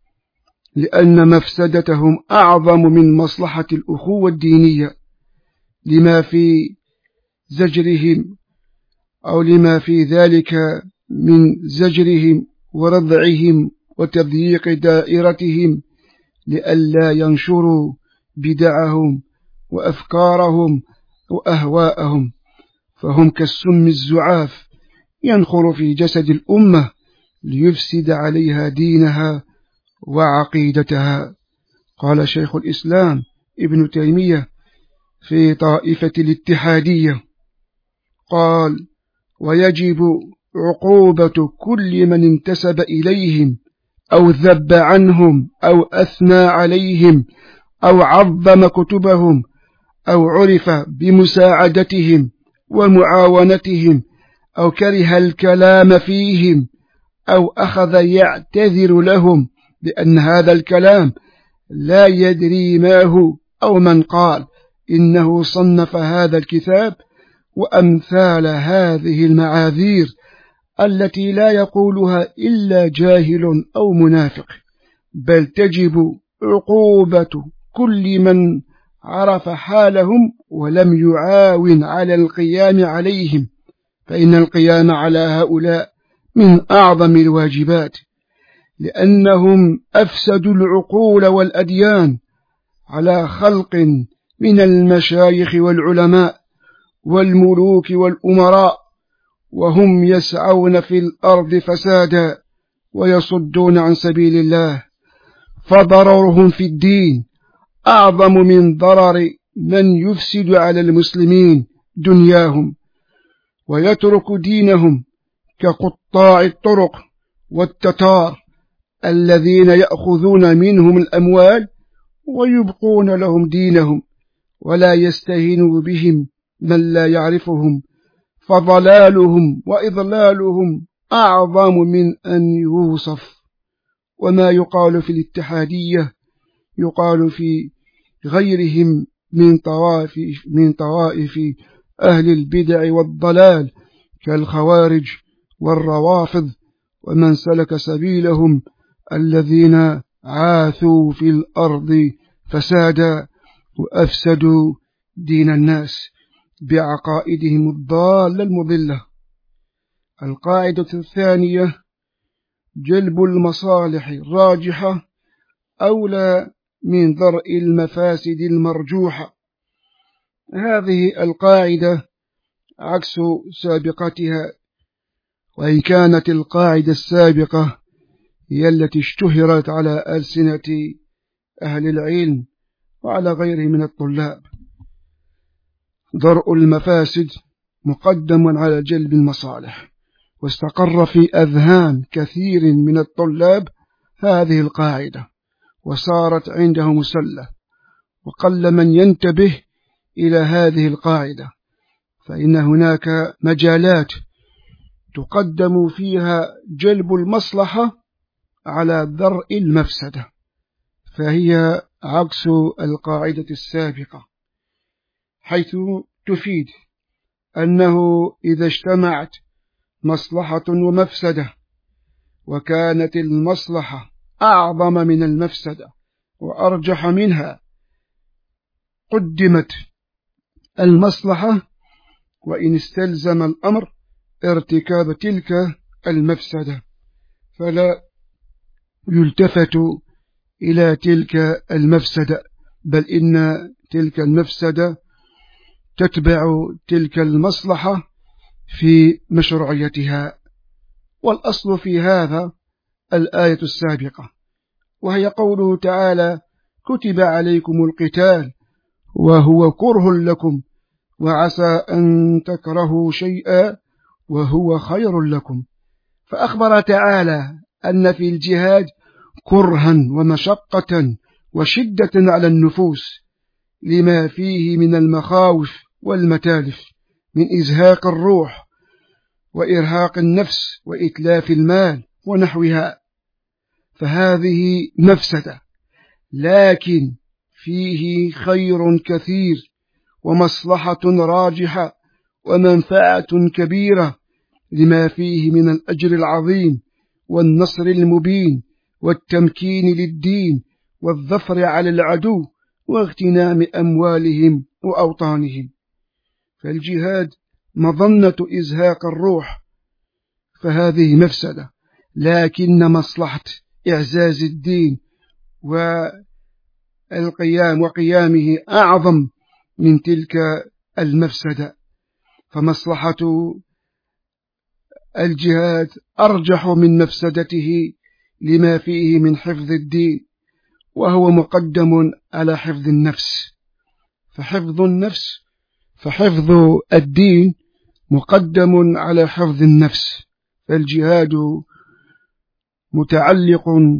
لأن مفسدتهم أعظم من مصلحة الأخوة الدينية، لما في زجرهم أو لما في ذلك من زجرهم ورضعهم وتضييق دائرتهم لئلا ينشروا بدعهم وأفكارهم وأهواءهم، فهم كالسم الزعاف ينخر في جسد الأمة ليفسد عليها دينها وعقيدتها. قال شيخ الإسلام ابن تيمية في طائفة الاتحادية قال: ويجب عقوبة كل من انتسب إليهم أو ذب عنهم أو أثنى عليهم أو عظم كتبهم أو عرف بمساعدتهم ومعاونتهم أو كره الكلام فيهم أو أخذ يعتذر لهم بأن هذا الكلام لا يدري ما هو، أو من قال إنه صنف هذا الكتاب، وأمثال هذه المعاذير التي لا يقولها إلا جاهل أو منافق، بل تجب عقوبة كل من عرف حالهم ولم يعاون على القيام عليهم، فإن القيام على هؤلاء من أعظم الواجبات، لأنهم أفسدوا العقول والأديان على خلق من المشايخ والعلماء والملوك والأمراء، وهم يسعون في الأرض فسادا ويصدون عن سبيل الله، فضررهم في الدين أعظم من ضرر من يفسد على المسلمين دنياهم ويترك دينهم، كقطاع الطرق والتتار الذين يأخذون منهم الأموال ويبقون لهم دينهم، ولا يستهينوا بهم من لا يعرفهم، فضلالهم وإضلالهم أعظم من أن يوصف. وما يقال في الاتحادية يقال في غيرهم من طوائف من طوائف أهل البدع والضلال كالخوارج والروافض ومن سلك سبيلهم، الذين عاثوا في الأرض فسادا وأفسدوا دين الناس بعقائدهم الضالة المضلة. القاعدة الثانية: جلب المصالح الراجحة أولى من درء المفاسد المرجوحة. هذه القاعدة عكس سابقتها، وإن كانت القاعدة السابقة هي التي اشتهرت على ألسنة أهل العلم وعلى غيره من الطلاب. درء المفاسد مقدم على جلب المصالح، واستقر في أذهان كثير من الطلاب هذه القاعدة وصارت عنده مسلة، وقل من ينتبه إلى هذه القاعدة، فإن هناك مجالات تقدم فيها جلب المصلحة على درء المفسدة، فهي عكس القاعدة السابقة، حيث تفيد أنه إذا اجتمعت مصلحة ومفسدة وكانت المصلحة أعظم من المفسدة وأرجح منها، قدمت المصلحة وإن استلزم الأمر ارتكاب تلك المفسدة، فلا يلتفت إلى تلك المفسدة، بل إن تلك المفسدة تتبع تلك المصلحة في مشروعيتها. والأصل في هذا الآية السابقة، وهي قوله تعالى: كتب عليكم القتال وهو كره لكم وعسى أن تكرهوا شيئا وهو خير لكم. فأخبر تعالى أن في الجهاد كرها ومشقة وشدة على النفوس لما فيه من المخاوف والمتالف من إزهاق الروح وإرهاق النفس وإتلاف المال ونحوها، فهذه مفسدة، لكن فيه خير كثير ومصلحة راجحة ومنفعة كبيرة لما فيه من الأجر العظيم والنصر المبين والتمكين للدين والظفر على العدو واغتنام أموالهم وأوطانهم. فالجهاد مظنة إزهاق الروح، فهذه مفسدة، لكن مصلحة إعزاز الدين والقيام وقيامه أعظم من تلك المفسدة، فمصلحة الجهاد أرجح من مفسدته لما فيه من حفظ الدين، وهو مقدم على حفظ النفس، فحفظ النفس فحفظ الدين مقدم على حفظ النفس، فالجهاد متعلق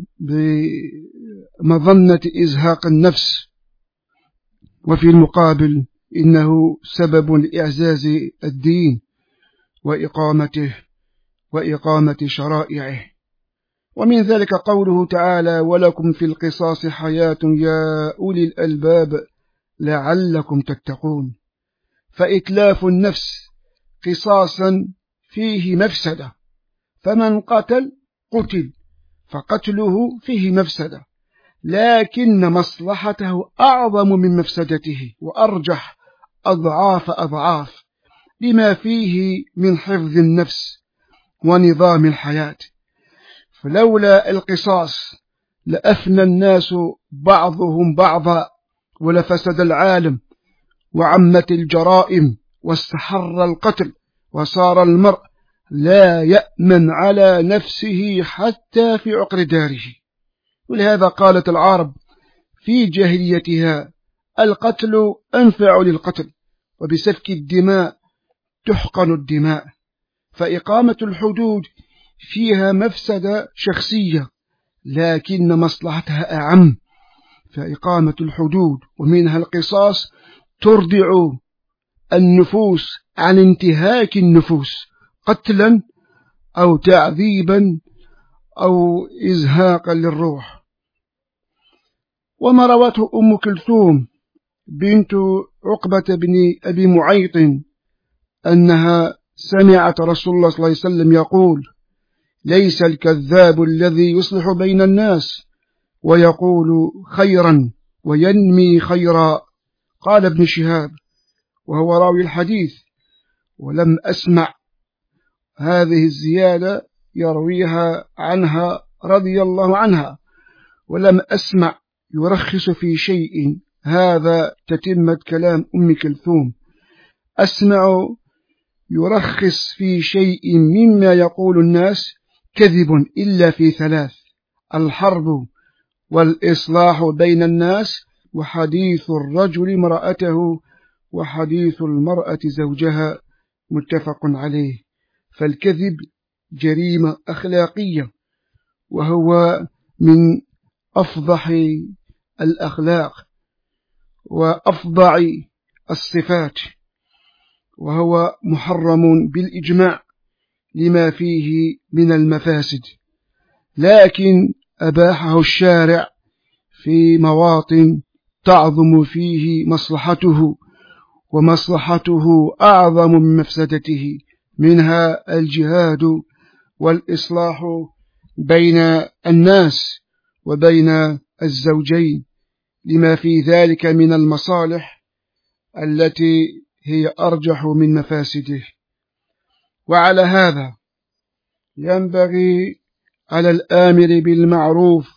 بمظنة إزهاق النفس، وفي المقابل إنه سبب لإعزاز الدين وإقامته وإقامة شرائعه. ومن ذلك قوله تعالى: ولكم في القصاص حياة يا أولي الألباب لعلكم تتقون. فإتلاف النفس قصاصا فيه مفسدة، فمن قتل قتل فقتله فيه مفسدة، لكن مصلحته أعظم من مفسدته وأرجح أضعاف أضعاف لما فيه من حفظ النفس ونظام الحياة. فلولا القصاص لأفنى الناس بعضهم بعضا ولفسد العالم وعمت الجرائم واستحر القتل، وصار المرء لا يأمن على نفسه حتى في عقر داره. ولهذا قالت العرب في جاهليتها القتل أنفع للقتل، وبسفك الدماء تحقن الدماء. فإقامة الحدود فيها مفسدة شخصية لكن مصلحتها أعم. فإقامة الحدود ومنها القصاص تردع النفوس عن انتهاك النفوس قتلا أو تعذيبا أو إزهاقا للروح. وما روته أم كلثوم بنت عقبة بن أبي معيط أنها سمعت رسول الله صلى الله عليه وسلم يقول: ليس الكذاب الذي يصلح بين الناس ويقول خيرا وينمي خيرا. قال ابن شهاب وهو راوي الحديث: ولم أسمع هذه الزيادة يرويها عنها رضي الله عنها، ولم أسمع يرخص في شيء. هذا تتمة كلام أم كلثوم. أسمع يرخص في شيء مما يقول الناس كذب إلا في ثلاث: الحرب والإصلاح بين الناس، وحديث الرجل امرأته، وحديث المرأة زوجها، متفق عليه. فالكذب جريمة أخلاقية، وهو من أفضح الأخلاق وأفضع الصفات، وهو محرم بالإجماع لما فيه من المفاسد، لكن أباحه الشارع في مواطن تعظم فيه مصلحته، ومصلحته أعظم من مفسدته، منها الجهاد والإصلاح بين الناس وبين الزوجين، لما في ذلك من المصالح التي هي أرجح من مفاسده. وعلى هذا ينبغي على الآمر بالمعروف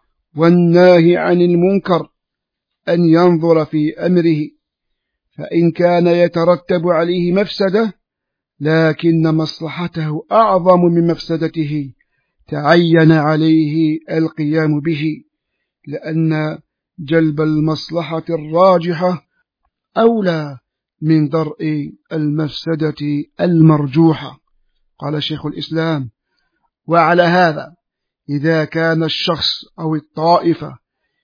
والناهي عن المنكر أن ينظر في أمره، فإن كان يترتب عليه مفسدة لكن مصلحته أعظم من مفسدته تعين عليه القيام به، لأن جلب المصلحة الراجحة أولى من درء المفسدة المرجوحة. قال شيخ الإسلام: وعلى هذا إذا كان الشخص أو الطائفة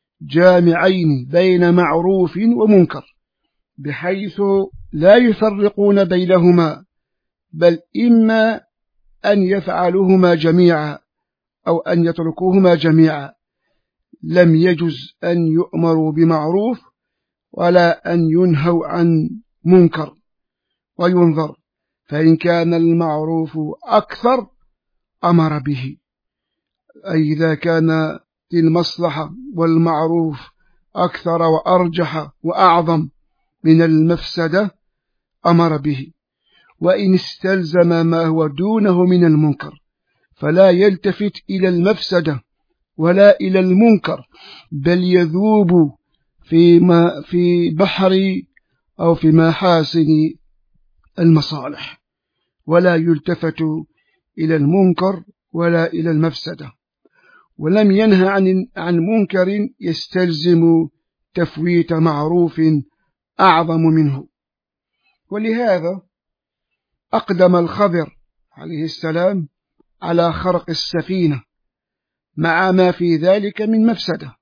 جامعين بين معروف ومنكر بحيث لا يفرقون بينهما، بل إما أن يفعلوهما جميعا أو أن يتركوهما جميعا، لم يجز أن يؤمروا بمعروف ولا أن ينهوا عن منكر، وينظر، فإن كان المعروف أكثر أمر به، أي إذا كان المصلحة والمعروف أكثر وأرجح وأعظم من المفسدة أمر به، وإن استلزم ما هو دونه من المنكر فلا يلتفت إلى المفسدة ولا إلى المنكر، بل يذوب في, ما في بحر أو في محاسن المصالح، ولا يلتفت إلى المنكر ولا إلى المفسدة. ولم ينهى عن عن منكر يستلزم تفويت معروف أعظم منه. ولهذا أقدم الخضر عليه السلام على خرق السفينة مع ما في ذلك من مفسدة،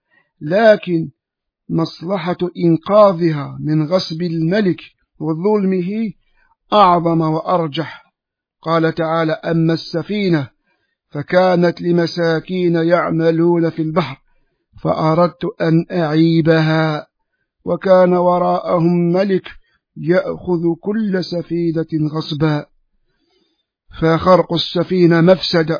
لكن مصلحة إنقاذها من غصب الملك وظلمه أعظم وأرجح. قال تعالى: أما السفينة فكانت لمساكين يعملون في البحر فأردت أن أعيبها وكان وراءهم ملك يأخذ كل سفينة غصبا. فخرق السفينة مفسدة،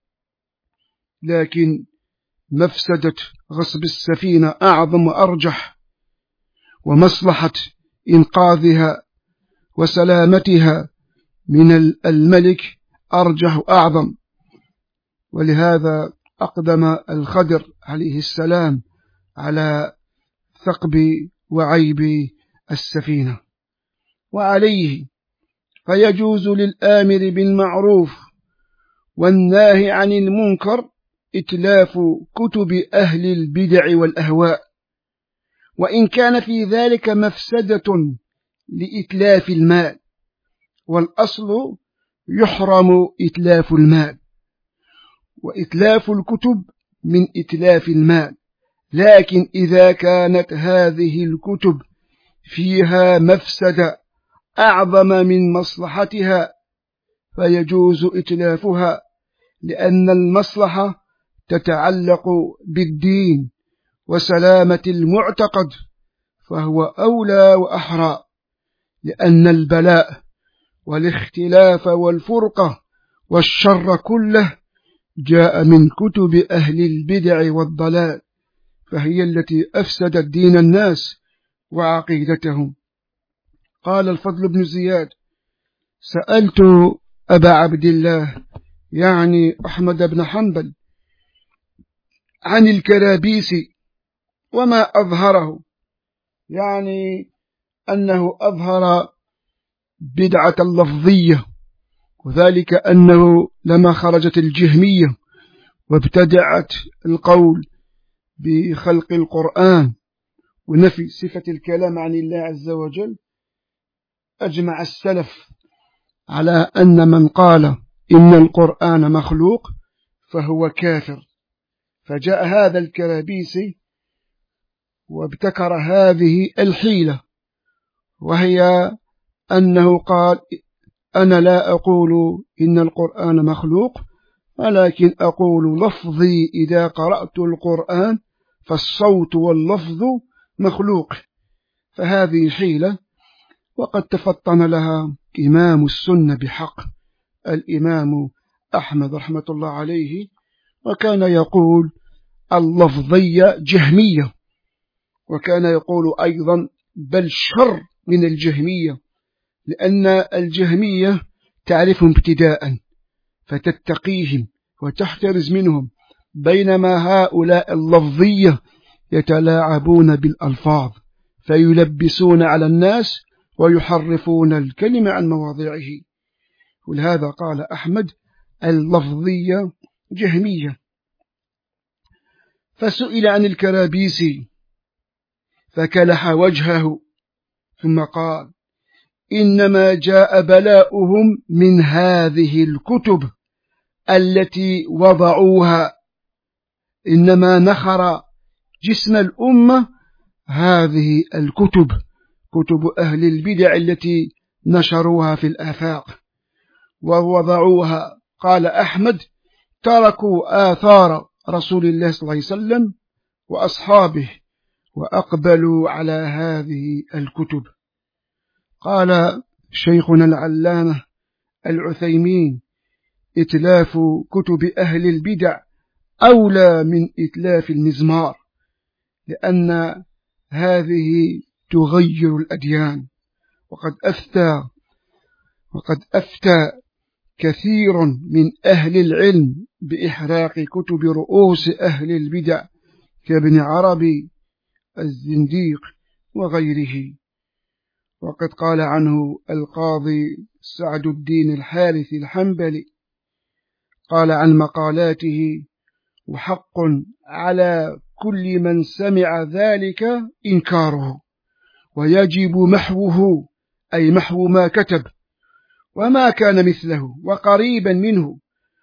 لكن مفسدة غصب السفينة أعظم وأرجح، ومصلحة إنقاذها وسلامتها من الملك أرجح أعظم. ولهذا أقدم الخضر عليه السلام على ثقب وعيب السفينة. وعليه فيجوز للآمر بالمعروف والناهي عن المنكر إتلاف كتب أهل البدع والأهواء، وإن كان في ذلك مفسدة لإتلاف المال، والأصل يحرم إتلاف المال، وإتلاف الكتب من إتلاف المال، لكن إذا كانت هذه الكتب فيها مفسدة أعظم من مصلحتها فيجوز إتلافها، لأن المصلحة تتعلق بالدين وسلامة المعتقد، فهو أولى وأحرى، لأن البلاء والاختلاف والفرقة والشر كله جاء من كتب أهل البدع والضلال، فهي التي أفسدت دين الناس وعقيدتهم. قال الفضل بن زياد: سألت أبا عبد الله يعني أحمد بن حنبل عن الكرابيسي وما أظهره، يعني أنه أظهر بدعة اللفظية، وذلك أنه لما خرجت الجهمية وابتدعت القول بخلق القرآن ونفي صفة الكلام عن الله عز وجل، أجمع السلف على أن من قال إن القرآن مخلوق فهو كافر. فجاء هذا الكرابيسي وابتكر هذه الحيلة، وهي أنه قال: أنا لا أقول إن القرآن مخلوق، ولكن أقول لفظي إذا قرأت القرآن فالصوت واللفظ مخلوق. فهذه حيلة وقد تفطن لها إمام السنة بحق الإمام أحمد رحمة الله عليه، وكان يقول اللفظية جهمية، وكان يقول أيضا بل شر من الجهمية، لأن الجهمية تعرفهم ابتداء فتتقيهم وتحترز منهم، بينما هؤلاء اللفظية يتلاعبون بالألفاظ فيلبسون على الناس ويحرفون الكلمة عن مواضعه. ولهذا قال أحمد اللفظية جهمية. فسئل عن الكرابيسي فكلح وجهه ثم قال: إنما جاء بلاؤهم من هذه الكتب التي وضعوها، إنما نخر جسم الأمة هذه الكتب، كتب أهل البدع التي نشروها في الآفاق ووضعوها. قال أحمد: تركوا آثار رسول الله صلى الله عليه وسلم وأصحابه وأقبلوا على هذه الكتب. قال شيخنا العلامة العثيمين: إتلاف كتب أهل البدع أولى من إتلاف المزمار، لأن هذه تغير الأديان. وقد أفتى وقد أفتى كثير من أهل العلم بإحراق كتب رؤوس أهل البدع كابن عربي الزنديق وغيره. وقد قال عنه القاضي سعد الدين الحارث الحنبلي، قال عن مقالاته: وحق على كل من سمع ذلك إنكاره، ويجب محوه، أي محو ما كتب وما كان مثله وقريبا منه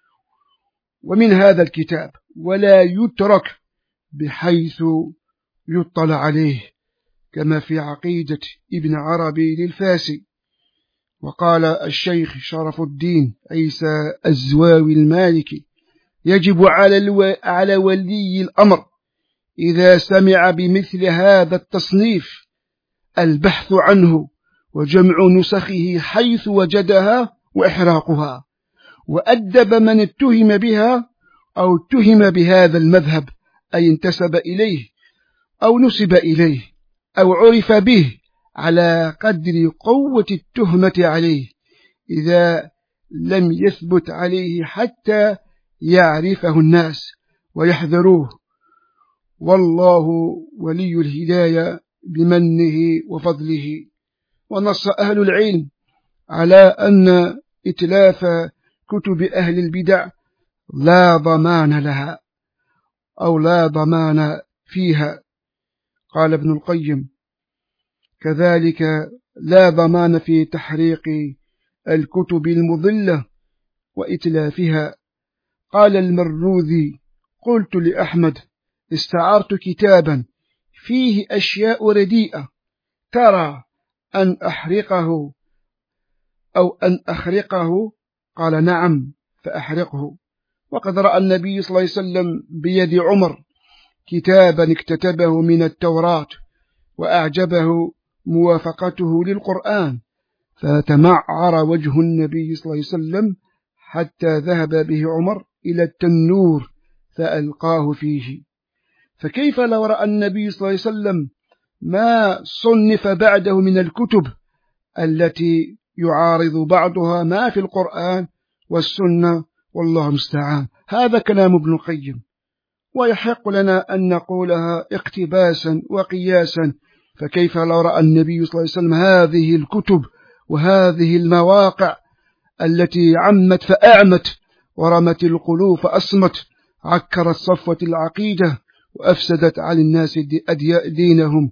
ومن هذا الكتاب، ولا يترك بحيث يطلع عليه، كما في عقيدة ابن عربي للفاسي. وقال الشيخ شرف الدين عيسى الزواوي المالكي: يجب على, الو... على ولي الأمر إذا سمع بمثل هذا التصنيف البحث عنه وجمع نسخه حيث وجدها وإحراقها، وأدب من اتهم بها أو اتهم بهذا المذهب، أي انتسب إليه أو نسب إليه أو عرف به على قدر قوة التهمة عليه، إذا لم يثبت عليه حتى يعرفه الناس ويحذروه، والله ولي الهداية بمنه وفضله. ونص أهل العلم على أن إتلاف كتب أهل البدع لا ضمان لها أو لا ضمان فيها. قال ابن القيم: كذلك لا ضمان في تحريق الكتب المضلة وإتلافها. قال المروذي: قلت لأحمد: استعرت كتابا فيه أشياء رديئة، ترى أن أحرقه أو أن أخرقه؟ قال: نعم، فأحرقه. وقد رأى النبي صلى الله عليه وسلم بيد عمر كتابا اكتتبه من التوراة وأعجبه موافقته للقرآن، فتمعر وجه النبي صلى الله عليه وسلم حتى ذهب به عمر إلى التنور فألقاه فيه. فكيف لو رأى النبي صلى الله عليه وسلم ما صنف بعده من الكتب التي يعارض بعضها ما في القرآن والسنة، والله المستعان. هذا كلام ابن القيم، ويحق لنا أن نقولها اقتباسا وقياسا. فكيف لو رأى النبي صلى الله عليه وسلم هذه الكتب وهذه المواقع التي عمت فأعمت ورمت القلوب فأصمت، عكرت صفوة العقيدة وأفسدت على الناس دينهم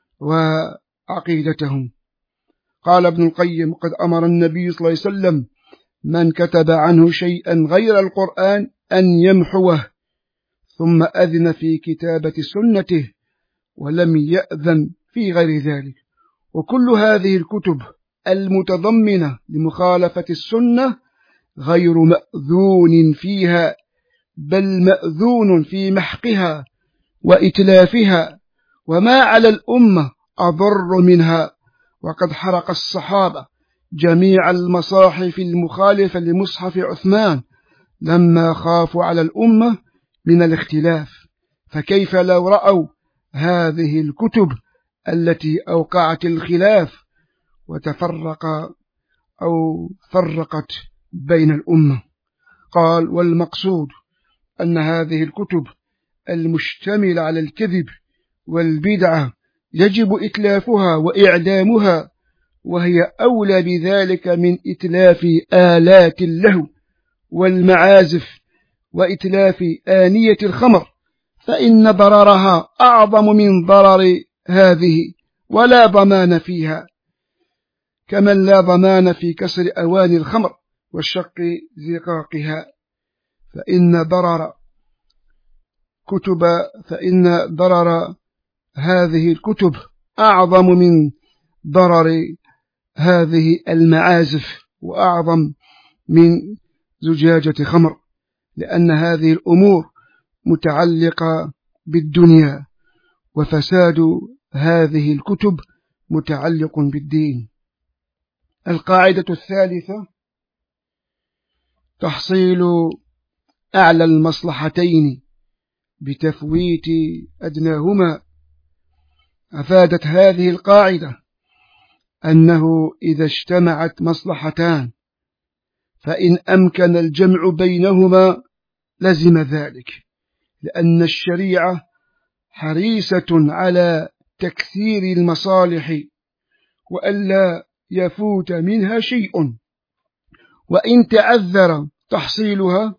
وعقيدتهم. قال ابن القيم: قد أمر النبي صلى الله عليه وسلم من كتب عنه شيئا غير القرآن أن يمحوه، ثم أذن في كتابة سنته ولم يأذن في غير ذلك. وكل هذه الكتب المتضمنة لمخالفة السنة غير مأذون فيها، بل مأذون في محقها وإتلافها، وما على الأمة أضر منها. وقد حرق الصحابة جميع المصاحف المخالفة لمصحف عثمان لما خافوا على الأمة من الاختلاف. فكيف لو رأوا هذه الكتب التي أوقعت الخلاف وتفرق أو فرقت بين الأمة؟ قال: والمقصود أن هذه الكتب المشتملة على الكذب والبدعة يجب إتلافها وإعدامها، وهي أولى بذلك من إتلاف آلات اللهو والمعازف وإتلاف آنية الخمر، فإن ضررها أعظم من ضرر هذه ولا ضمان فيها، كمن لا ضمان في كسر أواني الخمر والشق زقاقها. فإن ضرر كتب فإن ضرر هذه الكتب أعظم من ضرر هذه المعازف وأعظم من زجاجة خمر، لأن هذه الأمور متعلقة بالدنيا، وفساد هذه الكتب متعلق بالدين. القاعدة الثالثة: تحصيل أعلى المصلحتين بتفويت أدناهما. أفادت هذه القاعدة أنه إذا اجتمعت مصلحتان فإن أمكن الجمع بينهما لزم ذلك، لأن الشريعة حريصة على تكثير المصالح وألا يفوت منها شيء، وإن تعذر تحصيلها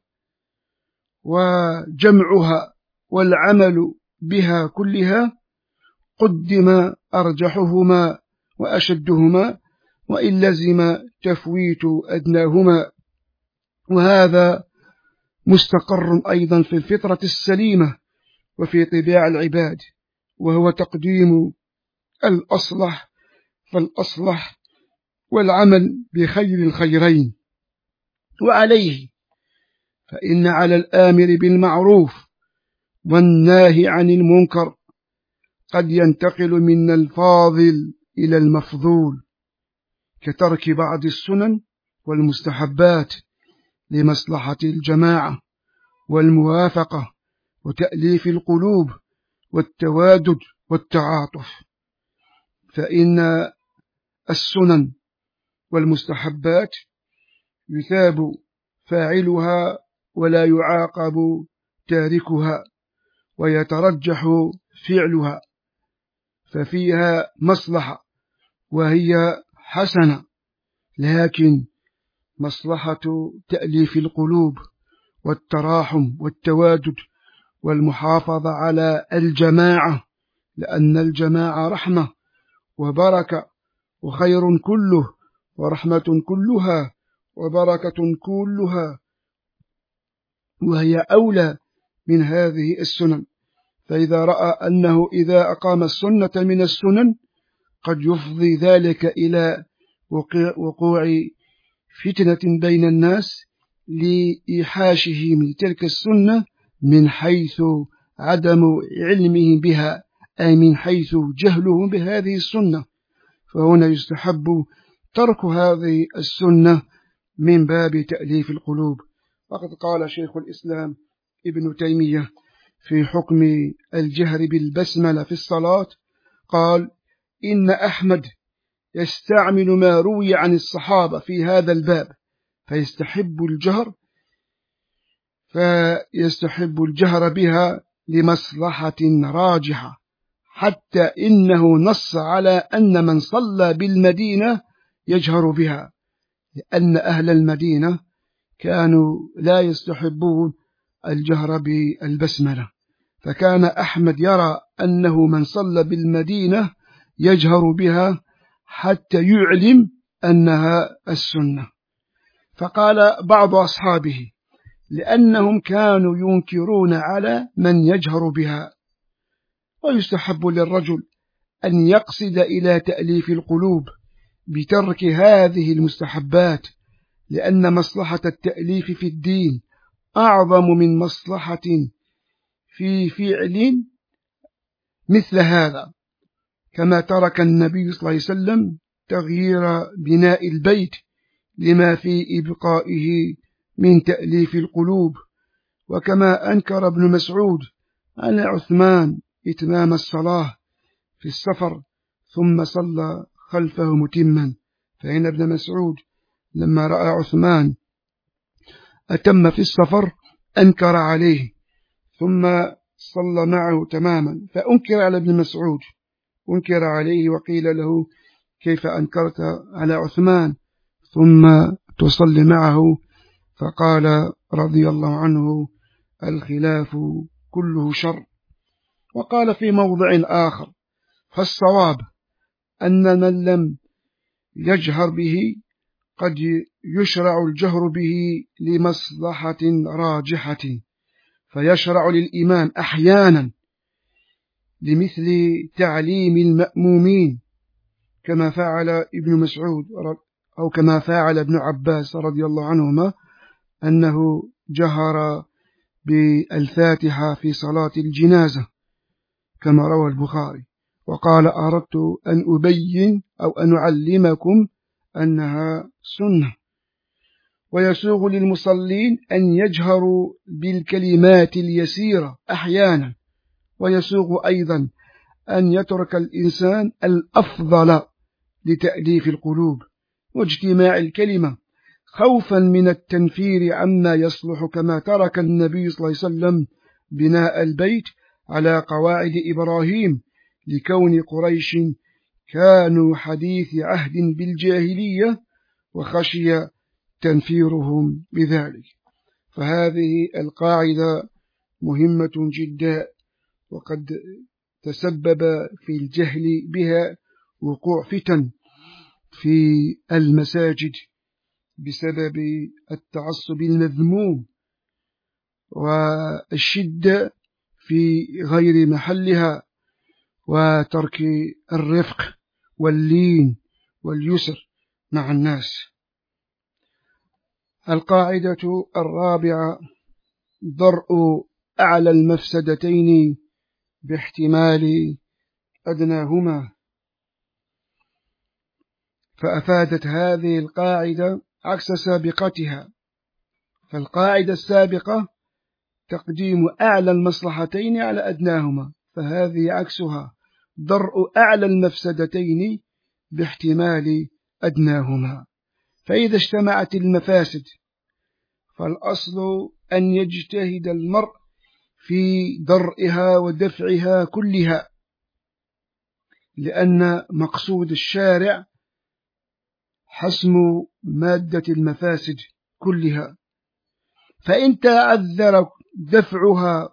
وجمعها والعمل بها كلها قدم أرجحهما وأشدهما، وإن لزم تفويت أدناهما. وهذا مستقر أيضا في الفطرة السليمة وفي طباع العباد، وهو تقديم الأصلح فالأصلح والعمل بخير الخيرين. وعليه فإن على الآمر بالمعروف والناهي عن المنكر قد ينتقل من الفاضل إلى المفضول، كترك بعض السنن والمستحبات لمصلحة الجماعة والموافقة وتأليف القلوب والتوادد والتعاطف. فإن السنن والمستحبات يثاب فاعلها ولا يعاقب تاركها ويترجح فعلها، ففيها مصلحة وهي حسنة لكن مصلحة تأليف القلوب والتراحم والتوادد والمحافظة على الجماعة، لأن الجماعة رحمة وبركة وخير كله ورحمة كلها وبركة كلها، وهي أولى من هذه السنن. فإذا رأى أنه إذا أقام السنة من السنن قد يفضي ذلك إلى وقوع فتنة بين الناس لإيحاشهم لتلك السنة من حيث عدم علمهم بها، أي من حيث جهلهم بهذه السنة، فهنا يستحب ترك هذه السنة من باب تأليف القلوب. وقد قال شيخ الإسلام ابن تيمية في حكم الجهر بالبسملة في الصلاة، قال: إن أحمد يستعمل ما روي عن الصحابة في هذا الباب فيستحب الجهر فيستحب الجهر بها لمصلحة راجحة، حتى إنه نص على أن من صلى بالمدينة يجهر بها، لأن أهل المدينة كانوا لا يستحبون الجهر بالبسملة، فكان أحمد يرى أنه من صلى بالمدينة يجهر بها حتى يعلم أنها السنة. فقال بعض أصحابه: لأنهم كانوا ينكرون على من يجهر بها. ويستحب للرجل أن يقصد إلى تأليف القلوب بترك هذه المستحبات، لأن مصلحة التأليف في الدين أعظم من مصلحة في فعل مثل هذا، كما ترك النبي صلى الله عليه وسلم تغيير بناء البيت لما في إبقائه من تأليف القلوب، وكما أنكر ابن مسعود على عثمان إتمام الصلاة في السفر ثم صلى خلفه متما، فإن ابن مسعود لما رأى عثمان أتم في السفر أنكر عليه ثم صلى معه تماما، فأنكر على ابن مسعود، أنكر عليه وقيل له: كيف أنكرت على عثمان ثم تصلي معه؟ فقال رضي الله عنه: الخلاف كله شر. وقال في موضع آخر: فالصواب أن من لم يجهر به قد يشرع الجهر به لمصلحة راجحة، فيشرع للإمام أحيانا لمثل تعليم المأمومين كما فعل ابن مسعود أو كما فعل ابن عباس رضي الله عنهما، أنه جهر بالفاتحة في صلاة الجنازة كما روى البخاري، وقال: أردت أن أبين أو أن أعلمكم أنها سنة. ويسوغ للمصلين أن يجهروا بالكلمات اليسيرة أحيانا، ويسوغ أيضا أن يترك الإنسان الأفضل لتأليف القلوب واجتماع الكلمة خوفا من التنفير عما يصلح، كما ترك النبي صلى الله عليه وسلم بناء البيت على قواعد إبراهيم لكون قريش كانوا حديث عهد بالجاهلية وخشي تنفيرهم بذلك. فهذه القاعدة مهمة جدا، وقد تسبب في الجهل بها وقوع فتن في المساجد بسبب التعصب المذموم والشدة في غير محلها وترك الرفق واللين واليسر مع الناس. القاعدة الرابعة: درء أعلى المفسدتين باحتمال أدناهما. فأفادت هذه القاعدة عكس سابقتها، فالقاعدة السابقة تقديم أعلى المصلحتين على أدناهما، فهذه عكسها: درء أعلى المفسدتين باحتمال أدناهما. فإذا اجتمعت المفاسد فالأصل أن يجتهد المرء في درئها ودفعها كلها، لأن مقصود الشارع حسم مادة المفاسد كلها، فإن تعذر دفعها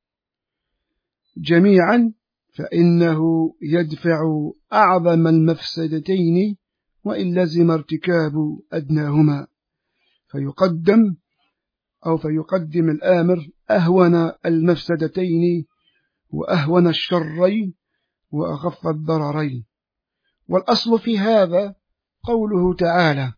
جميعا فإنه يدفع أعظم المفسدتين وإن لزم ارتكاب أدناهما، فيقدم أو فيقدم الآمر أهون المفسدتين وأهون الشرين وأخف الضررين. والأصل في هذا قوله تعالى: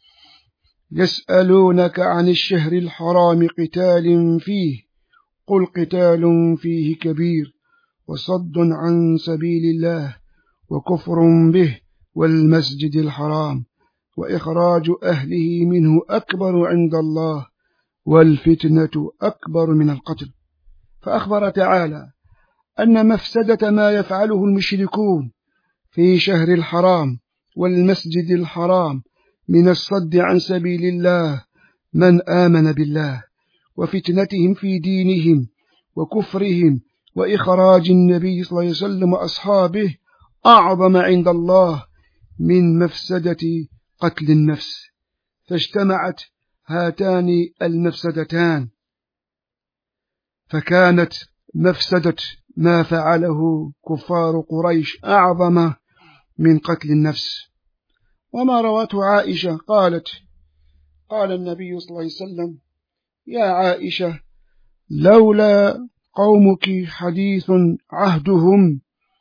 يسألونك عن الشهر الحرام قتال فيه قل قتال فيه كبير وصد عن سبيل الله وكفر به والمسجد الحرام وإخراج أهله منه أكبر عند الله والفتنة أكبر من القتل. فأخبر تعالى أن مفسدة ما يفعله المشركون في شهر الحرام والمسجد الحرام من الصد عن سبيل الله من آمن بالله وفتنتهم في دينهم وكفرهم وإخراج النبي صلى الله عليه وسلم وأصحابه أعظم عند الله من مفسدة قتل النفس، فاجتمعت هاتان المفسدتان، فكانت مفسدة ما فعله كفار قريش أعظم من قتل النفس. وما رواته عائشة قالت: قال النبي صلى الله عليه وسلم: يا عائشة لولا قومك حديث عهدهم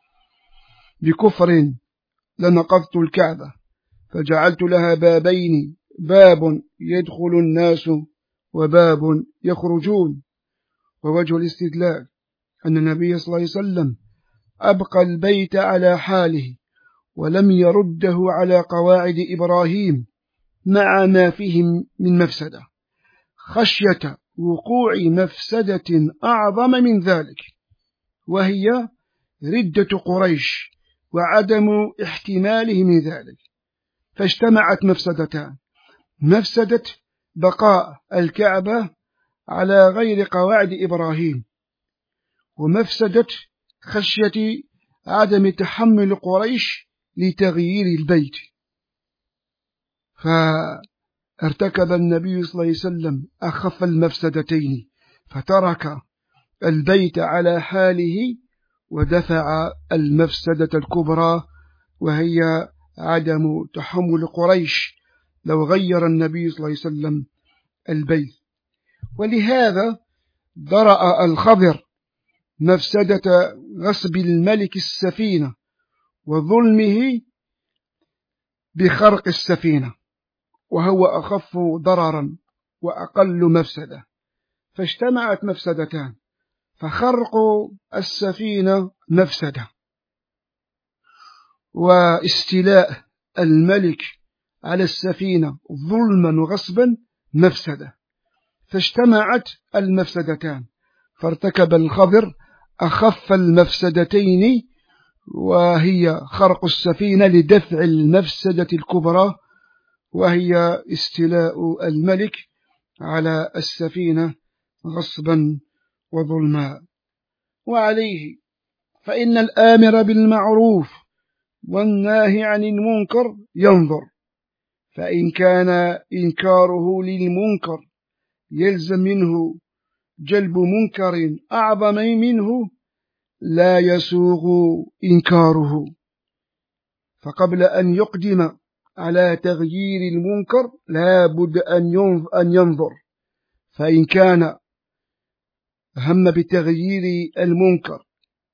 بكفر لنقضت الكعبة فجعلت لها بابين، باب يدخل الناس وباب يخرجون. ووجه الاستدلال أن النبي صلى الله عليه وسلم أبقى البيت على حاله ولم يرده على قواعد إبراهيم مع ما فيه من مفسدة، خشية وقوع مفسدة أعظم من ذلك، وهي ردة قريش وعدم احتماله من ذلك. فاجتمعت مفسدتان: مفسدة بقاء الكعبة على غير قواعد إبراهيم، ومفسدة خشية عدم تحمل قريش لتغيير البيت. فارتكب النبي صلى الله عليه وسلم أخف المفسدتين، فترك البيت على حاله ودفع المفسدة الكبرى وهي عدم تحمل قريش لو غير النبي صلى الله عليه وسلم البيت. ولهذا درأ الخضر مفسدة غصب الملك السفينة وظلمه بخرق السفينة، وهو أخف ضررا وأقل مفسدة، فاجتمعت مفسدتان: فخرق السفينة مفسدة، واستيلاء الملك على السفينة ظلما وغصبا مفسدة، فاجتمعت المفسدتان، فارتكب الخضر أخف المفسدتين وهي خرق السفينة لدفع المفسدة الكبرى وهي استيلاء الملك على السفينة غصبا وظلما. وعليه فإن الآمر بالمعروف والناهي عن المنكر ينظر، فإن كان إنكاره للمنكر يلزم منه جلب منكر أعظم منه لا يسوغ إنكاره، فقبل أن يقدم على تغيير المنكر لا بد أن ينظر، فإن كان هم بتغيير المنكر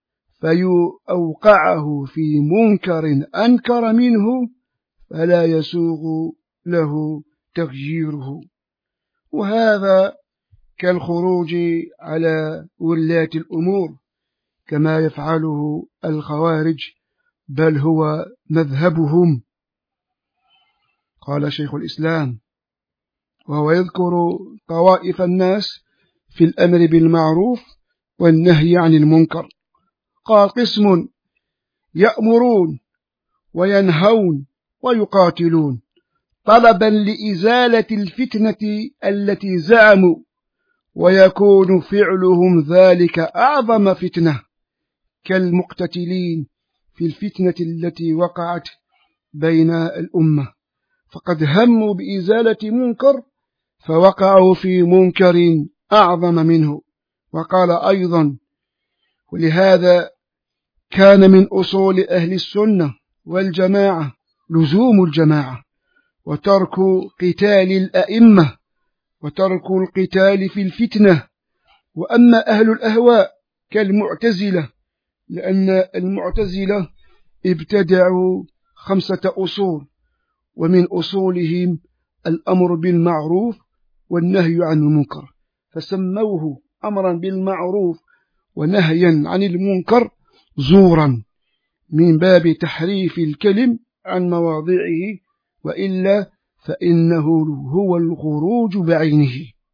فيوقعه في منكر أنكر منه فلا يسوغ له تغييره، وهذا كالخروج على ولاة الأمور كما يفعله الخوارج، بل هو مذهبهم. قال شيخ الإسلام وهو يذكر طوائف الناس في الأمر بالمعروف والنهي عن المنكر، قال: قسم يأمرون وينهون ويقاتلون طلبا لإزالة الفتنة التي زعموا، ويكون فعلهم ذلك أعظم فتنة كالمقتتلين في الفتنة التي وقعت بين الأمة، فقد هموا بإزالة منكر فوقعوا في منكر أعظم منه. وقال أيضا: ولهذا كان من أصول أهل السنة والجماعة لزوم الجماعة وترك قتال الأئمة وترك القتال في الفتنة. وأما أهل الأهواء كالمعتزلة، لأن المعتزلة ابتدعوا خمسة أصول، ومن أصولهم الأمر بالمعروف والنهي عن المنكر، فسموه أمرا بالمعروف ونهيا عن المنكر زورا من باب تحريف الكلم عن مواضعه، وإلا فإنه هو الخروج بعينه.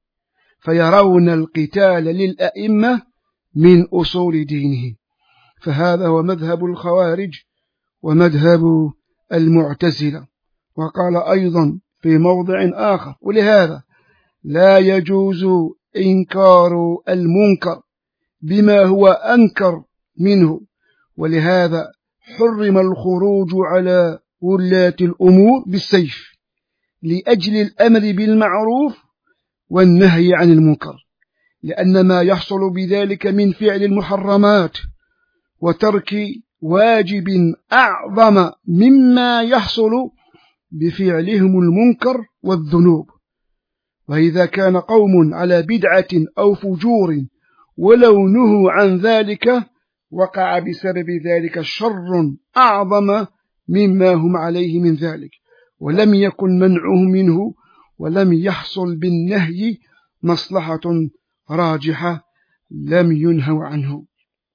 فيرون القتال للأئمة من أصول دينهم، فهذا هو مذهب الخوارج ومذهب المعتزلة. وقال أيضا في موضع آخر: ولهذا لا يجوز إنكار المنكر بما هو أنكر منه، ولهذا حرم الخروج على ولاة الأمور بالسيف لأجل الأمر بالمعروف والنهي عن المنكر، لأن ما يحصل بذلك من فعل المحرمات وترك واجب أعظم مما يحصل بفعلهم المنكر والذنوب. وإذا كان قوم على بدعة أو فجور ولو نهوا عن ذلك وقع بسبب ذلك شر أعظم مما هم عليه من ذلك، ولم يكن منعهم منه، ولم يحصل بالنهي مصلحة راجحة لم ينهوا عنه.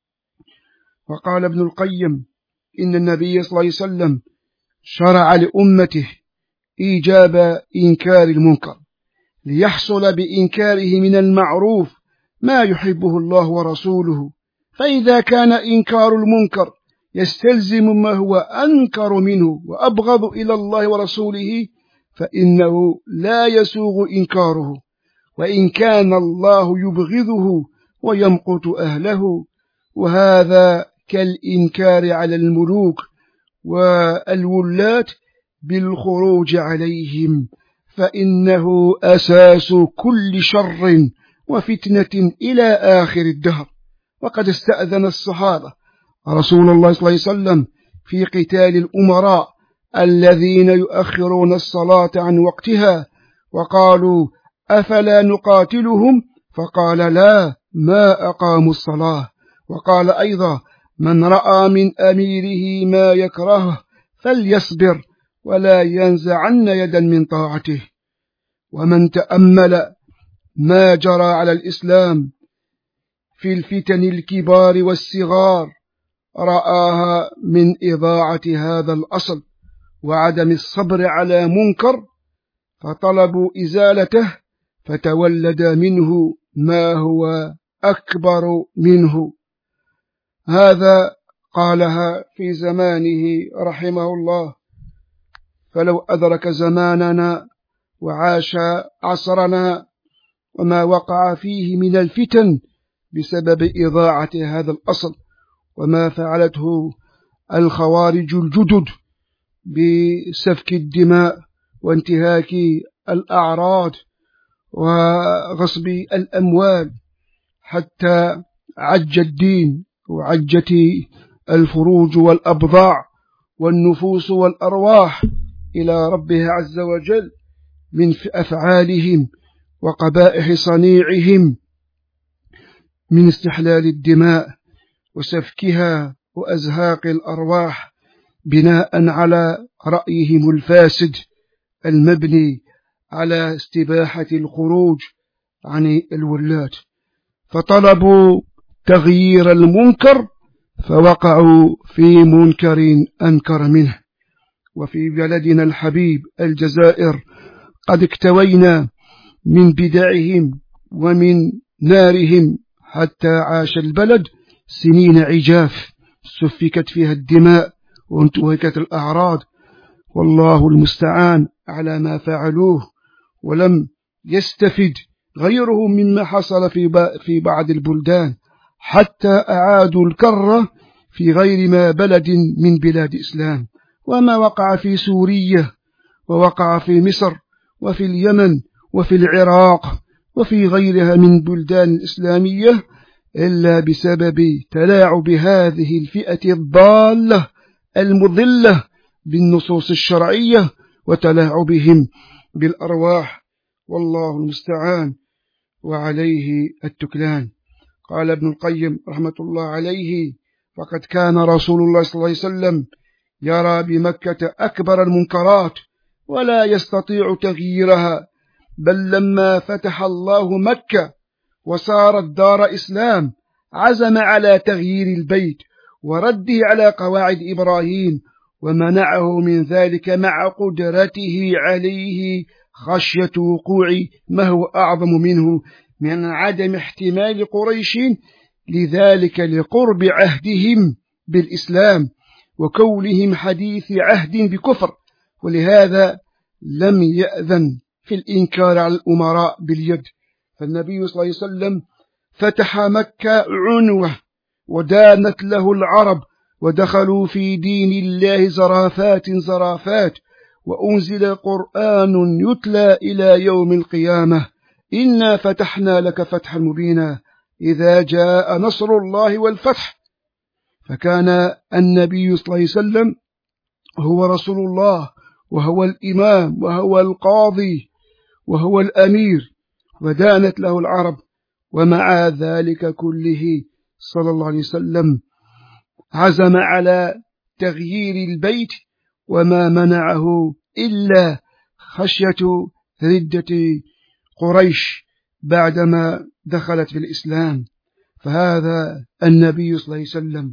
وقال ابن القيم: إن النبي صلى الله عليه وسلم شرع لأمته إيجاب إنكار المنكر ليحصل بإنكاره من المعروف ما يحبه الله ورسوله، فإذا كان إنكار المنكر يستلزم ما هو أنكر منه وأبغض إلى الله ورسوله فإنه لا يسوغ إنكاره، وإن كان الله يبغضه ويمقت أهله. وهذا كالإنكار على الملوك والولاة بالخروج عليهم، فإنه أساس كل شر وفتنة إلى آخر الدهر. وقد استأذن الصحابة رسول الله صلى الله عليه وسلم في قتال الأمراء الذين يؤخرون الصلاة عن وقتها، وقالوا: أفلا نقاتلهم؟ فقال: لا، ما أقاموا الصلاة. وقال أيضا: من رأى من أميره ما يكره فليصبر ولا ينزعن يدا من طاعته. ومن تأمل ما جرى على الإسلام في الفتن الكبار والصغار رآها من إضاعة هذا الأصل وعدم الصبر على منكر، فطلبوا إزالته فتولد منه ما هو أكبر منه. هذا قالها في زمانه رحمه الله، فلو أدرك زماننا وعاش عصرنا وما وقع فيه من الفتن بسبب إضاعة هذا الأصل، وما فعلته الخوارج الجدد بسفك الدماء وانتهاك الأعراض وغصب الأموال، حتى عج الدين وعجت الفروج والأبضاع والنفوس والأرواح إلى ربها عز وجل من أفعالهم وقبائح صنيعهم من استحلال الدماء وسفكها وأزهاق الأرواح بناء على رأيهم الفاسد المبني على استباحة الخروج عن الولاة، فطلبوا تغيير المنكر فوقعوا في منكر أنكر منه. وفي بلدنا الحبيب الجزائر قد اكتوينا من بدعهم ومن نارهم حتى عاش البلد سنين عجاف سفكت فيها الدماء وانتهكت الأعراض، والله المستعان على ما فعلوه، ولم يستفد غيرهم مما حصل في بعض البلدان، حتى أعادوا الكرة في غير ما بلد من بلاد إسلام. وما وقع في سوريا ووقع في مصر وفي اليمن وفي العراق وفي غيرها من بلدان الإسلامية إلا بسبب تلاعب هذه الفئة الضالة المضلة بالنصوص الشرعية وتلاعبهم بالأرواح، والله المستعان وعليه التكلان. قال ابن القيم رحمة الله عليه: فقد كان رسول الله صلى الله عليه وسلم يرى بمكة أكبر المنكرات ولا يستطيع تغييرها، بل لما فتح الله مكة وصارت دار إسلام عزم على تغيير البيت ورده على قواعد إبراهيم، ومنعه من ذلك مع قدرته عليه خشية وقوع ما هو أعظم منه من عدم احتمال قريش لذلك لقرب عهدهم بالإسلام وكونهم حديث عهد بكفر، ولهذا لم يأذن في الإنكار على الأمراء باليد. فالنبي صلى الله عليه وسلم فتح مكة عنوة ودانت له العرب ودخلوا في دين الله زرافات زرافات، وأنزل قرآن يتلى إلى يوم القيامة: إنا فتحنا لك فتحا مبينا إذا جاء نصر الله والفتح. فكان النبي صلى الله عليه وسلم هو رسول الله وهو الإمام وهو القاضي وهو الأمير، ودانت له العرب، ومع ذلك كله صلى الله عليه وسلم عزم على تغيير البيت، وما منعه إلا خشية ردة قريش بعدما دخلت في الإسلام. فهذا النبي صلى الله عليه وسلم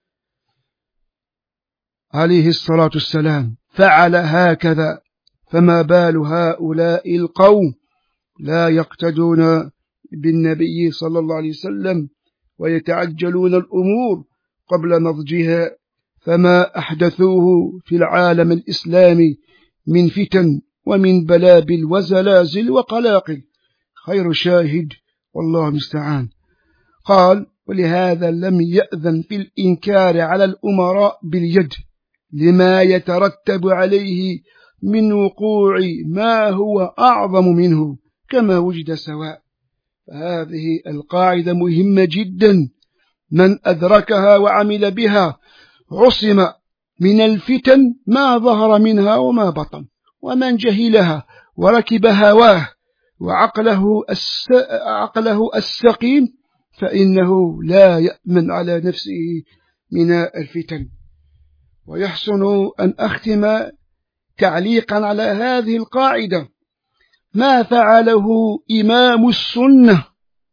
عليه الصلاة والسلام فعل هكذا، فما بال هؤلاء القوم لا يقتدون بالنبي صلى الله عليه وسلم ويتعجلون الأمور قبل نضجها، فما أحدثوه في العالم الإسلامي من فتن ومن بلابل وزلازل وقلاقل خير شاهد، والله المستعان. قال: ولهذا لم يأذن في الإنكار على الأمراء باليد لما يترتب عليه من وقوع ما هو أعظم منه كما وجد سواء. هذه القاعدة مهمة جدا، من أدركها وعمل بها عصم من الفتن ما ظهر منها وما بطن، ومن جهلها وركب هواه وعقله الس... عقله السقيم فإنه لا يأمن على نفسه من الفتن. ويحسن أن أختم تعليقا على هذه القاعدة ما فعله إمام السنة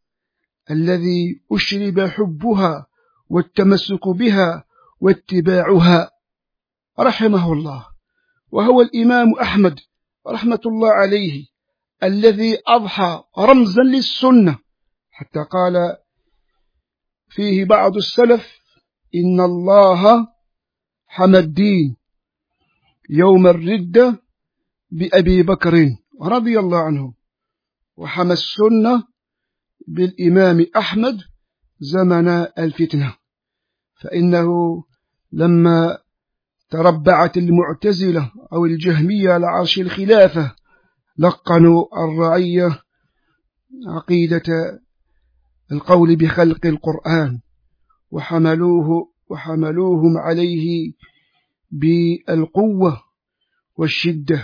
الذي أشرب حبها والتمسك بها واتباعها رحمه الله، وهو الإمام أحمد رحمة الله عليه، الذي أضحى رمزا للسنة، حتى قال فيه بعض السلف: إن الله حمى الدين يوم الردة بأبي بكر رضي الله عنه، وحمى السنة بالإمام أحمد زمن الفتنة. فإنه لما تربعت المعتزلة أو الجهمية على عرش الخلافة لقنوا الرعية عقيدة القول بخلق القرآن، وحملوه وحملوهم عليه بالقوة والشدة،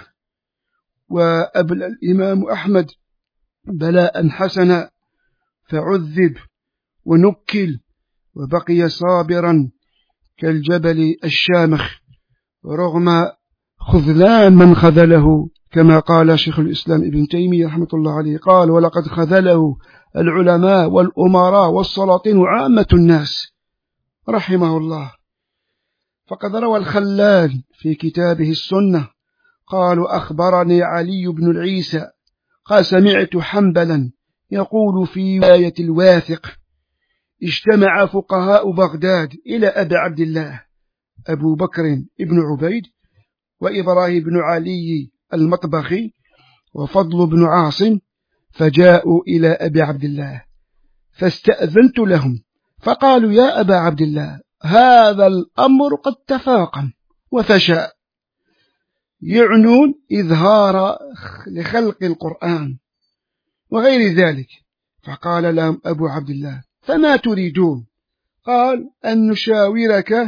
وأبلى الإمام أحمد بلاء حسنا فعذب ونكل وبقي صابرا كالجبل الشامخ رغم خذلان من خذله، كما قال شيخ الإسلام ابن تيمية رحمة الله عليه، قال: ولقد خذله العلماء والأمراء والسلاطين وعامة الناس رحمه الله. فقد روى الخلال في كتابه السنة قالوا: أخبرني علي بن العيسى قال: سمعت حنبلا يقول في ولاية الواثق: اجتمع فقهاء بغداد إلى أبي عبد الله أبو بكر ابن عبيد وإبراهيم بن علي المطبخي وفضل بن عاصم، فجاءوا إلى أبي عبد الله فاستأذنت لهم، فقالوا: يا أبا عبد الله، هذا الأمر قد تفاقم وفشى، يعنون إظهار لخلق القرآن وغير ذلك. فقال لهم أبو عبد الله: فما تريدون؟ قال: أن نشاورك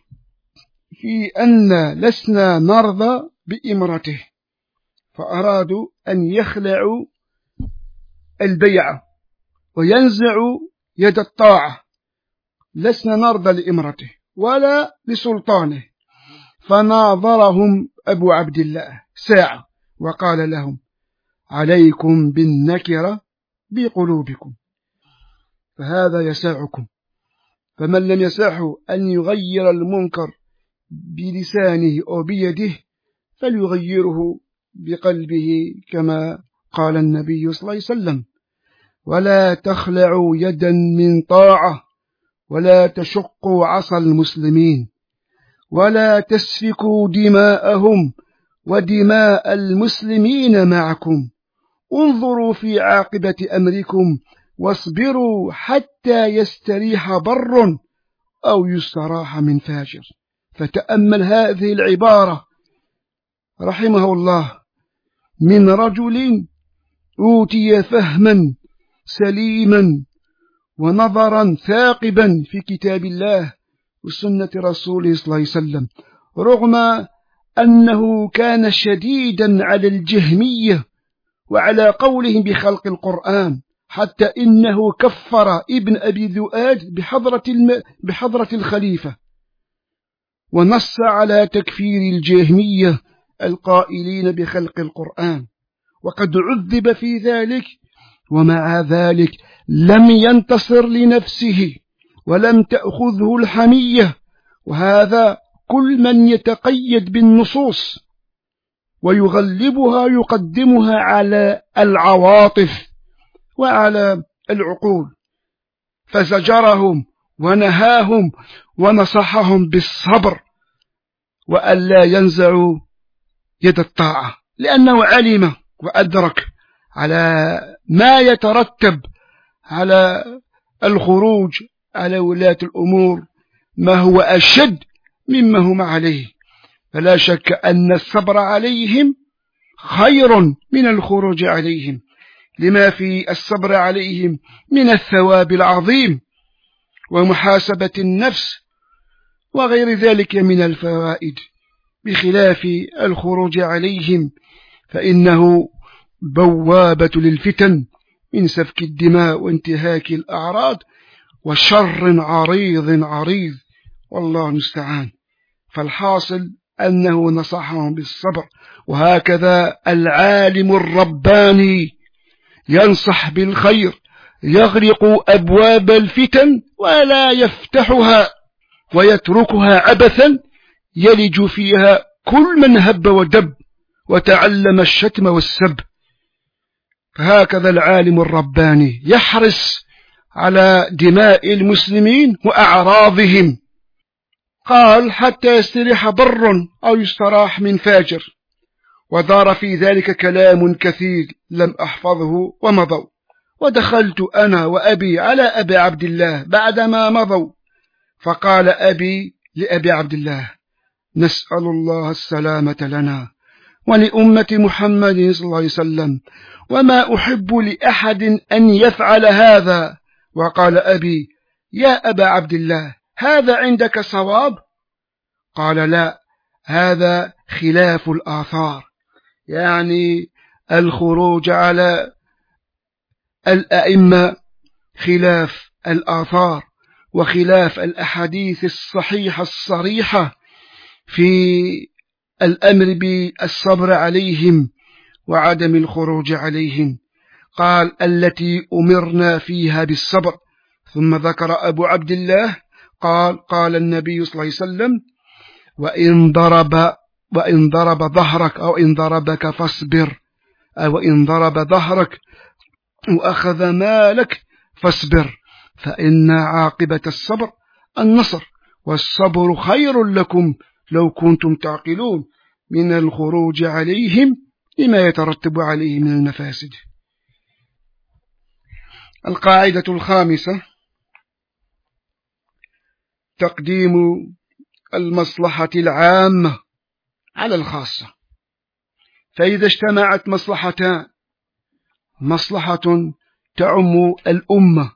في أن لسنا نرضى بإمرته. فأرادوا أن يخلعوا البيعة وينزعوا يد الطاعة، لسنا نرضى لإمرته ولا لسلطانه. فناظرهم أبو عبد الله ساعة وقال لهم: عليكم بالنكرة بقلوبكم، فهذا يسعكم. فمن لم يسعه أن يغير المنكر بلسانه أو بيده فليغيره بقلبه، كما قال النبي صلى الله عليه وسلم: ولا تخلعوا يدا من طاعة، ولا تشقوا عصا المسلمين، ولا تسفكوا دماءهم ودماء المسلمين معكم. انظروا في عاقبة أمركم واصبروا حتى يستريح بر أو يستراح من فاجر. فتأمل هذه العبارة رحمه الله من رجل أوتي فهما سليما ونظرا ثاقبا في كتاب الله وسنة رسوله صلى الله عليه وسلم، رغم أنه كان شديدا على الجهمية وعلى قولهم بخلق القرآن، حتى إنه كفر ابن أبي ذؤاد بحضرة, الم... بحضرة الخليفة، ونص على تكفير الجهمية القائلين بخلق القرآن، وقد عذب في ذلك. ومع ذلك لم ينتصر لنفسه ولم تأخذه الحمية. وهذا كل من يتقيد بالنصوص ويغلبها يقدمها على العواطف وعلى العقول. فزجرهم ونهاهم ونصحهم بالصبر وألا ينزعوا يد الطاعة، لأنه علم وأدرك على ما يترتب على الخروج على ولاة الأمور ما هو أشد مما هم عليه. فلا شك أن الصبر عليهم خير من الخروج عليهم، لما في الصبر عليهم من الثواب العظيم ومحاسبة النفس وغير ذلك من الفوائد، بخلاف الخروج عليهم فإنه بوابة للفتن من سفك الدماء وانتهاك الأعراض وشر عريض عريض، والله المستعان. فالحاصل أنه نصحهم بالصبر. وهكذا العالم الرباني ينصح بالخير، يغلق أبواب الفتن ولا يفتحها ويتركها عبثا يلج فيها كل من هب ودب وتعلم الشتم والسب. فهكذا العالم الرباني يحرص على دماء المسلمين وأعراضهم. قال: حتى يستريح بر أو يستراح من فاجر. ودار في ذلك كلام كثير لم أحفظه ومضوا. ودخلت أنا وأبي على أبي عبد الله بعدما مضوا، فقال أبي لأبي عبد الله: نسأل الله السلامة لنا ولأمة محمد صلى الله عليه وسلم، وما أحب لأحد أن يفعل هذا. وقال أبي: يا أبا عبد الله، هذا عندك صواب؟ قال: لا، هذا خلاف الآثار، يعني الخروج على الأئمة خلاف الآثار وخلاف الأحاديث الصحيحة الصريحة في الأمر بالصبر عليهم وعدم الخروج عليهم. قال: التي أمرنا فيها بالصبر. ثم ذكر أبو عبد الله قال: قال النبي صلى الله عليه وسلم: وإن ضرب وإن ضرب ظهرك أو إن ضربك فاصبر، أو إن ضرب ظهرك وأخذ مالك فاصبر، فإن عاقبة الصبر النصر، والصبر خير لكم لو كنتم تعقلون من الخروج عليهم لما يترتب عليه من المفاسد. القاعدة الخامسة: تقديم المصلحة العامة على الخاصة. فإذا اجتمعت مصلحتان، مصلحة تعم الأمة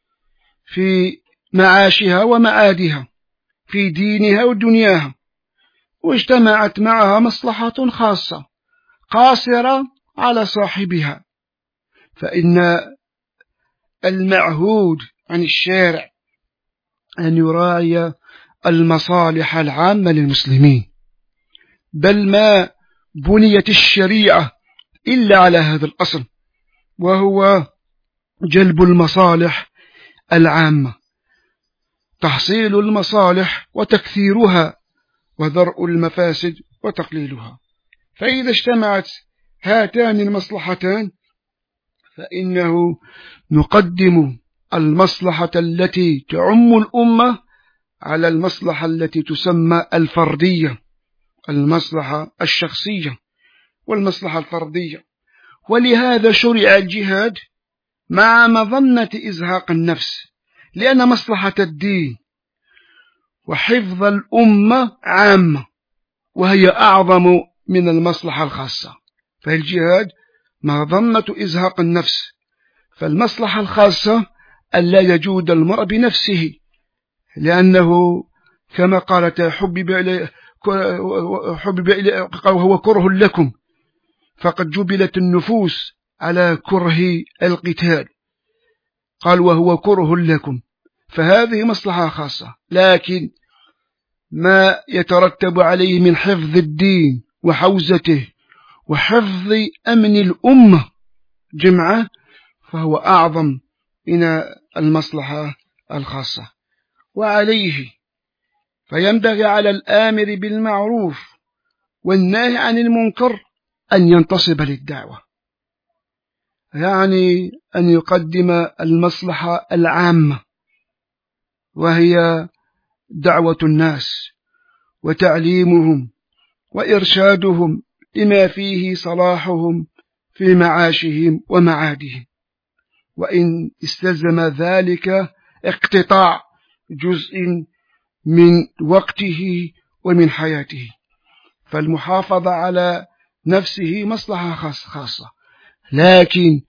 في معاشها ومعادها، في دينها ودنياها، واجتمعت معها مصلحة خاصة قاصرة على صاحبها، فإن المعهود عن الشارع أن يراعي المصالح العامة للمسلمين، بل ما بنيت الشريعة إلا على هذا الأصل، وهو جلب المصالح العامة، تحصيل المصالح وتكثيرها، وذرء المفاسد وتقليلها. فإذا اجتمعت هاتان المصلحتان فإنه نقدم المصلحة التي تعم الأمة على المصلحة التي تسمى الفردية، المصلحة الشخصية والمصلحة الفردية. ولهذا شرع الجهاد مع مظنة إزهاق النفس، لأن مصلحة الدين وحفظ الأمة عامة، وهي أعظم من المصلحة الخاصة. فالجهاد مظنة إزهاق النفس، فالمصلحة الخاصة ألا يجود المرء بنفسه، لأنه كما قالت حبب إليه حبب إليه وهو كره لكم، فقد جبلت النفوس على كره القتال، قال وهو كره لكم، فهذه مصلحة خاصة. لكن ما يترتب عليه من حفظ الدين وحوزته وحفظ أمن الأمة جمعة فهو أعظم من المصلحة الخاصة. وعليه فينبغي على الآمر بالمعروف والناهي عن المنكر أن ينتصب للدعوة، يعني أن يقدم المصلحة العامة، وهي دعوة الناس وتعليمهم وإرشادهم لما فيه صلاحهم في معاشهم ومعادهم، وإن استلزم ذلك اقتطاع جزء من وقته ومن حياته، فالمحافظة على نفسه مصلحة خاصة، لكن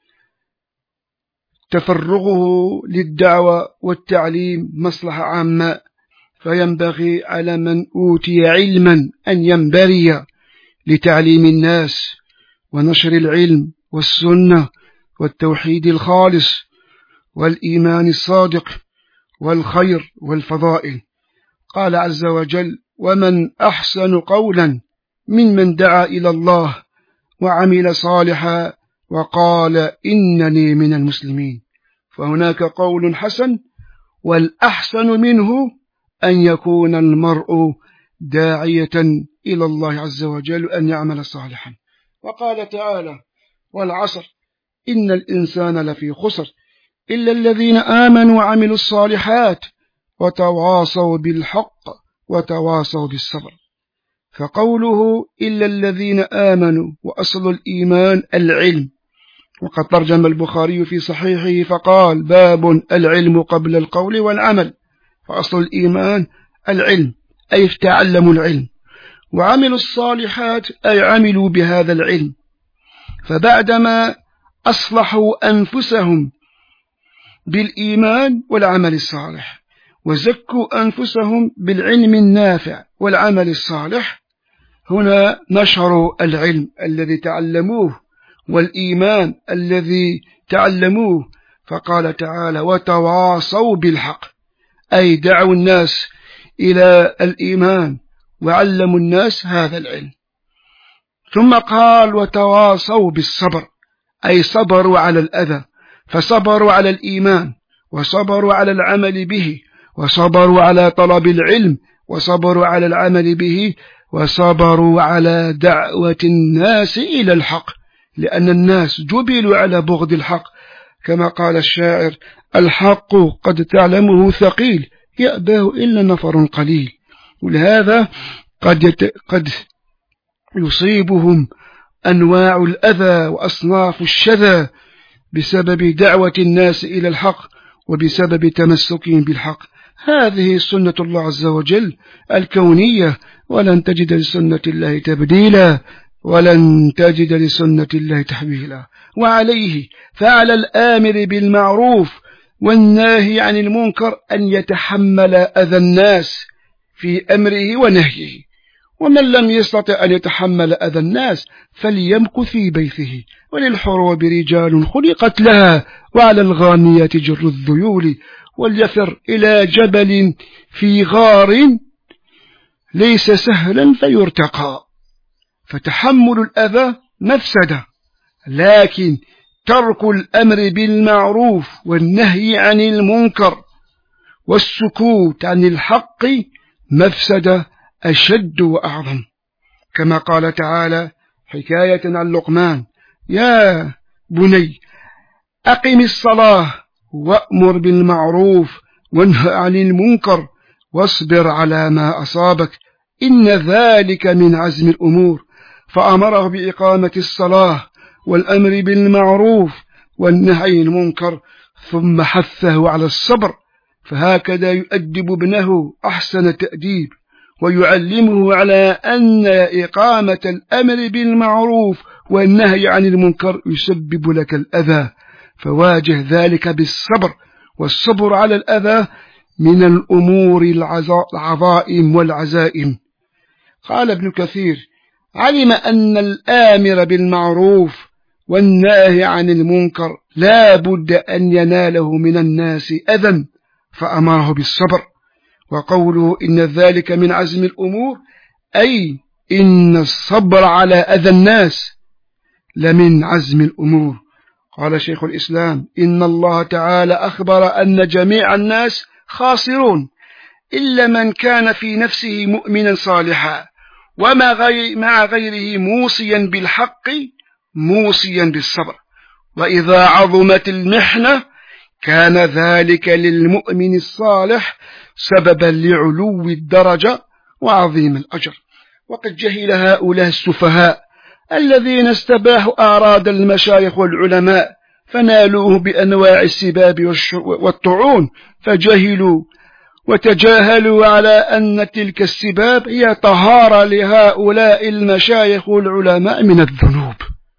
تفرغه للدعوة والتعليم مصلحة عامة. فينبغي على من أوتي علما أن ينبري لتعليم الناس ونشر العلم والسنة والتوحيد الخالص والإيمان الصادق والخير والفضائل. قال عز وجل: ومن أحسن قولا ممن دعا إلى الله وعمل صالحا وقال إنني من المسلمين. فهناك قول حسن، والأحسن منه أن يكون المرء داعية إلى الله عز وجل أن يعمل صالحا. وقال تعالى: والعصر إن الإنسان لفي خسر إلا الذين آمنوا وعملوا الصالحات وتواصوا بالحق وتواصوا بالصبر. فقوله إلا الذين آمنوا وأصل الإيمان العلم، وقد ترجم البخاري في صحيحه فقال: باب العلم قبل القول والعمل. فأصل الإيمان العلم أي تعلموا العلم، وعملوا الصالحات أي عملوا بهذا العلم. فبعدما أصلحوا أنفسهم بالإيمان والعمل الصالح وزكوا أنفسهم بالعلم النافع والعمل الصالح، هنا نشروا العلم الذي تعلموه والإيمان الذي تعلموه. فقال تعالى: وتواصوا بالحق، أي دعوا الناس إلى الإيمان وعلموا الناس هذا العلم. ثم قال: وتواصوا بالصبر، أي صبروا على الأذى، فصبروا على الإيمان وصبروا على العمل به وصبروا على طلب العلم وصبروا على العمل به وصبروا على دعوة الناس إلى الحق، لأن الناس جبلوا على بغض الحق، كما قال الشاعر: الحق قد تعلمه ثقيل يأباه إلا نفر قليل. ولهذا قد, يت... قد يصيبهم أنواع الأذى وأصناف الشذى بسبب دعوة الناس إلى الحق وبسبب تمسكهم بالحق. هذه سنة الله عز وجل الكونية، ولن تجد لسنة الله تبديلا، ولن تجد لسنة الله تحويلا. وعليه فعلى الآمر بالمعروف والناهي عن المنكر أن يتحمل أذى الناس في أمره ونهيه، ومن لم يستطع أن يتحمل أذى الناس فليمكث في بيته. وللحروب رجال خلقت لها، وعلى الغانيات جر الذيول، وليفر إلى جبل في غار ليس سهلا فيرتقى. فتحمل الأذى مفسدة، لكن ترك الأمر بالمعروف والنهي عن المنكر والسكوت عن الحق مفسدة أشد وأعظم، كما قال تعالى حكاية عن لقمان: يا بني أقم الصلاة وأمر بالمعروف وانه عن المنكر واصبر على ما أصابك إن ذلك من عزم الأمور. فأمره بإقامة الصلاة والأمر بالمعروف والنهي عن المنكر، ثم حثه على الصبر. فهكذا يؤدب ابنه أحسن تأديب، ويعلمه على أن إقامة الأمر بالمعروف والنهي عن المنكر يسبب لك الأذى، فواجه ذلك بالصبر. والصبر على الأذى من الأمور العظائم والعزائم. قال ابن كثير: علم أن الآمر بالمعروف والناهي عن المنكر لا بد أن يناله من الناس أذى، فأمره بالصبر. وقوله إن ذلك من عزم الأمور أي إن الصبر على أذى الناس لمن عزم الأمور. قال شيخ الإسلام: إن الله تعالى أخبر أن جميع الناس خاسرون إلا من كان في نفسه مؤمنا صالحا، ومع غير مع غيره موصيا بالحق موصيا بالصبر. وإذا عظمت المحنة كان ذلك للمؤمن الصالح سببا لعلو الدرجة وعظيم الأجر. وقد جهل هؤلاء السفهاء الذين استباحوا أعراض المشايخ والعلماء فنالوه بأنواع السباب والطعون، فجهلوا وتجاهلوا على أن تلك السباب هي طهارة لهؤلاء المشايخ والعلماء من الذنوب،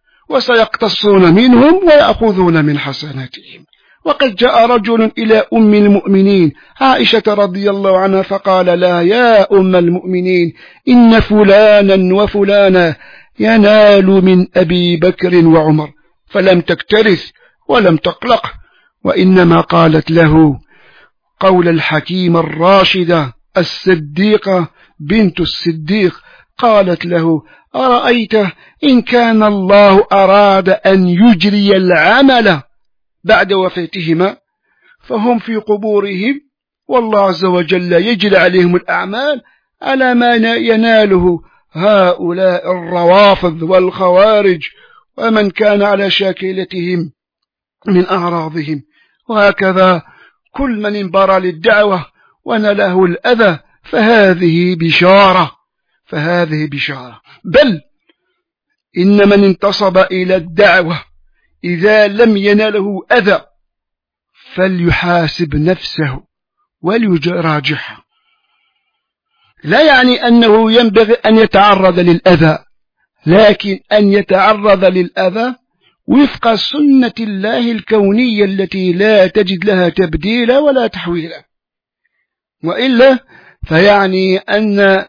وسيقتصون منهم ويأخذون من حسناتهم. وقد جاء رجل إلى أم المؤمنين عائشة رضي الله عنها فقال لها: يا أم المؤمنين، إن فلانا وفلانا ينال من أبي بكر وعمر، فلم تكترث ولم تقلق، وإنما قالت له قول الحكيم الراشدة الصديقة بنت الصديق، قالت له: أرأيت إن كان الله أراد أن يجري العمل بعد وفاتهما فهم في قبورهم، والله عز وجل يجري عليهم الأعمال على ما يناله هؤلاء الروافض والخوارج ومن كان على شاكلتهم من أعراضهم. وهكذا كل من انبرى للدعوة ونله الأذى فهذه بشارة فهذه بشارة بل إن من انتصب إلى الدعوة إذا لم يناله أذى فليحاسب نفسه وليراجعها. لا يعني أنه ينبغي أن يتعرض للأذى، لكن أن يتعرض للأذى وفق سنة الله الكونية التي لا تجد لها تبديلا ولا تحويلا، وإلا فيعني أن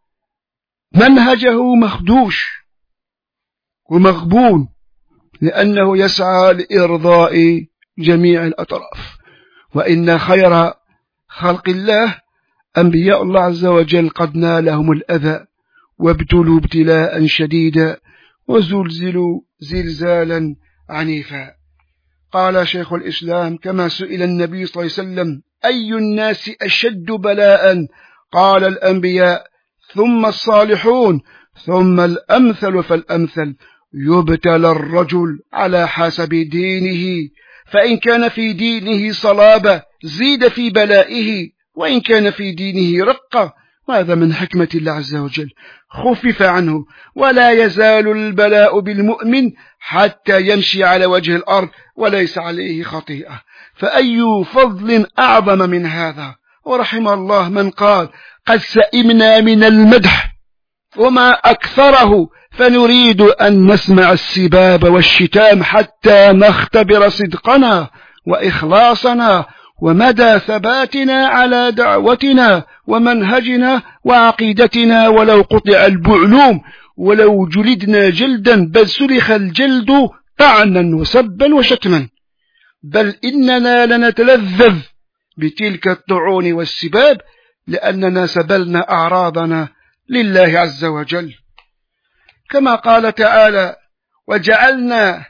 منهجه مخدوش ومغبون، لأنه يسعى لإرضاء جميع الأطراف. وإن خير خلق الله أنبياء الله عز وجل قد نالهم الأذى وابتلوا ابتلاء شديدا وزلزلوا زلزالا عنيفا. قال شيخ الإسلام: كما سئل النبي صلى الله عليه وسلم: أي الناس أشد بلاء؟ قال: الأنبياء، ثم الصالحون، ثم الأمثل فالأمثل. يبتلى الرجل على حسب دينه، فإن كان في دينه صلابة زيد في بلائه، وإن كان في دينه رقة، وهذا من حكمة الله عز وجل، خفف عنه. ولا يزال البلاء بالمؤمن حتى يمشي على وجه الأرض وليس عليه خطيئة، فأي فضل أعظم من هذا؟ ورحم الله من قال: قد سئمنا من المدح وما أكثره، فنريد أن نسمع السباب والشتام حتى نختبر صدقنا وإخلاصنا ومدى ثباتنا على دعوتنا ومنهجنا وعقيدتنا، ولو قطع البعلوم، ولو جلدنا جلدا، بل سلخ الجلد طعنا وسبا وشتما، بل إننا لنتلذذ بتلك الطعون والسباب، لأننا سبلنا أعراضنا لله عز وجل، كما قال تعالى: وجعلنا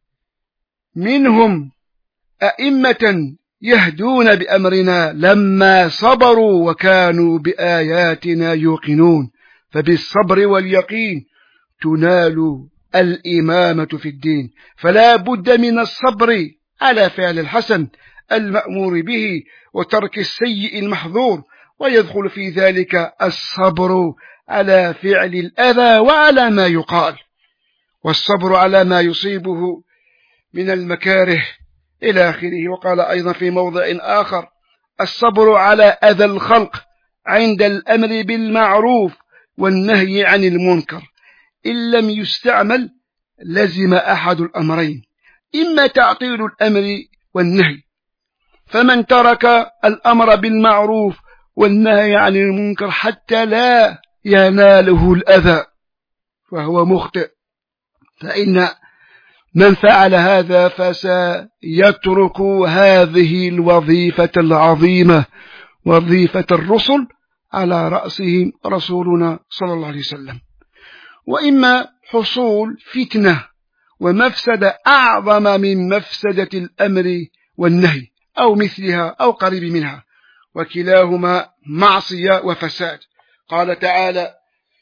منهم أئمة يهدون بأمرنا لما صبروا وكانوا بآياتنا يوقنون. فبالصبر واليقين تنال الإمامة في الدين، فلا بد من الصبر على فعل الحسن المأمور به وترك السيء المحظور، ويدخل في ذلك الصبر على فعل الأذى وعلى ما يقال، والصبر على ما يصيبه من المكاره إلى آخره. وقال أيضا في موضع آخر: الصبر على أذى الخلق عند الأمر بالمعروف والنهي عن المنكر، إن لم يستعمل لزم أحد الأمرين: إما تعطيل الأمر والنهي، فمن ترك الأمر بالمعروف والنهي عن المنكر حتى لا يناله الأذى فهو مخطئ، فإن من فعل هذا فسيترك هذه الوظيفة العظيمة، وظيفة الرسل، على رأسهم رسولنا صلى الله عليه وسلم. وإما حصول فتنة ومفسدة أعظم من مفسدة الأمر والنهي أو مثلها أو قريب منها، وكلاهما معصية وفساد. قال تعالى: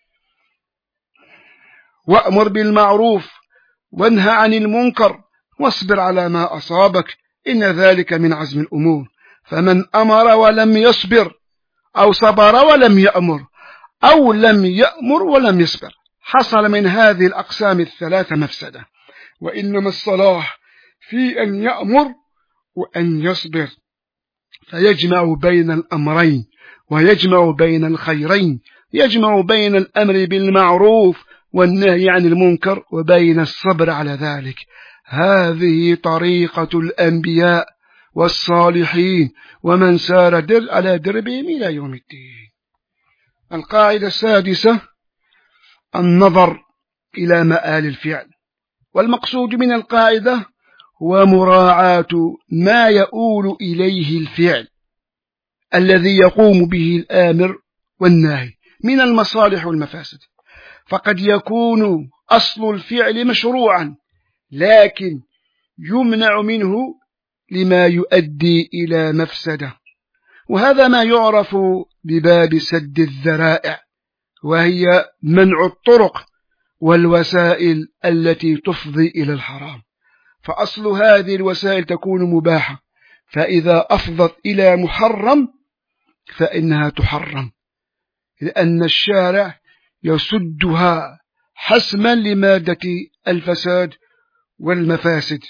وأمر بالمعروف وانهى عن المنكر واصبر على ما أصابك إن ذلك من عزم الأمور. فمن أمر ولم يصبر، أو صبر ولم يأمر، أو لم يأمر ولم يصبر، حصل من هذه الأقسام الثلاثة مفسدة. وإنما الصلاح في أن يأمر وأن يصبر، فيجمع بين الأمرين ويجمع بين الخيرين، يجمع بين الأمر بالمعروف والنهي عن المنكر وبين الصبر على ذلك. هذه طريقة الأنبياء والصالحين ومن سار در على دربهم إلى يوم الدين. القاعدة السادسة: النظر إلى مآل الفعل، والمقصود من القاعدة هو مراعاة ما يؤول إليه الفعل الذي يقوم به الآمر والناهي من المصالح والمفاسد. فقد يكون أصل الفعل مشروعا لكن يمنع منه لما يؤدي إلى مفسدة، وهذا ما يعرف بباب سد الذرائع، وهي منع الطرق والوسائل التي تفضي إلى الحرام. فأصل هذه الوسائل تكون مباحة، فإذا أفضت إلى محرم فإنها تحرم، لأن الشارع يسدها حسما لمادة الفساد والمفاسد.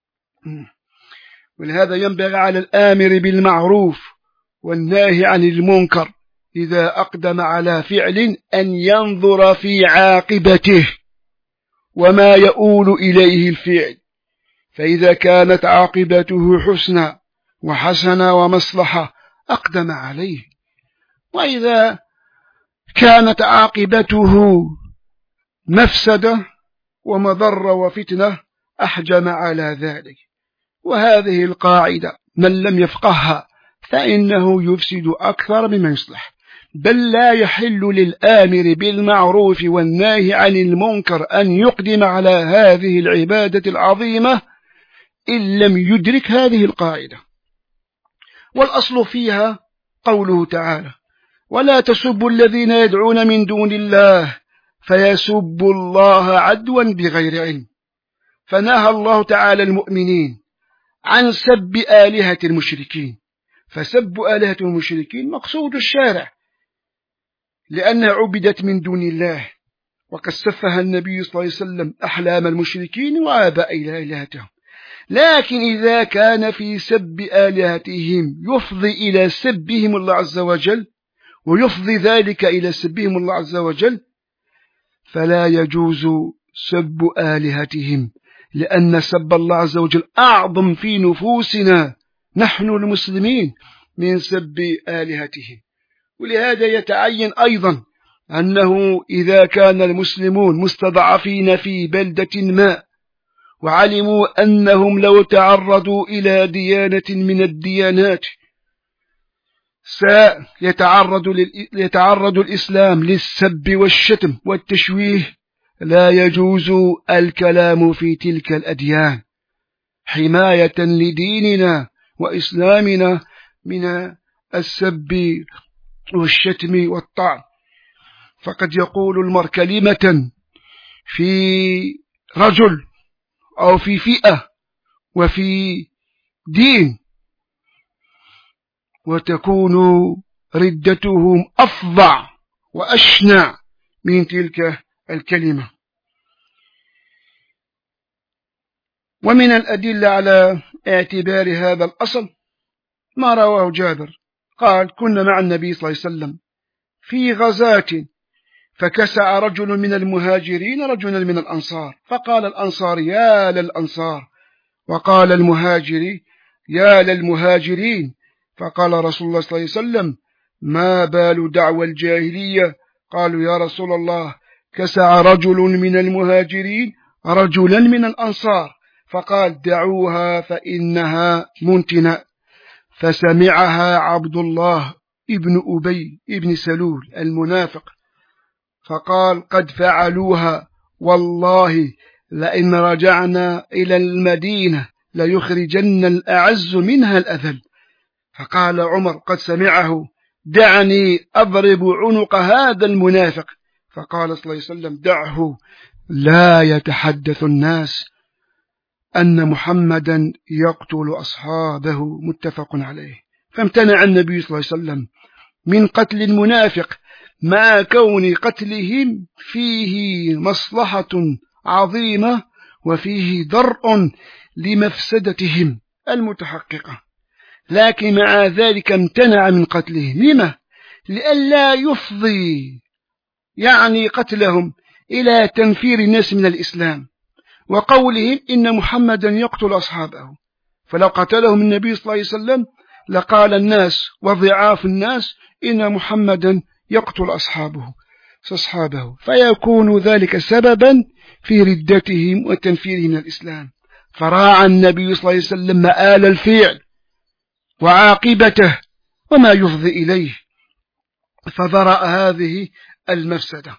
ولهذا ينبغي على الآمر بالمعروف والناهي عن المنكر إذا أقدم على فعل أن ينظر في عاقبته وما يؤول إليه الفعل، فإذا كانت عاقبته حسنى وحسنى ومصلحة أقدم عليه، وإذا كانت عاقبته مفسدة ومضرة وفتنة أحجم على ذلك. وهذه القاعدة من لم يفقهها فإنه يفسد أكثر مما يصلح، بل لا يحل للآمر بالمعروف والناهي عن المنكر أن يقدم على هذه العبادة العظيمة إن لم يدرك هذه القاعدة. والأصل فيها قوله تعالى: ولا تسبوا الذين يدعون من دون الله فيسبوا الله عدوا بغير علم. فنهى الله تعالى المؤمنين عن سب آلهة المشركين، فسب آلهة المشركين مقصود الشارع لأنها عبدت من دون الله، وقد سفه النبي صلى الله عليه وسلم أحلام المشركين وآباء آلهتهم. لكن إذا كان في سب آلهتهم يفضي إلى سبهم الله عز وجل، ويفضي ذلك إلى سبهم الله عز وجل، فلا يجوز سب آلهتهم، لأن سب الله عز وجل أعظم في نفوسنا نحن المسلمين من سب آلهتهم. ولهذا يتعين أيضا أنه إذا كان المسلمون مستضعفين في بلدة ما وعلموا أنهم لو تعرضوا إلى ديانة من الديانات سيتعرض يتعرض الإسلام للسب والشتم والتشويه، لا يجوز الكلام في تلك الأديان حماية لديننا وإسلامنا من السب والشتم والطعن. فقد يقول المرء كلمة في رجل أو في فئة وفي دين وتكون ردتهم أفظع وأشنع من تلك الكلمة. ومن الأدلة على اعتبار هذا الأصل ما رواه جابر قال: كنا مع النبي صلى الله عليه وسلم في غزاة فكسع رجل من المهاجرين رجلا من الأنصار، فقال الأنصار: يا للأنصار، وقال المهاجري: يا للمهاجرين. فقال رسول الله صلى الله عليه وسلم: ما بال دعوى الجاهلية؟ قالوا: يا رسول الله، كسع رجل من المهاجرين رجلا من الأنصار. فقال: دعوها فإنها منتنة. فسمعها عبد الله ابن أبي ابن سلول المنافق، فقال: قد فعلوها، والله لئن رجعنا إلى المدينة ليخرجن الأعز منها الأذل. فقال عمر: قد سمعه، دعني أضرب عنق هذا المنافق. فقال صلى الله عليه وسلم: دعه، لا يتحدث الناس أن محمدا يقتل أصحابه. متفق عليه. فامتنع النبي صلى الله عليه وسلم من قتل المنافق مع كون قتلهم فيه مصلحة عظيمة وفيه درء لمفسدتهم المتحققة، لكن مع ذلك امتنع من قتلهم. لما؟ لئلا يفضي يعني قتلهم إلى تنفير الناس من الإسلام وقولهم إن محمدا يقتل أصحابه. فلو قتلهم النبي صلى الله عليه وسلم لقال الناس وضعاف الناس إن محمدا يقتل أصحابه أصحابه فيكون ذلك سببا في ردتهم وتنفيرهم من الإسلام. فراعى النبي صلى الله عليه وسلم مآل الفعل وعاقبته وما يفضي إليه، فذرأ هذه المفسدة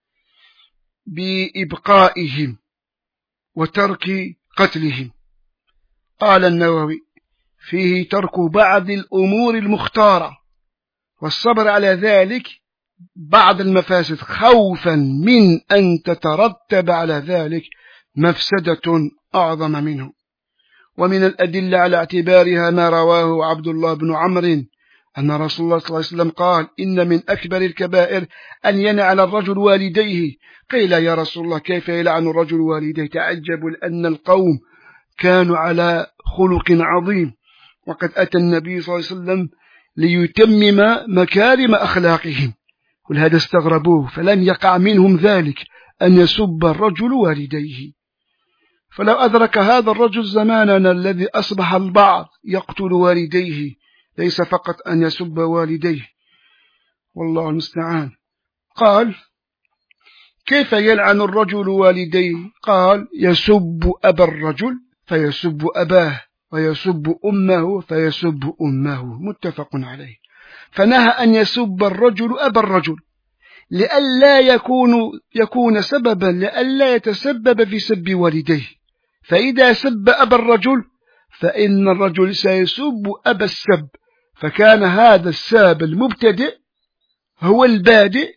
بإبقائهم وترك قتلهم. قال النووي: فيه ترك بعض الأمور المختارة والصبر على ذلك بعض المفاسد خوفا من أن تترتب على ذلك مفسدة أعظم منه. ومن الأدلة على اعتبارها ما رواه عبد الله بن عمرو أن رسول الله صلى الله عليه وسلم قال: إن من أكبر الكبائر أن ينعل الرجل والديه. قيل: يا رسول الله، كيف يلعن الرجل والديه؟ تعجبوا لأن القوم كانوا على خلق عظيم، وقد أتى النبي صلى الله عليه وسلم ليتمم مكارم أخلاقهم، ولهذا استغربوه، فلم يقع منهم ذلك أن يسب الرجل والديه. فلو أدرك هذا الرجل زماننا الذي أصبح البعض يقتل والديه، ليس فقط أن يسب والديه، والله المستعان. قال: كيف يلعن الرجل والديه؟ قال: يسب أبا الرجل فيسب أباه، ويسب أمه فيسب أمه. متفق عليه. فنهى أن يسب الرجل أبا الرجل لئلا يكون يكون سببا لئلا يتسبب في سب والديه، فإذا سب أبا الرجل فإن الرجل سيسب أبا السب، فكان هذا الساب المبتدئ هو البادئ،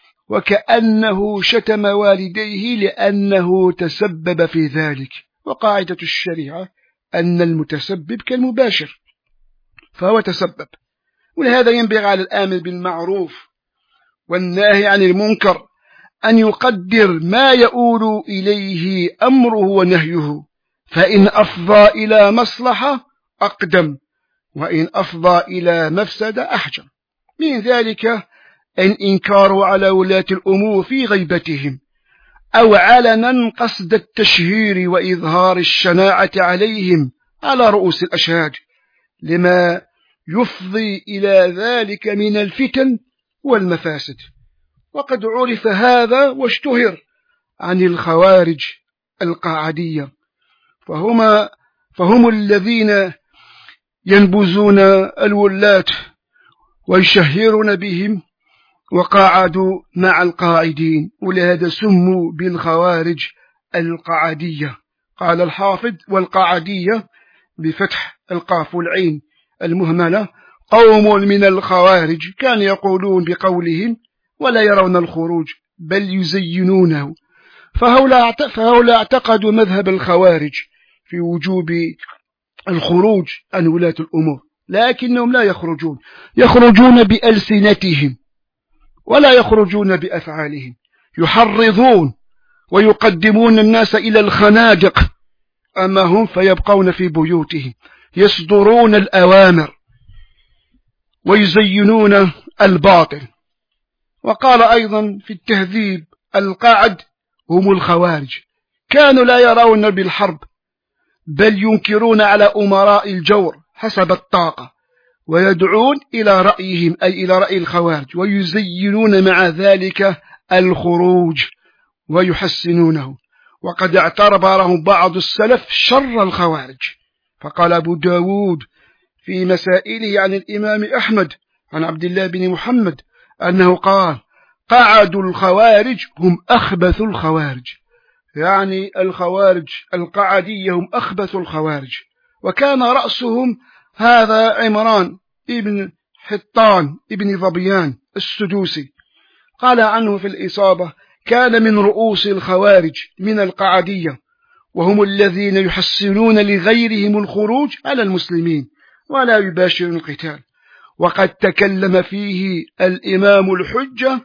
وكأنه شتم والديه لأنه تسبب في ذلك. وقاعدة الشريعة أن المتسبب كالمباشر، فهو تسبب. ولهذا ينبغي على الآمر بالمعروف والناهي عن المنكر أن يقدر ما يؤول إليه أمره ونهيه، فإن أفضى إلى مصلحة أقدم، وإن أفضى إلى مفسدة أحجم. من ذلك الإنكار على ولاة الأمور في غيبتهم، أو علنا قصد التشهير وإظهار الشناعة عليهم على رؤوس الأشهاد، لما يفضي إلى ذلك من الفتن والمفاسد. وقد عرف هذا واشتهر عن الخوارج القاعدية، فهم, فهم الذين ينبذون الولاة ويشهرون بهم وقاعدوا مع القاعدين، ولهذا سموا بالخوارج القاعدية. قال الحافظ: والقاعدية بفتح القاف والعين المهملة قوم من الخوارج كانوا يقولون بقولهم ولا يرون الخروج بل يزينونه، فهؤلاء اعتقدوا مذهب الخوارج في وجوب الخروج عن ولاة الأمور، لكنهم لا يخرجون، يخرجون بألسنتهم ولا يخرجون بأفعالهم، يحرضون ويقدمون الناس إلى الخنادق، أما هم فيبقون في بيوتهم يصدرون الأوامر ويزينون الباطل. وقال أيضا في التهذيب: القاعد هم الخوارج، كانوا لا يرون بالحرب بل ينكرون على أمراء الجور حسب الطاقة، ويدعون إلى رأيهم أي إلى رأي الخوارج، ويزينون مع ذلك الخروج ويحسنونه. وقد اعتبرهم بعض السلف شر الخوارج، فقال أبو داود في مسائله عن الإمام أحمد عن عبد الله بن محمد أنه قال: قعدوا الخوارج هم أخبث الخوارج، يعني الخوارج القعدية هم أخبث الخوارج. وكان رأسهم هذا عمران ابن حطان ابن ظبيان السدوسي، قال عنه في الإصابة: كان من رؤوس الخوارج من القعدية، وهم الذين يحسنون لغيرهم الخروج على المسلمين ولا يباشرون القتال. وقد تكلم فيه الإمام الحجة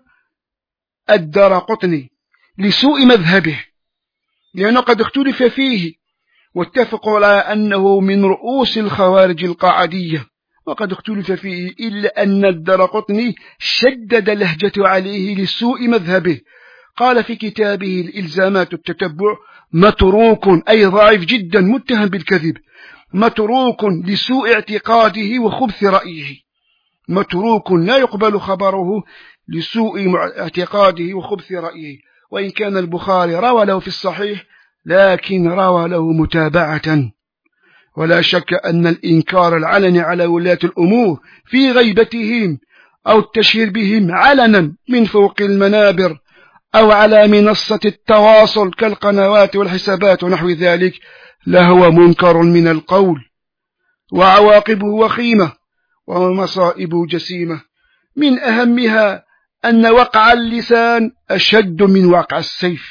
الدارقطني لسوء مذهبه، لأنه قد اختلف فيه، واتفقوا على أنه من رؤوس الخوارج القاعدية، وقد اختلف فيه، إلا أن الدارقطني شدد لهجته عليه لسوء مذهبه. قال في كتابه الإلزامات التتبع: متروك أي ضعيف جدا متهم بالكذب، متروك لسوء اعتقاده وخبث رأيه، متروك لا يقبل خبره لسوء اعتقاده وخبث رأيه. وإن كان البخاري روى له في الصحيح لكن روى له متابعة. ولا شك أن الإنكار العلني على ولاة الأمور في غيبتهم أو التشهير بهم علنا من فوق المنابر أو على منصة التواصل كالقنوات والحسابات ونحو ذلك لهو منكر من القول، وعواقبه وخيمة ومصائبه جسيمة. من أهمها أن وقع اللسان أشد من وقع السيف،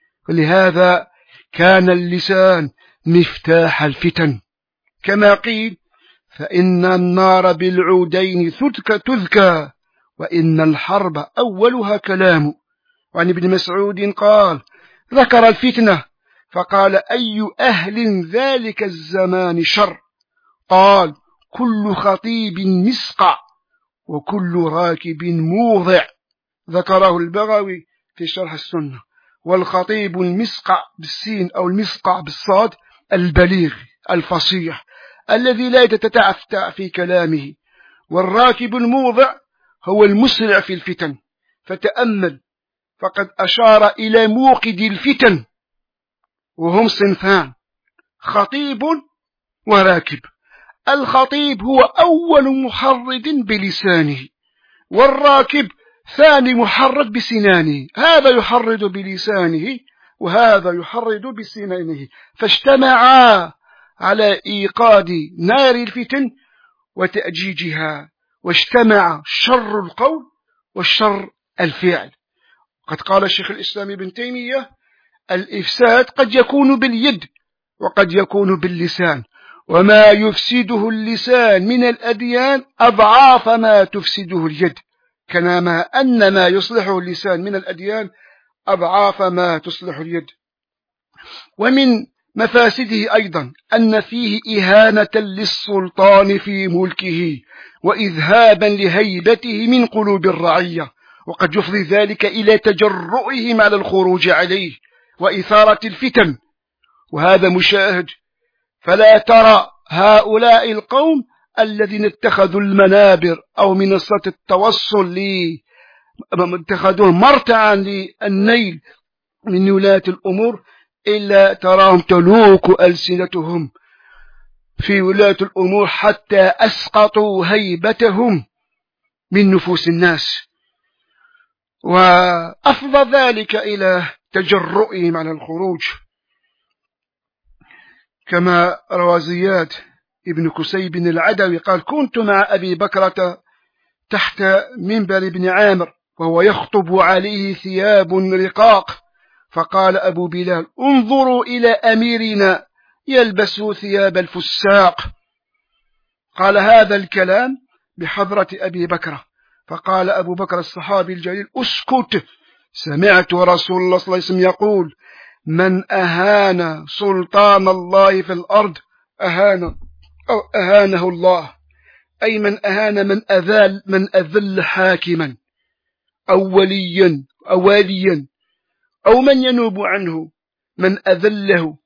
ولهذا كان اللسان مفتاح الفتن، كما قيل: فإن النار بالعودين تذكى وإن الحرب أولها كلام. وعن ابن مسعود قال: ذكر الفتنة فقال: أي أهل ذلك الزمان شر؟ قال: كل خطيب مسقع وكل راكب موضع. ذكره البغوي في شرح السنة. والخطيب المسقع بالسين أو المسقع بالصاد البليغ الفصيح الذي لا يتتعفتع في كلامه، والراكب الموضع هو المسرع في الفتن. فتأمل، فقد أشار إلى موقد الفتن، وهم صنفان: خطيب وراكب. الخطيب هو أول محرض بلسانه، والراكب ثاني محرض بسنانه، هذا يحرض بلسانه وهذا يحرض بسنانه، فاجتمعا على إيقاد نار الفتن وتأجيجها، واجتمع شر القول والشر الفعل. قد قال الشيخ الإسلام ابن تيمية: الإفساد قد يكون باليد وقد يكون باللسان، وما يفسده اللسان من الأديان أضعاف ما تفسده اليد، كما أن ما يصلحه اللسان من الأديان أضعاف ما تصلح اليد. ومن مفاسده أيضا أن فيه إهانة للسلطان في ملكه وإذهابا لهيبته من قلوب الرعية، وقد يفضي ذلك إلى تجرؤهم على الخروج عليه، وإثارة الفتن، وهذا مشاهد. فلا ترى هؤلاء القوم الذين اتخذوا المنابر أو منصات التوصل اتخذوه مرتعا للنيل من ولاة الأمور إلا تراهم تلوك ألسنتهم في ولاة الأمور حتى أسقطوا هيبتهم من نفوس الناس، وأفضى ذلك إلى تجرؤهم على الخروج، كما روى زياد ابن كسيب العدوي قال: كنت مع أبي بكرة تحت منبر ابن عامر وهو يخطب عليه ثياب رقاق، فقال أبو بلال: انظروا إلى أميرنا يلبس ثياب الفساق. قال هذا الكلام بحضرة أبي بكرة، فقال أبو بكر الصحابي الجليل: اسكت، سمعت رسول الله صلى الله عليه وسلم يقول: من أهان سلطان الله في الأرض أهان أو أهانه الله، أي من أهان من أذل من أذل حاكما أو وليا أو واليا أو من ينوب عنه، من أذله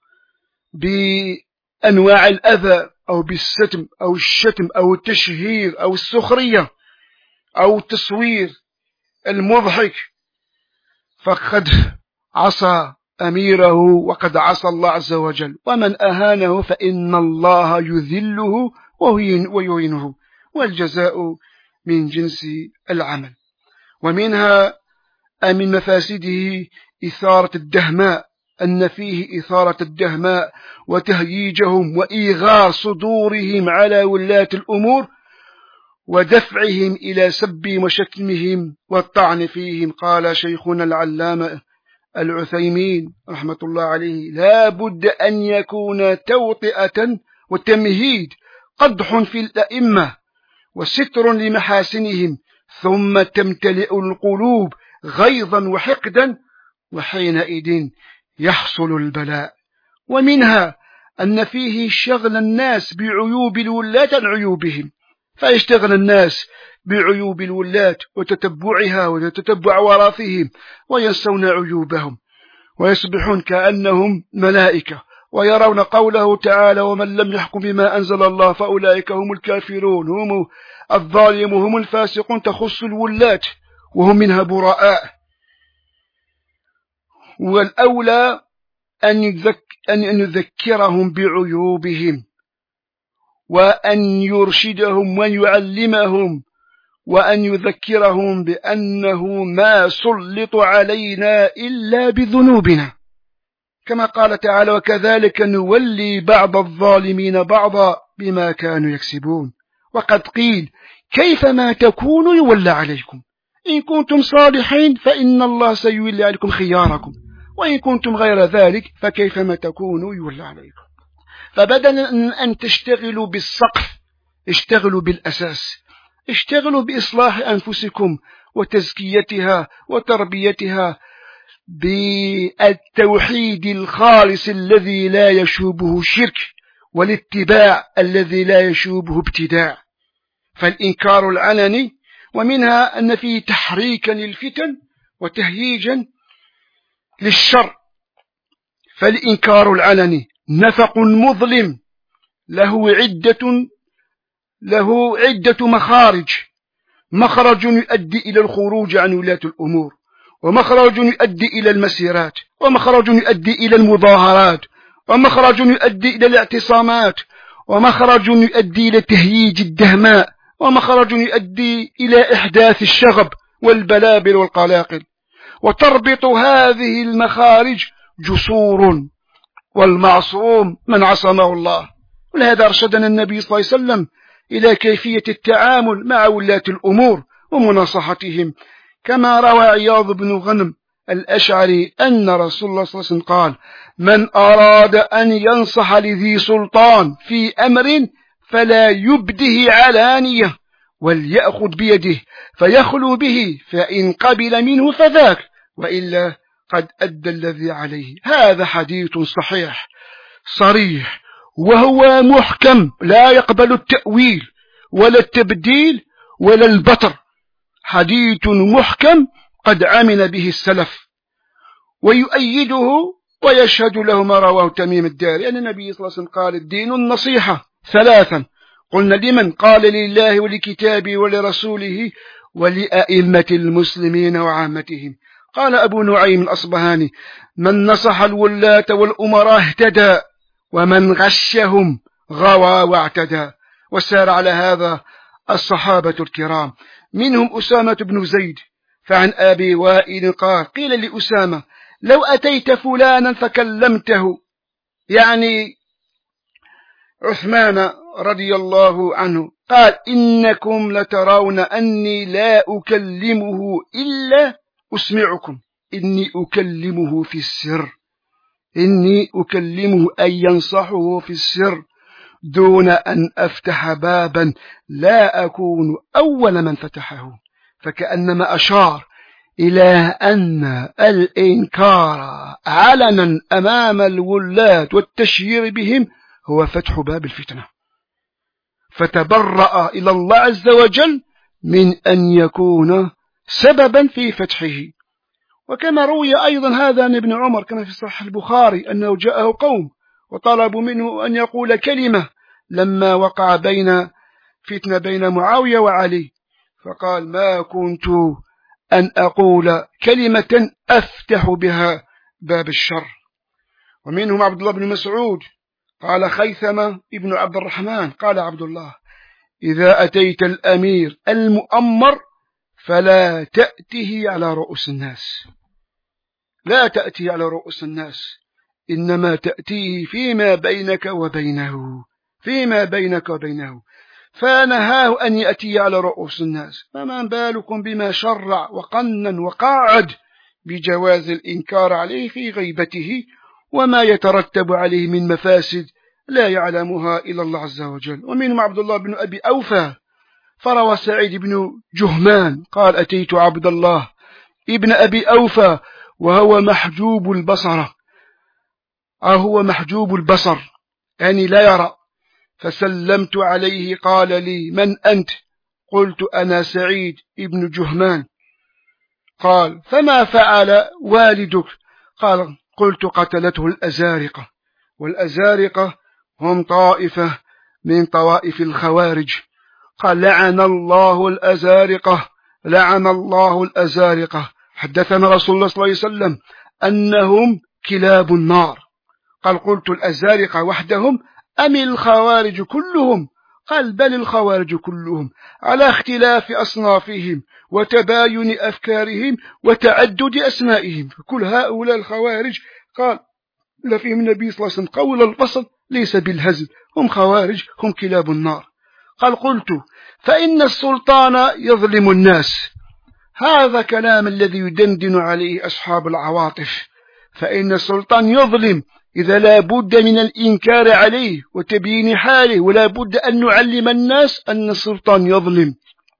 بأنواع الأذى أو بالستم أو الشتم أو التشهير أو السخرية أو التصوير المضحك، فقد عصى أميره وقد عصى الله عز وجل. ومن أهانه فإن الله يذله ويهينه، والجزاء من جنس العمل. ومنها من مفاسده إثارة الدهماء، أن فيه إثارة الدهماء وتهييجهم وإيغار صدورهم على ولاة الأمور ودفعهم إلى سبهم وشتمهم والطعن فيهم. قال شيخنا العلامة العثيمين رحمة الله عليه: لا بد أن يكون توطئة وتمهيد، قدح في الأئمة وستر لمحاسنهم، ثم تمتلئ القلوب غيظا وحقدا، وحينئذ يحصل البلاء. ومنها أن فيه شغل الناس بعيوب الولاة عن عيوبهم، فيشتغل الناس بعيوب الولاة وتتبعها وتتبع وراثهم وينسون عيوبهم ويصبحون كأنهم ملائكة، ويرون قوله تعالى: ومن لم يحكم بما أنزل الله فأولئك هم الكافرون، هم الظالم هم الفاسقون، تخص الولاة وهم منها براء. والأولى أن, يذك أن يذكرهم بعيوبهم وأن يرشدهم ويعلمهم وأن يذكرهم بأنه ما سلط علينا إلا بذنوبنا، كما قال تعالى: وكذلك نولي بعض الظالمين بعضا بما كانوا يكسبون. وقد قيل: كيفما تكونوا يولى عليكم، إن كنتم صالحين فإن الله سيولي عليكم خياركم، وإن كنتم غير ذلك فكيفما تكونوا يولى عليكم. فبدلا أن تشتغلوا بالسقف اشتغلوا بالأساس، اشتغلوا بإصلاح أنفسكم وتزكيتها وتربيتها بالتوحيد الخالص الذي لا يشوبه شرك، والاتباع الذي لا يشوبه ابتداع. فالإنكار العلني، ومنها أن فيه تحريكا للفتن وتهييجا للشر. فالإنكار العلني نفق مظلم له عدة له عدة مخارج: مخرج يؤدي إلى الخروج عن ولاة الأمور، ومخرج يؤدي إلى المسيرات، ومخرج يؤدي إلى المظاهرات، ومخرج يؤدي إلى الاعتصامات، ومخرج يؤدي إلى تهييج الدهماء، ومخرج يؤدي إلى إحداث الشغب والبلابل والقلاقل. وتربط هذه المخارج جسور، والمعصوم من عصمه الله. ولهذا أرشدنا النبي صلى الله عليه وسلم إلى كيفية التعامل مع ولاة الأمور ومناصحتهم، كما روى عياض بن غنم الأشعري أن رسول الله صلى الله عليه وسلم قال: من أراد أن ينصح لذي سلطان في أمر فلا يبده علانية، وليأخذ بيده فيخلو به، فإن قبل منه فذاك، وإلا قد أدى الذي عليه. هذا حديث صحيح صريح، وهو محكم لا يقبل التأويل ولا التبديل ولا البتر، حديث محكم قد عمل به السلف. ويؤيده ويشهد له ما رواه تميم الداري أن النبي صلى الله عليه وسلم قال الدين النصيحة ثلاثا. قلنا لمن؟ قال لله ولكتابه ولرسوله ولأئمة المسلمين وعامتهم. قال أبو نعيم الأصبهاني من نصح الولاة والأمراء اهتدى ومن غشهم غوى واعتدى. وسار على هذا الصحابة الكرام، منهم أسامة بن زيد. فعن أبي وائل قال قيل لأسامة لو أتيت فلانا فكلمته، يعني عثمان رضي الله عنه، قال إنكم لترون أني لا أكلمه إلا أسمعكم، إني أكلمه في السر، إني أكلمه أن ينصحه في السر دون أن أفتح بابا لا أكون أول من فتحه. فكأنما أشار إلى أن الإنكار علنا أمام الولاة والتشهير بهم هو فتح باب الفتنة، فتبرأ إلى الله عز وجل من أن يكون سببا في فتحه. وكما روي أيضا هذا عن ابن عمر كما في صحيح البخاري أنه جاءه قوم وطلبوا منه أن يقول كلمة لما وقع بين فتنة بين معاوية وعلي، فقال ما كنت أن أقول كلمة أفتح بها باب الشر. ومنهم عبد الله بن مسعود قال خيثمة ابن عبد الرحمن قال عبد الله إذا أتيت الأمير المؤمر فلا تأته على رؤوس الناس، لا تأتي على رؤوس الناس، إنما تأتيه فيما بينك وبينه، فيما بينك وبينه. فنهاه أن يأتي على رؤوس الناس، فما بالكم بما شرع وقنن وقاعد بجواز الإنكار عليه في غيبته وما يترتب عليه من مفاسد لا يعلمها إلا الله عز وجل. ومنهم عبد الله بن أبي أوفى فروى سعيد بن جهمان قال أتيت عبد الله ابن أبي أوفى وهو محجوب البصر، أو هو محجوب البصر يعني لا يرى، فسلمت عليه قال لي من أنت؟ قلت أنا سعيد ابن جهمان. قال فما فعل والدك؟ قال قلت قتلته الأزارقة، والأزارقة هم طائفة من طوائف الخوارج. قال لعن الله الأزارقة، لعن الله الأزارقة. حدثنا رسول الله صلى الله عليه وسلم أنهم كلاب النار. قال قلت الأزارقة وحدهم أم الخوارج كلهم؟ قال بل الخوارج كلهم على اختلاف أصنافهم وتباين أفكارهم وتعدد أسمائهم، فكل هؤلاء الخوارج قال لفيهم النبي صلى الله عليه وسلم قول الفصل ليس بالهزل، هم خوارج هم كلاب النار. قال قلت فإن السلطان يظلم الناس، هذا كلام الذي يدندن عليه أصحاب العواطف، فإن السلطان يظلم إذا لا بد من الإنكار عليه وتبيين حاله، ولا بد أن نعلم الناس أن السلطان يظلم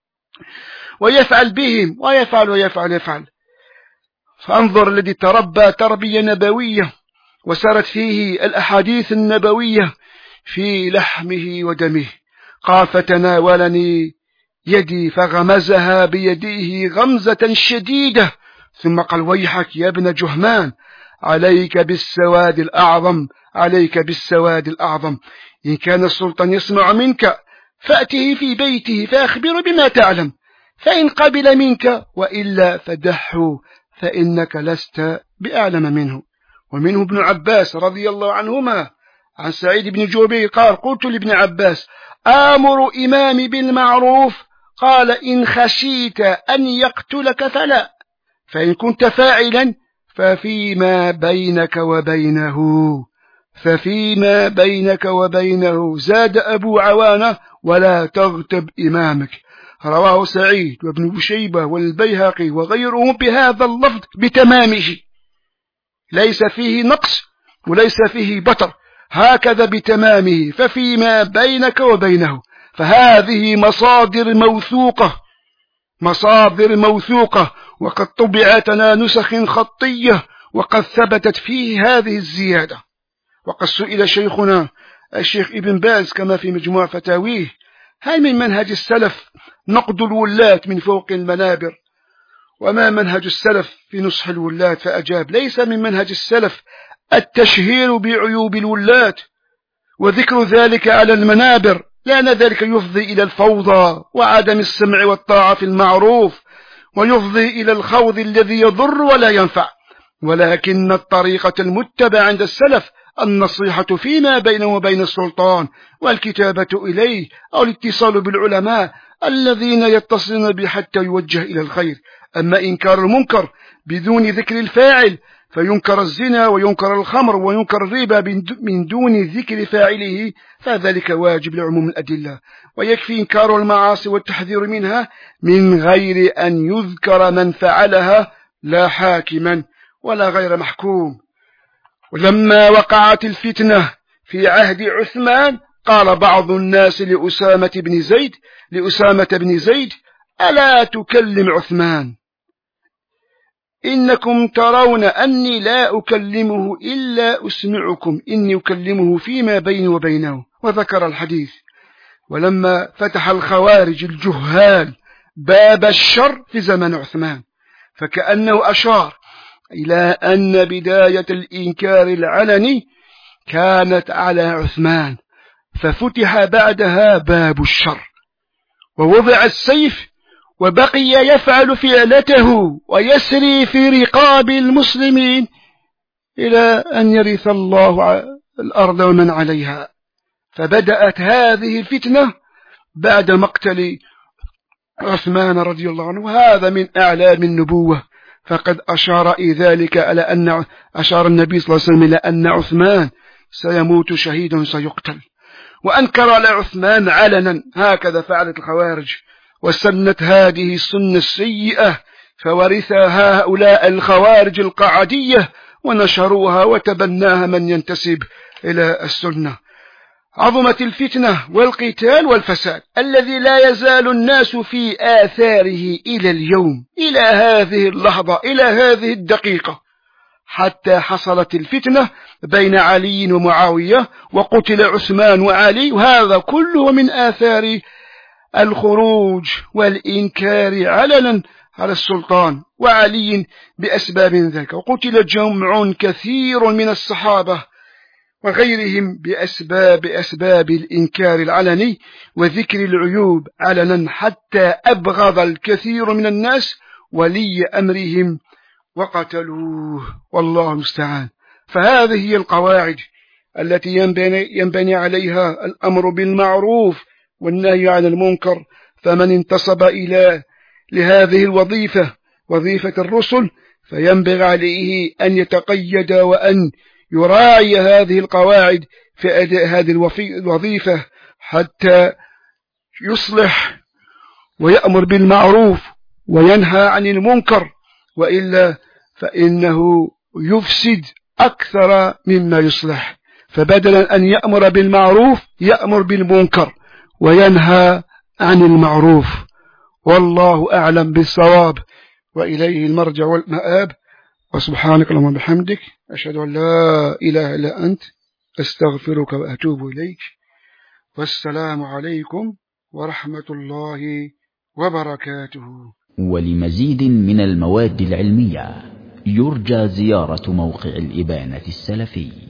ويفعل بهم ويفعل ويفعل يفعل. فانظر الذي تربى تربية نبوية وسارت فيه الأحاديث النبوية في لحمه ودمه. قال فتناولني يدي فغمزها بيديه غمزة شديدة، ثم قال ويحك يا ابن جهمان عليك بالسواد الأعظم، عليك بالسواد الأعظم. إن كان السلطان يسمع منك فأته في بيته فأخبر بما تعلم، فإن قبل منك وإلا فدحه فإنك لست بأعلم منه. ومنه ابن عباس رضي الله عنهما عن سعيد بن جبير قال قلت لابن عباس آمر إمامي بالمعروف؟ قال إن خشيت أن يقتلك فلا، فإن كنت فاعلا ففيما بينك وبينه، ففيما بينك وبينه. زاد أبو عوانة ولا تغتب إمامك. رواه سعيد وابن بشيبة والبيهقي وغيرهم بهذا اللفظ بتمامه، ليس فيه نقص وليس فيه بطر، هكذا بتمامه. ففيما بينك وبينه، فهذه مصادر موثوقة، مصادر موثوقة، وقد طبعت لنا نسخ خطية وقد ثبتت فيه هذه الزيادة. وقد سئل شيخنا الشيخ ابن باز كما في مجموع فتاويه هل من منهج السلف نقد الولاة من فوق المنابر؟ وما منهج السلف في نصح الولاة؟ فأجاب ليس من منهج السلف التشهير بعيوب الولاة وذكر ذلك على المنابر، لأن ذلك يفضي إلى الفوضى وعدم السمع والطاعة في المعروف، ويفضي إلى الخوض الذي يضر ولا ينفع. ولكن الطريقة المتبعة عند السلف النصيحة فيما بينه وبين السلطان، والكتابة إليه أو الاتصال بالعلماء الذين يتصلون به حتى يوجه إلى الخير. أما إنكار المنكر بدون ذكر الفاعل، فينكر الزنا وينكر الخمر وينكر الربا من دون ذكر فاعله، فذلك واجب لعموم الأدلة، ويكفي إنكار المعاصي والتحذير منها من غير أن يذكر من فعلها، لا حاكما ولا غير محكوم. ولما وقعت الفتنة في عهد عثمان قال بعض الناس لأسامة بن زيد لأسامة بن زيد ألا تكلم عثمان؟ إنكم ترون أني لا أكلمه إلا أسمعكم، إني أكلمه فيما بيني وبينه، وذكر الحديث. ولما فتح الخوارج الجهال باب الشر في زمن عثمان، فكأنه أشار إلى أن بداية الإنكار العلني كانت على عثمان، ففتح بعدها باب الشر، ووضع السيف وبقي يفعل فعلته ويسري في رقاب المسلمين إلى أن يرث الله الأرض ومن عليها. فبدأت هذه الفتنة بعد مقتل عثمان رضي الله عنه، وهذا من أعلام النبوة، فقد أشار إلى ذلك على أن أشار النبي صلى الله عليه وسلم إلى أن عثمان سيموت شهيدا سيقتل، وأنكر على عثمان علنا. هكذا فعلت الخوارج، وسنت هذه السنة السيئة فورثها هؤلاء الخوارج القعدية ونشروها وتبناها من ينتسب إلى السنة. عظمت الفتنة والقتال والفساد الذي لا يزال الناس في آثاره إلى اليوم، إلى هذه اللحظة، إلى هذه الدقيقة، حتى حصلت الفتنة بين علي ومعاوية وقتل عثمان وعلي، وهذا كله من آثار الخروج والإنكار علنا على السلطان وعلي بأسباب ذلك. وقتل جمع كثير من الصحابة وغيرهم بأسباب أسباب الإنكار العلني وذكر العيوب علنا، حتى أبغض الكثير من الناس ولي أمرهم وقتلوه، والله المستعان. فهذه هي القواعد التي ينبني, ينبني عليها الأمر بالمعروف والنهي عن المنكر. فمن انتصب إلى لهذه الوظيفة، وظيفة الرسل، فينبغي عليه أن يتقيد وأن يراعي هذه القواعد في أداء هذه الوظيفة حتى يصلح ويأمر بالمعروف وينهى عن المنكر، وإلا فإنه يفسد أكثر مما يصلح. فبدلا أن يأمر بالمعروف يأمر بالمنكر وينهى عن المعروف، والله أعلم بالصواب، وإليه المرجع والمآب. وسبحانك اللهم وبحمدك، أشهد أن لا إله إلا أنت، أستغفرك وأتوب إليك. والسلام عليكم ورحمة الله وبركاته. ولمزيد من المواد العلمية يرجى زيارة موقع الإبانة السلفي.